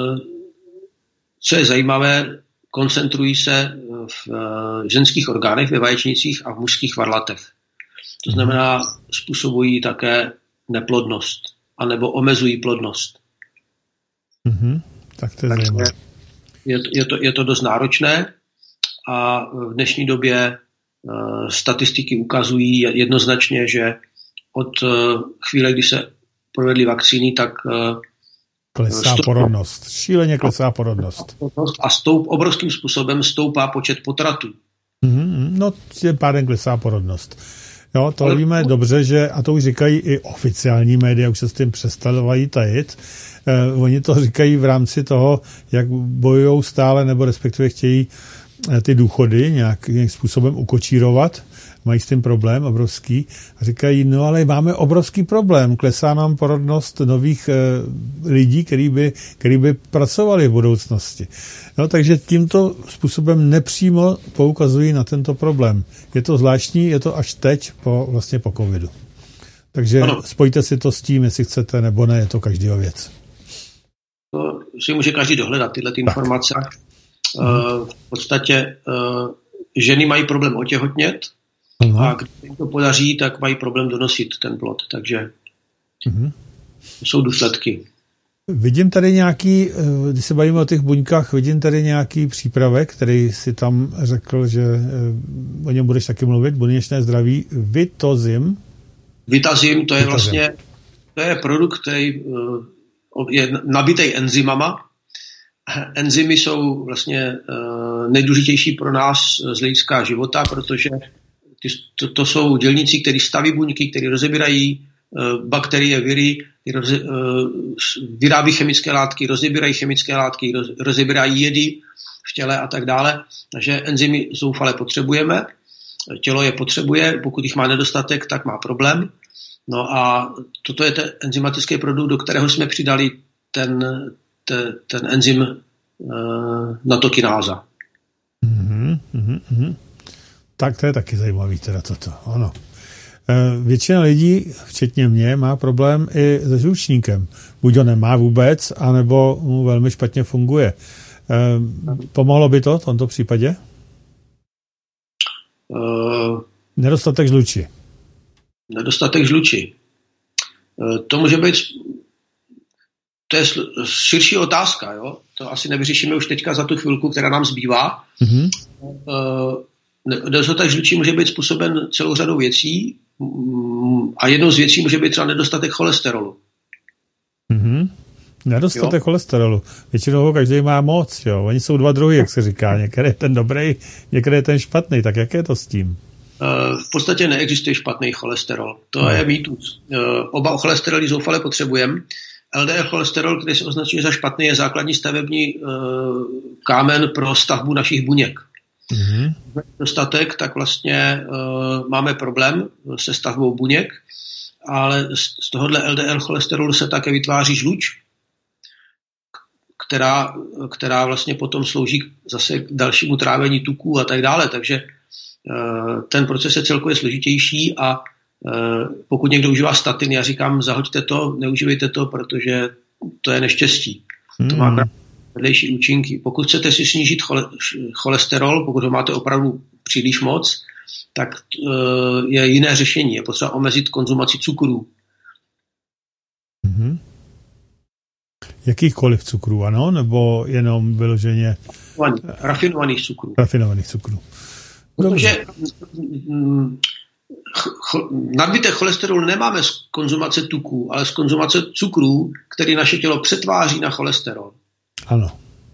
co je zajímavé, koncentrují se v ženských orgánech, ve vaječnicích a v mužských varlatech. To znamená, způsobují také neplodnost anebo omezují plodnost. Mm-hmm. Tak to je Takže zajímavé. Je, je, to, je to dost náročné a v dnešní době uh, statistiky ukazují jednoznačně, že od uh, chvíle, kdy se provedly vakcíny, tak uh, klesá stoupá, porodnost. Šíleně klesá porodnost. A stoup, obrovským způsobem stoupá počet potratů. Mm-hmm. No, tím pádem klesá porodnost. Jo, to ale víme dobře, že, a to už říkají i oficiální média, už se s tím přestavovají tajit. Eh, oni to říkají v rámci toho, jak bojují stále, nebo respektive chtějí eh, ty důchody nějakým způsobem ukočírovat. Mají s tím problém obrovský. A říkají, no ale máme obrovský problém. Klesá nám porodnost nových eh, lidí, který by, který by pracovali v budoucnosti. No, takže tímto způsobem nepřímo poukazují na tento problém. Je to zvláštní, je to až teď, po, vlastně po covidu. Takže ano. Spojte si to s tím, jestli chcete, nebo ne, je to každého věc. To si může každý dohledat, tyhle ty informace. Uh, v podstatě uh, ženy mají problém otěhotnět, uh-huh. a když jim to podaří, tak mají problém donosit ten plod. Takže uh-huh. to jsou důsledky. Vidím tady nějaký, když se bavíme o těch buňkách, vidím tady nějaký přípravek, který si tam řekl, že o něm budeš taky mluvit, buněčné zdraví, Vitazim. Vitazim, to je Vitazim. vlastně, to je produkt, který je nabitej enzymama. Enzymy jsou vlastně nejdůležitější pro nás z hlediska života, protože Ty, to, to jsou dělníci, kteří staví buňky, kteří rozebírají uh, bakterie, viry, roze, uh, vyrábí chemické látky, rozebírají chemické látky, roz, rozebírají jedy v těle a tak dále. Takže enzymy zoufale potřebujeme. Tělo je potřebuje, pokud jich má nedostatek, tak má problém. No a toto je ten enzymatický produkt, do kterého jsme přidali ten, ten, ten enzym uh, natokináza. Mm-hmm, mm-hmm. Tak to je taky zajímavý teda toto, ano. E, většina lidí, včetně mě, má problém i se žlučníkem. Buď ho nemá vůbec, anebo mu velmi špatně funguje. E, pomohlo by to v tomto případě? Uh, Nedostatek žluči. Nedostatek žluči. E, to může být, to je širší otázka, jo? To asi nevyřešíme už teďka za tu chvilku, která nám zbývá. Mm-hmm. E, nedostatek žluči může být způsoben celou řadou věcí a jednou z věcí může být třeba nedostatek cholesterolu. Mm-hmm. Nedostatek jo? cholesterolu. Většinou ho každý má moc, jo. Oni jsou dva druhy, jak se říká. Některý je ten dobrý, některý je ten špatný. Tak jak je to s tím? V podstatě neexistuje špatný cholesterol. To no. je mýtus. Oba cholesteroli zoufale potřebujeme. L D L cholesterol, který se označuje za špatný, je základní stavební kámen pro stavbu našich buněk. Mm-hmm. Dostatek, tak vlastně máme problém se stavbou buněk, ale z tohohle L D L cholesterolu se také vytváří žluč, která, která vlastně potom slouží zase k dalšímu trávení tuků a tak dále. Takže ten proces je celkově složitější a pokud někdo užívá statin, já říkám, zahoďte to, neužívejte to, protože to je neštěstí. Hmm. To má vedlejší účinky. Pokud chcete si snížit cholesterol, pokud ho máte opravdu příliš moc, tak je jiné řešení. Je potřeba omezit konzumaci cukrů. Hmm. Jakýchkoliv cukrů, ano? Nebo jenom vyloženě rafinovaných cukrů. Rafinovaných cukrů. Protože nadbytek cholesterolu nemáme z konzumace tuků, ale z konzumace cukrů, který naše tělo přetváří na cholesterol. Ano.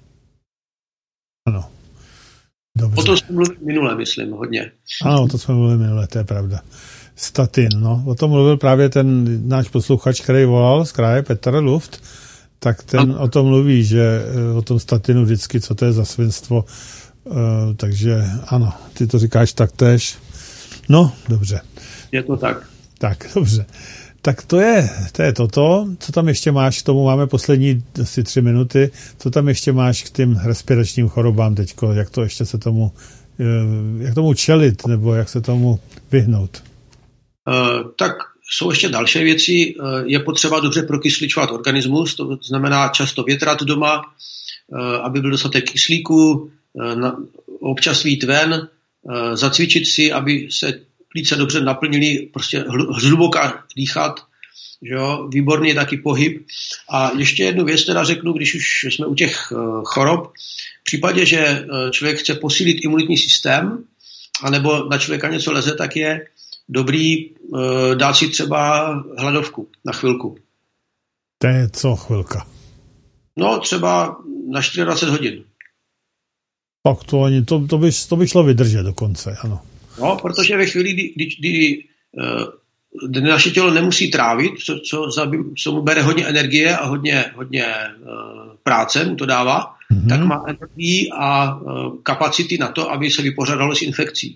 Ano. Dobře. O tom jsme mluvili minule, myslím, hodně. Ano, o tom jsme mluvili minule, to je pravda. Statin, no. O tom mluvil právě ten náš posluchač, který volal z kraje, Petr Luft, tak ten ano. o tom mluví, že o tom statinu vždycky, co to je za svinstvo. Uh, takže ano, ty to říkáš taktéž. No, dobře. Je to tak. Tak, dobře. Tak to je, to je toto. Co tam ještě máš? K tomu máme poslední asi tři minuty. Co tam ještě máš k těm respiračním chorobám teďko? Jak to ještě se tomu, jak tomu čelit, nebo jak se tomu vyhnout? Uh, tak jsou ještě další věci. Uh, je potřeba dobře prokysličovat organismus, to znamená často větrat doma, uh, aby byl dostatek kyslíku, Na, občas vyjít ven, zacvičit si, aby se plíce dobře naplnili, prostě hluboka dýchat, že jo? Výborný je taky pohyb. A ještě jednu věc teda řeknu, když už jsme u těch chorob, v případě, že člověk chce posílit imunitní systém, anebo na člověka něco leze, tak je dobrý dát si třeba hladovku na chvilku. To je co chvilka? No třeba na dvacet čtyři hodin. Pak to ani, to, to, by, to by šlo vydržet dokonce, ano. No, protože ve chvíli, kdy, kdy, kdy, kdy naše tělo nemusí trávit, co, co, za, co mu bere hodně energie a hodně, hodně uh, práce mu to dává, mm-hmm. tak má energii a uh, kapacity na to, aby se vypořádalo s infekcí.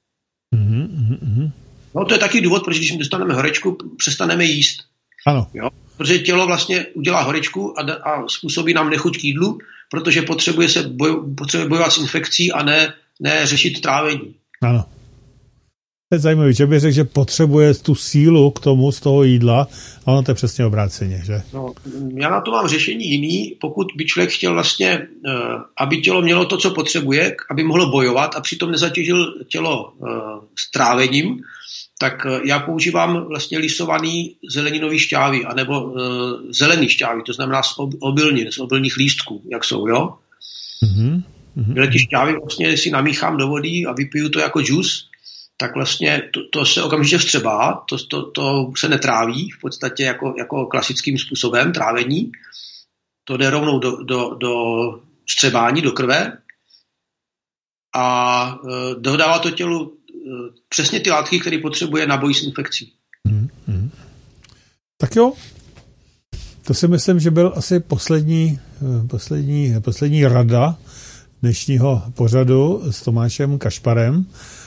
Mm-hmm. No, to je taky důvod, proč když dostaneme horečku, přestaneme jíst. Ano. Jo? Protože tělo vlastně udělá horečku a, a způsobí nám nechuť k jídlu, protože potřebuje se boj, potřebuje bojovat s infekcí a ne, ne řešit trávení. Ano. To je zajímavé, že bych řekl, že potřebuje tu sílu k tomu z toho jídla, a ono to je přesně obráceně, že? No, já na to mám řešení jiný, pokud by člověk chtěl vlastně, aby tělo mělo to, co potřebuje, aby mohlo bojovat a přitom nezatěžil tělo s trávením, tak já používám vlastně lisovaný zeleninový šťávy, anebo uh, zelený šťávy, to znamená z obilnin, z obilných lístků, jak jsou, jo? Mm-hmm. Tyhle ty šťávy vlastně si namíchám do vody a vypiju to jako džus, tak vlastně to, to se okamžitě vstřebá, to, to, to se netráví v podstatě jako, jako klasickým způsobem trávení, to jde rovnou do, do, do vstřebání, do krve a uh, dodává to tělu přesně ty látky, které potřebuje na boj s infekcí. Hmm, hmm. Tak jo, to si myslím, že byl asi poslední, poslední, poslední rada dnešního pořadu s Tomášem Kašparem.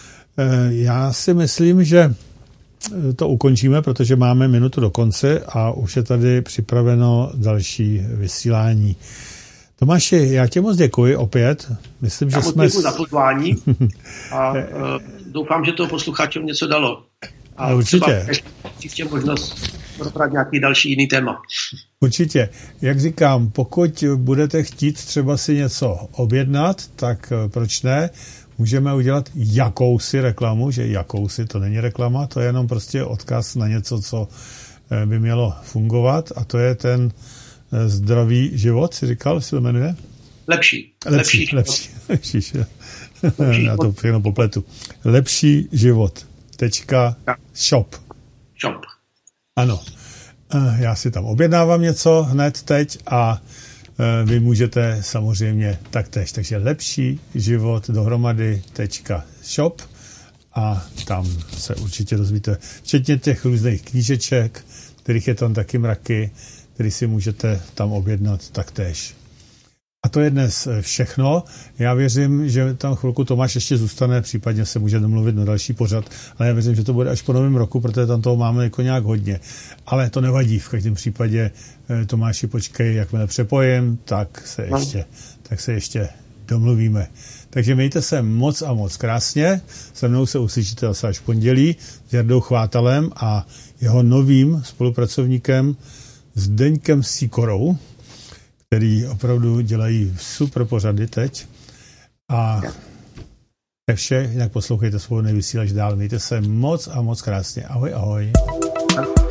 Já si myslím, že to ukončíme, protože máme minutu do konce a už je tady připraveno další vysílání. Tomáši, já tě moc děkuji opět. Myslím, já že jsme... děkuji za pozvání a uh, doufám, že to posluchačům něco dalo. A určitě. Příště možnost probrat nějaký další jiný téma. Určitě. Jak říkám, pokud budete chtít třeba si něco objednat, tak proč ne? Můžeme udělat jakousi reklamu, že jakousi, to není reklama, to je jenom prostě odkaz na něco, co by mělo fungovat a to je ten zdravý život, si říkal, si to jmenuje? Lepší. Lepší, lepší. lepší, lepší. lepší Já to všechno popletu. Lepší život. Tečka shop. Shop. Ano. Já si tam objednávám něco hned teď a vy můžete samozřejmě taktéž. Takže lepší život dohromady tečka shop a tam se určitě dozvíte. Včetně těch různých knížeček, kterých je tam taky mraky, který si můžete tam objednat taktéž. A to je dnes všechno. Já věřím, že tam chvilku Tomáš ještě zůstane, případně se může domluvit na další pořad, ale já věřím, že to bude až po novém roku, protože tam toho máme jako nějak hodně. Ale to nevadí, v každém případě Tomáši, počkej, jakmile přepojím, tak se ještě, tak se ještě domluvíme. Takže mějte se moc a moc krásně. Se mnou se uslyšíte zase až v pondělí s Jardou Chvátalem a jeho novým spolupracovníkem Zdeňkem Sýkorou, který opravdu dělají super pořady teď. A to je vše, jinak poslouchejte Svobodný vysílač dál. Mějte se moc a moc krásně. Ahoj, ahoj.